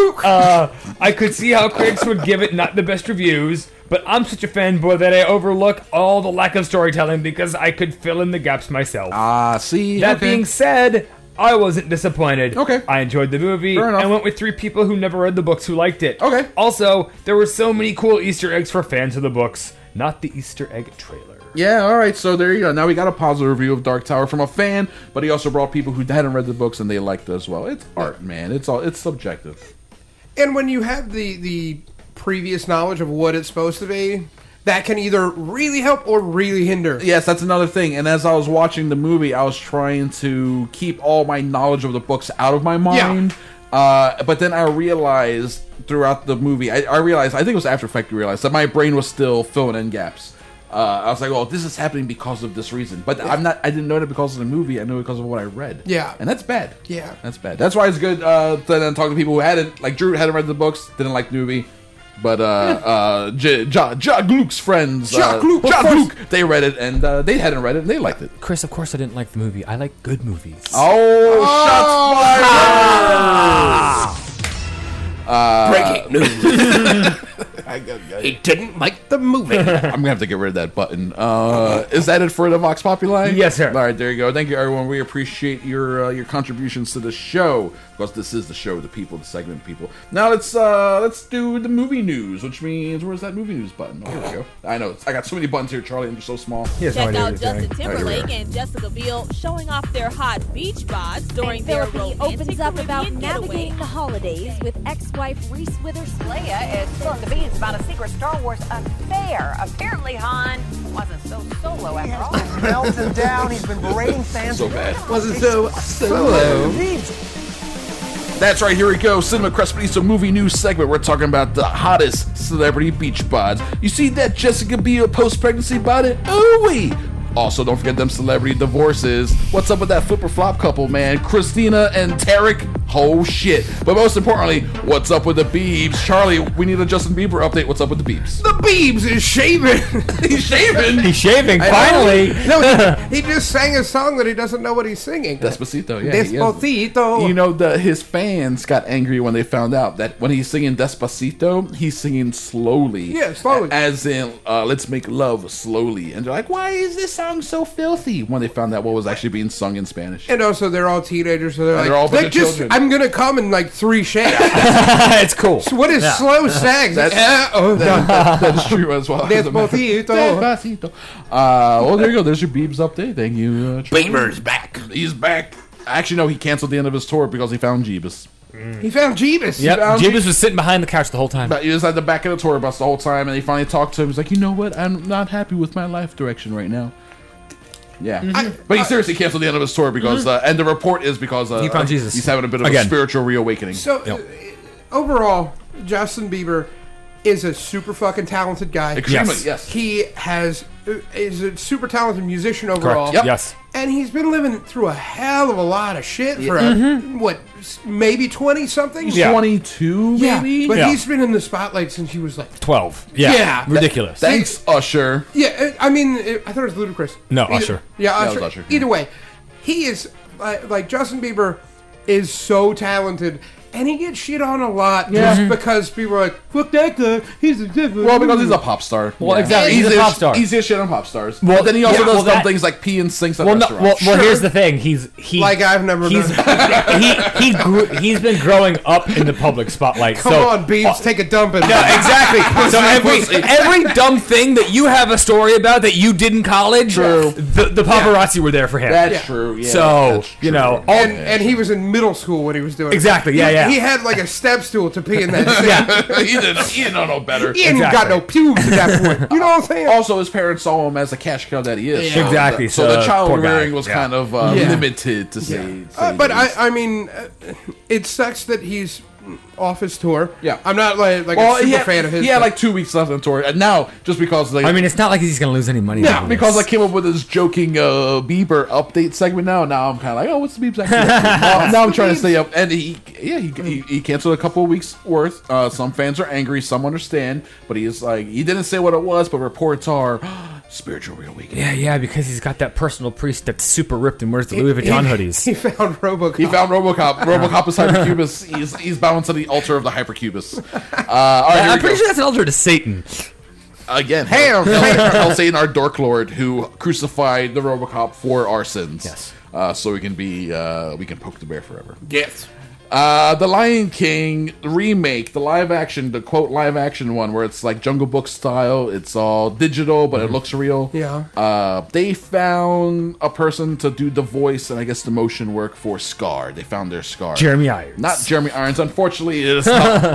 [SPEAKER 9] I could see how critics would give it not the best reviews, but I'm such a fanboy that I overlook all the lack of storytelling because I could fill in the gaps myself.
[SPEAKER 8] See?
[SPEAKER 9] That being said, I wasn't disappointed.
[SPEAKER 8] Okay.
[SPEAKER 9] I enjoyed the movie and went with 3 people who never read the books who liked it.
[SPEAKER 8] Okay.
[SPEAKER 9] Also, there were so many cool Easter eggs for fans of the books, not the Easter egg trailer.
[SPEAKER 8] Yeah, all right, so there you go. Now we got a positive review of Dark Tower from a fan, but he also brought people who hadn't read the books and they liked it as well. It's art, man. It's subjective.
[SPEAKER 10] And when you have the previous knowledge of what it's supposed to be, that can either really help or really hinder.
[SPEAKER 8] Yes, that's another thing. And as I was watching the movie, I was trying to keep all my knowledge of the books out of my mind. But then I realized throughout the movie, I realized, I think it was After Effects, I realized that my brain was still filling in gaps. I was like, well, this is happening because of this reason. But I didn't know it because of the movie. I knew it because of what I read.
[SPEAKER 10] Yeah.
[SPEAKER 8] And that's bad.
[SPEAKER 10] Yeah.
[SPEAKER 8] That's bad. That's why it's good to then talk to people who hadn't, like Drew hadn't read the books, didn't like the movie. But Jacques Luke's friends, Jacques Luke, they read it, and they hadn't read it, and they liked it.
[SPEAKER 9] Chris, of course I didn't like the movie. I like good movies.
[SPEAKER 8] Shots fired!
[SPEAKER 21] Breaking news. He didn't like the movie.
[SPEAKER 8] I'm gonna have to get rid of that button. Is that it for the Vox Populi?
[SPEAKER 9] Yes, sir.
[SPEAKER 8] All right, there you go. Thank you, everyone. We appreciate your contributions to the show, because this is the show, the people, the segment, people. Now let's do the movie news, which means where's that movie news button? Oh, here we go. I know I got so many buttons here, Charlie, and they're so small.
[SPEAKER 2] Check out Justin Timberlake and Jessica Biel showing off their hot beach bods during their romantic
[SPEAKER 3] opens up about
[SPEAKER 2] Caribbean
[SPEAKER 3] navigating
[SPEAKER 2] getaway.
[SPEAKER 3] the holidays with ex-wife Reese Witherspoon.
[SPEAKER 5] Leia is spilling the beans about a secret Star Wars affair. Apparently, Han wasn't so solo after all.
[SPEAKER 22] Melting down. He's been berating fans.
[SPEAKER 8] So bad.
[SPEAKER 21] Wasn't so solo.
[SPEAKER 8] That's right, here we go. Cinema Crespediso movie news segment. We're talking about the hottest celebrity beach bods. You see that Jessica Biel post-pregnancy body? Ooh-wee! Also, don't forget them celebrity divorces. What's up with that flip or flop couple, man? Christina and Tarek? Oh, shit. But most importantly, what's up with the Biebs? Charlie, we need a Justin Bieber update. What's up with the Biebs?
[SPEAKER 10] The Biebs is shaving.
[SPEAKER 8] He's shaving?
[SPEAKER 9] He's shaving, finally.
[SPEAKER 10] No, he just sang a song that he doesn't know what he's singing.
[SPEAKER 8] Despacito, yeah.
[SPEAKER 10] Despacito.
[SPEAKER 8] You know, his fans got angry when they found out that when he's singing Despacito, he's singing slowly.
[SPEAKER 10] Yeah, slowly.
[SPEAKER 8] As in, let's make love slowly. And they're like, why is this song so filthy? When they found out what was actually being sung in Spanish.
[SPEAKER 10] And also, they're all teenagers, so they're
[SPEAKER 8] all
[SPEAKER 10] like children. I'm gonna come in like 3 shades.
[SPEAKER 9] It's cool.
[SPEAKER 10] So what is slow sags?
[SPEAKER 8] That's true as well.
[SPEAKER 10] Despacito.
[SPEAKER 8] Well, there you go. There's your Biebs update. Thank you.
[SPEAKER 21] Bieber's back.
[SPEAKER 8] He's back. Actually, no, he canceled the end of his tour because he found Jeebus.
[SPEAKER 10] He found Jeebus.
[SPEAKER 9] Yep, Jeebus was sitting behind the couch the whole time.
[SPEAKER 8] But he was at the back of the tour bus the whole time, and he finally talked to him. He's like, you know what? I'm not happy with my life direction right now. Yeah. But he seriously canceled the end of his tour because, and the report is because
[SPEAKER 9] he found Jesus.
[SPEAKER 8] He's having a bit of a spiritual reawakening.
[SPEAKER 10] So, overall, Justin Bieber is a super fucking talented guy.
[SPEAKER 8] Extremely, yes.
[SPEAKER 10] He is a super talented musician overall.
[SPEAKER 9] Correct. Yep. Yes.
[SPEAKER 10] And he's been living through a hell of a lot of shit for, what, maybe 20-something?
[SPEAKER 8] He's 22, maybe?
[SPEAKER 10] Yeah, but he's been in the spotlight since he was like
[SPEAKER 9] 12. Yeah. Ridiculous.
[SPEAKER 8] Thanks, Usher.
[SPEAKER 10] Yeah, I mean, I thought it was Ludacris.
[SPEAKER 9] No, Usher.
[SPEAKER 10] Yeah, Usher.
[SPEAKER 8] That was Usher.
[SPEAKER 10] Either way, he is, like, Justin Bieber is so talented. And he gets shit on a lot just because people are like, fuck that guy, he's a different.
[SPEAKER 8] Well, because he's a pop star.
[SPEAKER 9] Well, exactly, he's a pop star.
[SPEAKER 8] Easiest shit on pop stars. Well, but then he also does dumb things like pee and sinks at restaurants.
[SPEAKER 9] Well, here's the thing. He's
[SPEAKER 10] like I've never done.
[SPEAKER 9] He's been growing up in the public spotlight.
[SPEAKER 10] Come on, Beebs, take a dump in.
[SPEAKER 9] No, exactly. So every dumb thing that you have a story about that you did in college, the paparazzi were there for him.
[SPEAKER 8] That's true. Yeah,
[SPEAKER 9] so you know,
[SPEAKER 10] and he was in middle school when he was doing it.
[SPEAKER 9] Exactly. Yeah.
[SPEAKER 10] He had like a step stool to pee in that thing.
[SPEAKER 8] He didn't know no better.
[SPEAKER 10] He ain't got no pubes at that point. You know what I'm saying?
[SPEAKER 8] Also, his parents saw him as a cash cow that he is.
[SPEAKER 10] Yeah.
[SPEAKER 9] Exactly.
[SPEAKER 8] So the child rearing was kind of limited to say.
[SPEAKER 10] But I mean, it sucks that he's off his tour.
[SPEAKER 8] Yeah,
[SPEAKER 10] I'm not like a super fan of his.
[SPEAKER 8] He had like 2 weeks left on tour, and now just because
[SPEAKER 9] I mean, it's not like he's gonna lose any money.
[SPEAKER 8] Yeah, because I came up with this joking Bieber update segment. Now I'm kind of like, oh, what's the Biebs actually? Now I'm trying to stay up, and he canceled a couple of weeks worth. Some fans are angry, some understand, but he didn't say what it was, but reports are spiritual reawakening.
[SPEAKER 9] Yeah, because he's got that personal priest that's super ripped and wears the Louis Vuitton hoodies.
[SPEAKER 10] He found RoboCop.
[SPEAKER 8] RoboCop is Hypercubus. He's bound to the altar of the Hypercubus.
[SPEAKER 9] I'm pretty sure that's an altar to Satan.
[SPEAKER 8] Again,
[SPEAKER 10] Hail
[SPEAKER 8] Satan, our dork lord, who crucified the RoboCop for our sins.
[SPEAKER 9] Yes.
[SPEAKER 8] So we can poke the bear forever.
[SPEAKER 10] Yes.
[SPEAKER 8] The Lion King remake, the live action, the quote live action one, where it's like Jungle Book style. It's all digital, but it looks real.
[SPEAKER 10] Yeah.
[SPEAKER 8] They found a person to do the voice and I guess the motion work for Scar. They found their Scar.
[SPEAKER 9] Jeremy Irons.
[SPEAKER 8] Not Jeremy Irons. Unfortunately, it's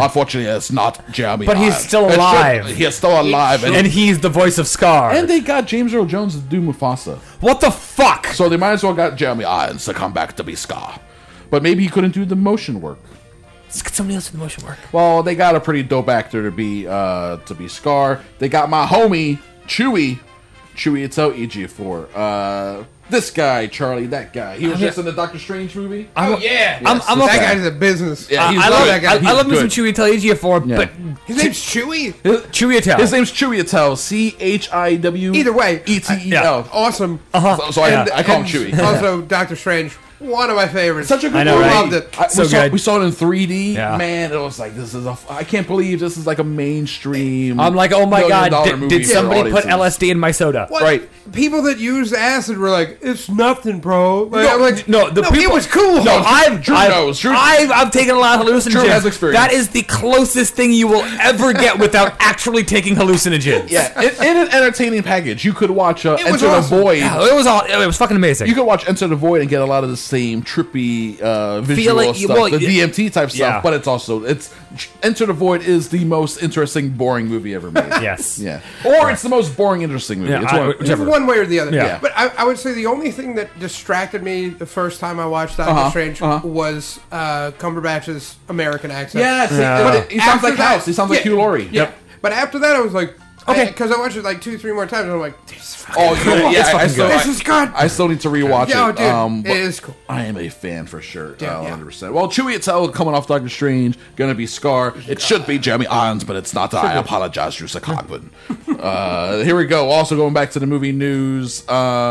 [SPEAKER 8] not Jeremy.
[SPEAKER 9] But
[SPEAKER 8] Irons.
[SPEAKER 9] he's still alive.
[SPEAKER 8] He's still alive,
[SPEAKER 9] and he's the voice of Scar.
[SPEAKER 8] And they got James Earl Jones to do Mufasa.
[SPEAKER 9] What the fuck?
[SPEAKER 8] So they might as well got Jeremy Irons to come back to be Scar. But maybe he couldn't do the motion work.
[SPEAKER 9] Let's get somebody else to do the motion work.
[SPEAKER 8] Well, they got a pretty dope actor to be Scar. They got my homie Chewie Attel Ejiofor. This guy, Charlie, that guy. He was just in the Doctor Strange movie.
[SPEAKER 10] I'm
[SPEAKER 8] Yes,
[SPEAKER 10] that guy's a business.
[SPEAKER 8] Yeah,
[SPEAKER 10] I love that guy.
[SPEAKER 9] I love me some Chewie Attel Ejiofor, but
[SPEAKER 10] his name's Chewie.
[SPEAKER 9] Chewie Attel.
[SPEAKER 8] His name's Chewie Attel. CHIW.
[SPEAKER 10] Either way,
[SPEAKER 8] ETEL.
[SPEAKER 10] Awesome.
[SPEAKER 8] So I call him Chewie.
[SPEAKER 10] Also, Doctor Strange. One of my favorites.
[SPEAKER 8] Such a good
[SPEAKER 10] movie.
[SPEAKER 8] Right?
[SPEAKER 10] Loved it.
[SPEAKER 8] We saw it in 3D.
[SPEAKER 9] Yeah.
[SPEAKER 8] Man, it was like I can't believe this is like a mainstream.
[SPEAKER 9] I'm like, oh my god,
[SPEAKER 8] movie
[SPEAKER 9] did
[SPEAKER 8] for
[SPEAKER 9] somebody put
[SPEAKER 8] audiences.
[SPEAKER 9] LSD in my soda?
[SPEAKER 10] What?
[SPEAKER 8] Right.
[SPEAKER 10] People that used acid were like, "It's nothing, bro." Like,
[SPEAKER 9] No,
[SPEAKER 10] I'm like,
[SPEAKER 9] people,
[SPEAKER 10] it was cool.
[SPEAKER 9] No, I've taken a lot of hallucinogens.
[SPEAKER 8] Drew has experience.
[SPEAKER 9] That is the closest thing you will ever get without actually taking hallucinogens.
[SPEAKER 8] Yeah, in an entertaining package, you could watch Enter the
[SPEAKER 10] awesome.
[SPEAKER 8] Void.
[SPEAKER 9] Yeah, it was fucking amazing.
[SPEAKER 8] You could watch Enter the Void and get a lot of the same trippy visual stuff, the DMT type stuff. But it's Enter the Void is the most interesting, boring movie ever made.
[SPEAKER 9] Yes,
[SPEAKER 8] yeah, or it's the most boring, interesting movie.
[SPEAKER 9] Yeah,
[SPEAKER 8] It's
[SPEAKER 10] It's one way or the other.
[SPEAKER 8] Yeah.
[SPEAKER 10] But I would say the only thing that distracted me the first time I watched Doctor Strange was Cumberbatch's American accent.
[SPEAKER 8] But he sounds like House. He sounds like Hugh Laurie.
[SPEAKER 10] Yeah. But after that, I was like, okay, because I watched it like 2-3 more times, and I'm like, this is fucking
[SPEAKER 8] cool.
[SPEAKER 10] This is good.
[SPEAKER 8] I still need to rewatch
[SPEAKER 10] Yo,
[SPEAKER 8] it.
[SPEAKER 10] dude, it is cool.
[SPEAKER 8] I am a fan for sure. 100%. Well, Chewie Attel coming off Doctor Strange, gonna be Scar. It should be Jeremy Irons, but it's not. I apologize, Drew Cockburn. Here we go. Also going back to the movie news.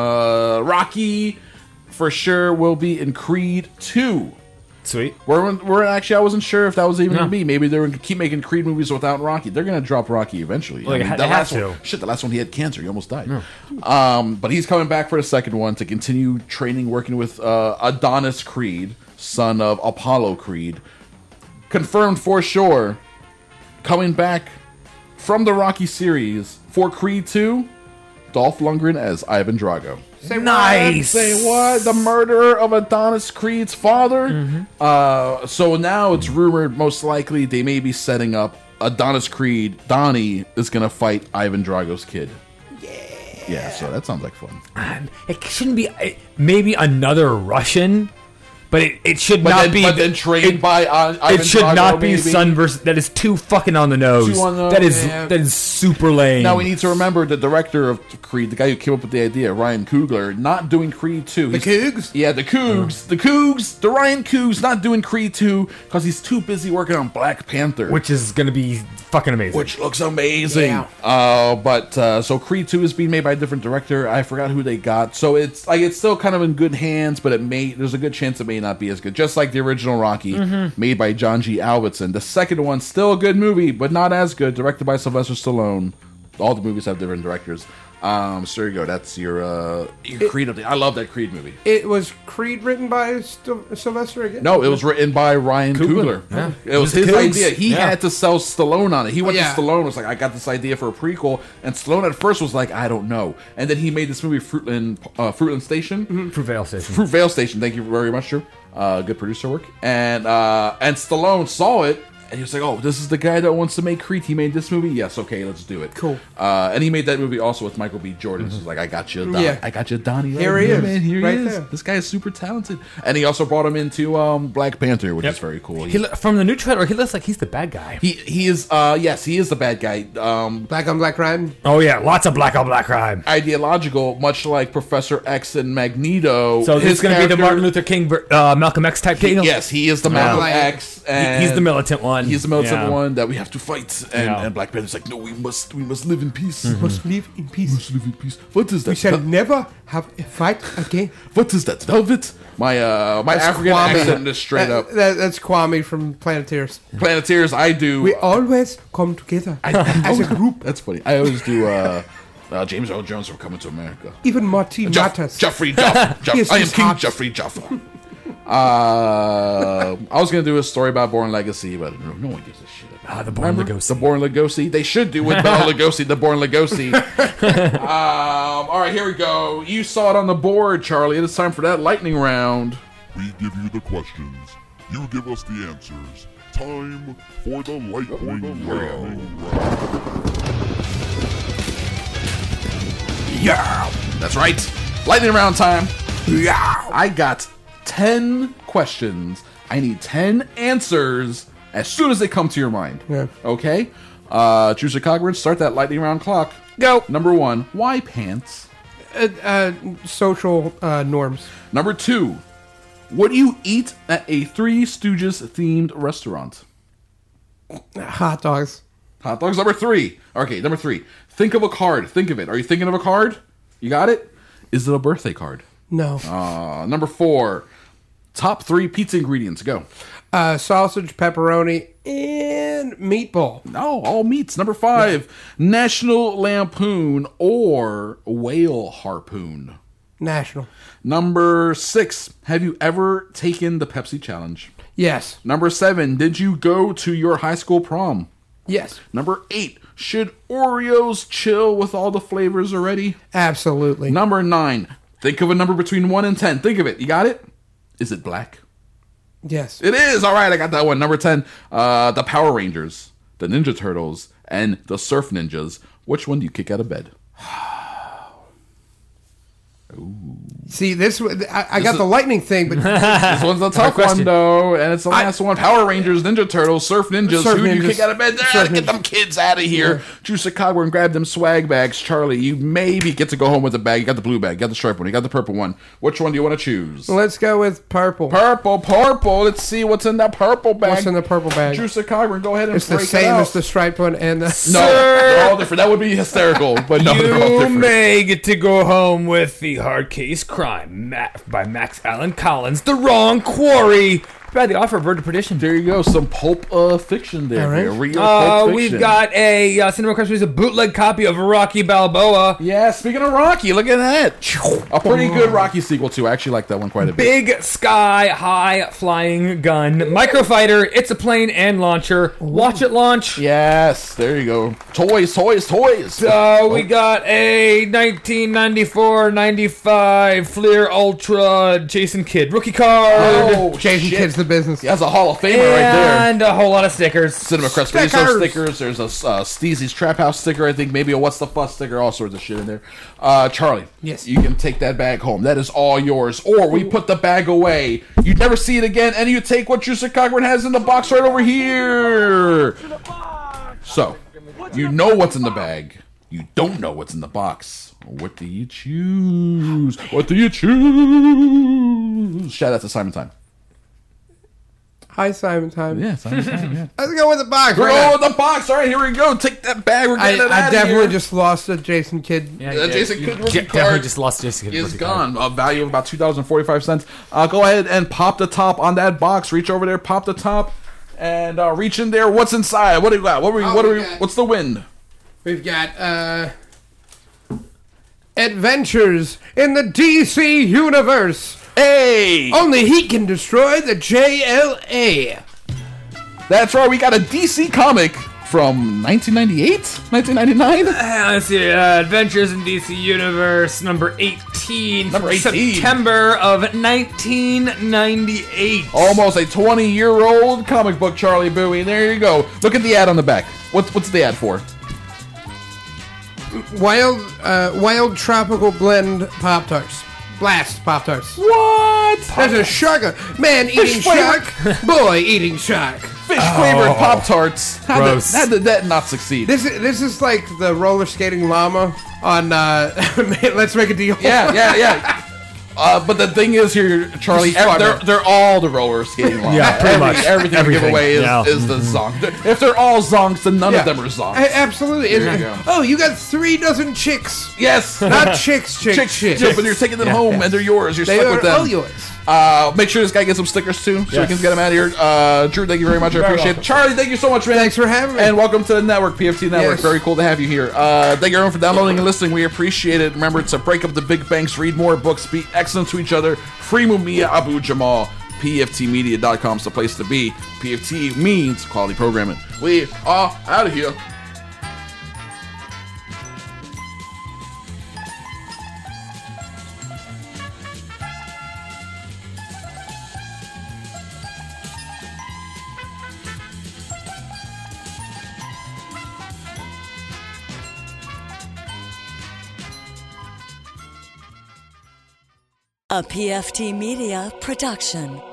[SPEAKER 8] Rocky for sure will be in Creed 2.
[SPEAKER 9] Sweet.
[SPEAKER 8] We're actually, I wasn't sure if that was even going to be. Maybe they're going to keep making Creed movies without Rocky. They're going to drop Rocky eventually.
[SPEAKER 9] Well,
[SPEAKER 8] the last one he had cancer. He almost died. But he's coming back for the second one to continue training, working with Adonis Creed, son of Apollo Creed. Confirmed for sure, coming back from the Rocky series for Creed 2, Dolph Lundgren as Ivan Drago.
[SPEAKER 9] Nice.
[SPEAKER 8] Say what? The murderer of Adonis Creed's father? So now it's rumored, most likely, they may be setting up Adonis Creed. Donnie is going to fight Ivan Drago's kid. Yeah, so that sounds like fun.
[SPEAKER 9] It shouldn't be maybe another Russian, but it should not be.
[SPEAKER 8] But then trained by Ivan
[SPEAKER 9] it should
[SPEAKER 8] Drago,
[SPEAKER 9] not be
[SPEAKER 8] maybe.
[SPEAKER 9] son versus. That is too fucking on the nose. That is super lame.
[SPEAKER 8] Now we need to remember the director of Creed, the guy who came up with the idea, Ryan Coogler, not doing Creed 2.
[SPEAKER 10] The Cougs?
[SPEAKER 8] Yeah, the Cougs. The Cougs. The Ryan Cougs not doing Creed 2 because he's too busy working on Black Panther.
[SPEAKER 9] Which is going to be fucking amazing.
[SPEAKER 8] Which looks amazing.
[SPEAKER 10] Yeah.
[SPEAKER 8] So Creed 2 is being made by a different director. I forgot who they got. So it's still kind of in good hands, but there's a good chance it may not be as good. Just like the original Rocky, made by John G. Albertson. The second one, still a good movie, but not as good. Directed by Sylvester Stallone. All the movies have different directors. So there you go. That's your Creed update. I love that Creed movie.
[SPEAKER 10] It was Creed written by Sylvester again?
[SPEAKER 8] No, it was written by Ryan Coogler.
[SPEAKER 9] Yeah.
[SPEAKER 8] It was his idea. He had to sell Stallone on it. He went to Stallone, was like, I got this idea for a prequel. And Stallone at first was like, I don't know. And then he made this movie, Fruitland Station.
[SPEAKER 9] Fruitvale Station.
[SPEAKER 8] Fruitvale Station. Thank you very much, Drew. Good producer work. And Stallone saw it. And he was like, oh, this is the guy that wants to make Creed. He made this movie? Yes, okay, let's do it.
[SPEAKER 10] Cool.
[SPEAKER 8] And he made that movie also with Michael B. Jordan. So he's like, I got you, Donnie. I got you, Donnie.
[SPEAKER 10] Here he is.
[SPEAKER 8] Man. Here
[SPEAKER 10] right
[SPEAKER 8] he is.
[SPEAKER 10] there.
[SPEAKER 8] This guy is super talented. And he also brought him into Black Panther, which is very cool.
[SPEAKER 9] From the new trailer, he looks like he's the bad guy.
[SPEAKER 8] He is, yes, he is the bad guy.
[SPEAKER 10] Black on black crime?
[SPEAKER 9] Oh, yeah, lots of black on black crime.
[SPEAKER 8] Ideological, much like Professor X and Magneto.
[SPEAKER 9] So this is going to be the Martin Luther King, Malcolm X type deal?
[SPEAKER 8] Yes, he is the Malcolm X. And
[SPEAKER 9] he's the militant one.
[SPEAKER 8] He's the militant one that we have to fight. And Black Panther's like, no, we must live in peace.
[SPEAKER 10] We must live in peace.
[SPEAKER 8] Must live in peace. What is that?
[SPEAKER 10] We shall never have a fight again.
[SPEAKER 8] What is that? Velvet? My African
[SPEAKER 10] Kwame.
[SPEAKER 8] accent is straight up.
[SPEAKER 10] That's Kwame from Planeteers.
[SPEAKER 8] Planeteers, I do.
[SPEAKER 10] We always come together as a group.
[SPEAKER 8] That's funny. I always do James Earl Jones from Coming to America.
[SPEAKER 10] Even Martin Matters.
[SPEAKER 8] Jeffrey Jaffa. I am King Jeffrey Jaffa. I was going to do a story about Bourne Legacy, but no one gives a shit about
[SPEAKER 9] the Bourne Legacy.
[SPEAKER 8] The Bourne Legacy. They should do with Bela Lugosi, the Bourne Legacy. All right, here we go. You saw it on the board, Charlie. It is time for that lightning round.
[SPEAKER 12] We give you the questions. You give us the answers. Time for the lightning round.
[SPEAKER 8] Yeah, that's right. Lightning round time. Yeah, I got 10 questions. I need 10 answers as soon as they come to your mind.
[SPEAKER 10] Yeah.
[SPEAKER 8] Okay? Juicy Cogburn, start that lightning round clock.
[SPEAKER 10] Go.
[SPEAKER 8] Number 1, why pants?
[SPEAKER 10] Social norms.
[SPEAKER 8] Number 2, what do you eat at a Three Stooges themed restaurant?
[SPEAKER 10] Hot dogs.
[SPEAKER 8] Hot dogs. Number 3. Okay, number 3. Think of a card. Think of it. Are you thinking of a card? You got it? Is it a birthday card?
[SPEAKER 10] No.
[SPEAKER 8] Number 4. Top 3 pizza ingredients. Go.
[SPEAKER 10] Sausage, pepperoni, and meatball.
[SPEAKER 8] No, all meats. Number 5. National Lampoon or Whale Harpoon.
[SPEAKER 10] National.
[SPEAKER 8] Number 6. Have you ever taken the Pepsi Challenge?
[SPEAKER 10] Yes.
[SPEAKER 8] Number 7. Did you go to your high school prom?
[SPEAKER 10] Yes.
[SPEAKER 8] Number 8. Should Oreos chill with all the flavors already?
[SPEAKER 10] Absolutely.
[SPEAKER 8] Number 9. Think of a number between 1 and 10. Think of it. You got it? Is it black?
[SPEAKER 10] Yes.
[SPEAKER 8] It is. All right, I got that one. Number 10. The Power Rangers, the Ninja Turtles, and the Surf Ninjas. Which one do you kick out of bed? Ooh.
[SPEAKER 10] See, I got the lightning thing, but
[SPEAKER 8] this one's the tough one, though, and it's the last one. Power Rangers, Ninja Turtles, Surf Ninjas. Who do you kick out of bed? Get them kids out of here. Yeah. Juicy Cogburn, grab them swag bags. Charlie, you maybe get to go home with a bag. You got the blue bag, you got the striped one, you got the purple one. Which one do you want to choose?
[SPEAKER 10] Let's go with purple.
[SPEAKER 8] Purple. Let's see what's in that purple bag.
[SPEAKER 10] What's in the purple bag?
[SPEAKER 8] Juicy Cogburn, go ahead and
[SPEAKER 10] it's
[SPEAKER 8] break
[SPEAKER 10] the same
[SPEAKER 8] it out.
[SPEAKER 10] as the striped one and the...
[SPEAKER 8] No, they're all different. That would be hysterical, but no, they're all different.
[SPEAKER 9] You may get to go home with the Hard Case Crime by Max Allen Collins, The Wrong Quarry by the Offer of Bird of Perdition.
[SPEAKER 8] There you go, some pulp fiction there.
[SPEAKER 10] Right.
[SPEAKER 8] Real pulp fiction.
[SPEAKER 9] We've got a Cinema Crest Release, a bootleg copy of Rocky Balboa.
[SPEAKER 8] Yeah, speaking of Rocky, look at that. A pretty good Rocky sequel, too. I actually like that one quite a bit.
[SPEAKER 9] Big Sky High Flying Gun. Microfighter, It's a Plane and Launcher. Watch it launch.
[SPEAKER 8] Yes, there you go. Toys.
[SPEAKER 9] We got a 1994-95 Fleer Ultra Jason Kidd rookie card.
[SPEAKER 8] Oh,
[SPEAKER 10] Jason Kidd's the business.
[SPEAKER 8] He has a Hall of Famer right there.
[SPEAKER 9] And a whole lot of stickers.
[SPEAKER 8] Cinema Crest Release stickers. There's a Steezy's Trap House sticker, I think. Maybe a What's the Fuss sticker. All sorts of shit in there. Charlie.
[SPEAKER 10] Yes.
[SPEAKER 8] You can take that bag home. That is all yours. Or we put the bag away. You never see it again, and you take what Juicy Cogburn has in the box right over here. So, you know what's in the bag. You don't know what's in the box. What do you choose? What do you choose? Shout out to Simon Time.
[SPEAKER 10] Hi, Simon Time.
[SPEAKER 8] Yeah, Simon Time, yeah.
[SPEAKER 10] Let's go with the box.
[SPEAKER 8] We're going with the box. All right, here we go. Take that bag. We're getting it out
[SPEAKER 10] I
[SPEAKER 8] of
[SPEAKER 10] definitely
[SPEAKER 8] here.
[SPEAKER 10] just lost a Jason Kidd.
[SPEAKER 9] Yeah,
[SPEAKER 8] Jason Kidd rookie
[SPEAKER 9] definitely
[SPEAKER 8] card
[SPEAKER 9] just lost Jason Kidd
[SPEAKER 8] is
[SPEAKER 9] rookie
[SPEAKER 8] gone.
[SPEAKER 9] card.
[SPEAKER 8] A value of about $2.45. Go ahead and pop the top on that box. Reach over there, pop the top, and reach in there. What's inside? What do we got? What's the win?
[SPEAKER 10] We've got Adventures in the DC Universe.
[SPEAKER 8] Hey!
[SPEAKER 10] Only he can destroy the JLA.
[SPEAKER 8] That's right, we got a DC comic from 1998? 1999?
[SPEAKER 9] Let's see, Adventures in DC Universe, number 18.
[SPEAKER 8] Number 18.
[SPEAKER 9] September of 1998.
[SPEAKER 8] Almost a 20-year-old comic book, Charlie Bowie. There you go. Look at the ad on the back. What's the ad for?
[SPEAKER 10] Wild tropical blend Pop-Tarts. Blast Pop-Tarts.
[SPEAKER 8] What?
[SPEAKER 10] There's a shark. Man eating shark. Boy eating shark.
[SPEAKER 8] Fish-flavored Pop-Tarts. How did that not succeed?
[SPEAKER 10] This is like the roller skating llama on Let's Make a Deal.
[SPEAKER 8] Yeah. But the thing is here, Charlie, they're all the roller skating llamas.
[SPEAKER 9] Yeah, pretty much.
[SPEAKER 8] Everything we give away is the zonk. If they're all zonks, then none of them are zonks.
[SPEAKER 10] Absolutely. You got 3 dozen chicks.
[SPEAKER 8] Yes.
[SPEAKER 10] Not chicks.
[SPEAKER 8] Yeah, but you're taking them home and they're yours. You're stuck with them.
[SPEAKER 10] All yours.
[SPEAKER 8] Make sure this guy gets some stickers too, so we can get him out of here. Drew, thank you very much. I appreciate it. Charlie, thank you so much, man.
[SPEAKER 10] Thanks for having me.
[SPEAKER 8] And welcome to the network, PFT Network.
[SPEAKER 10] Yes.
[SPEAKER 8] Very cool to have you here. Thank you everyone for downloading and listening. We appreciate it. Remember to break up the big banks, read more books, be excellent to each other. Free Mumia Abu Jamal. PFTmedia.com is the place to be. PFT means quality programming. We are out of here.
[SPEAKER 1] A PFT Media production.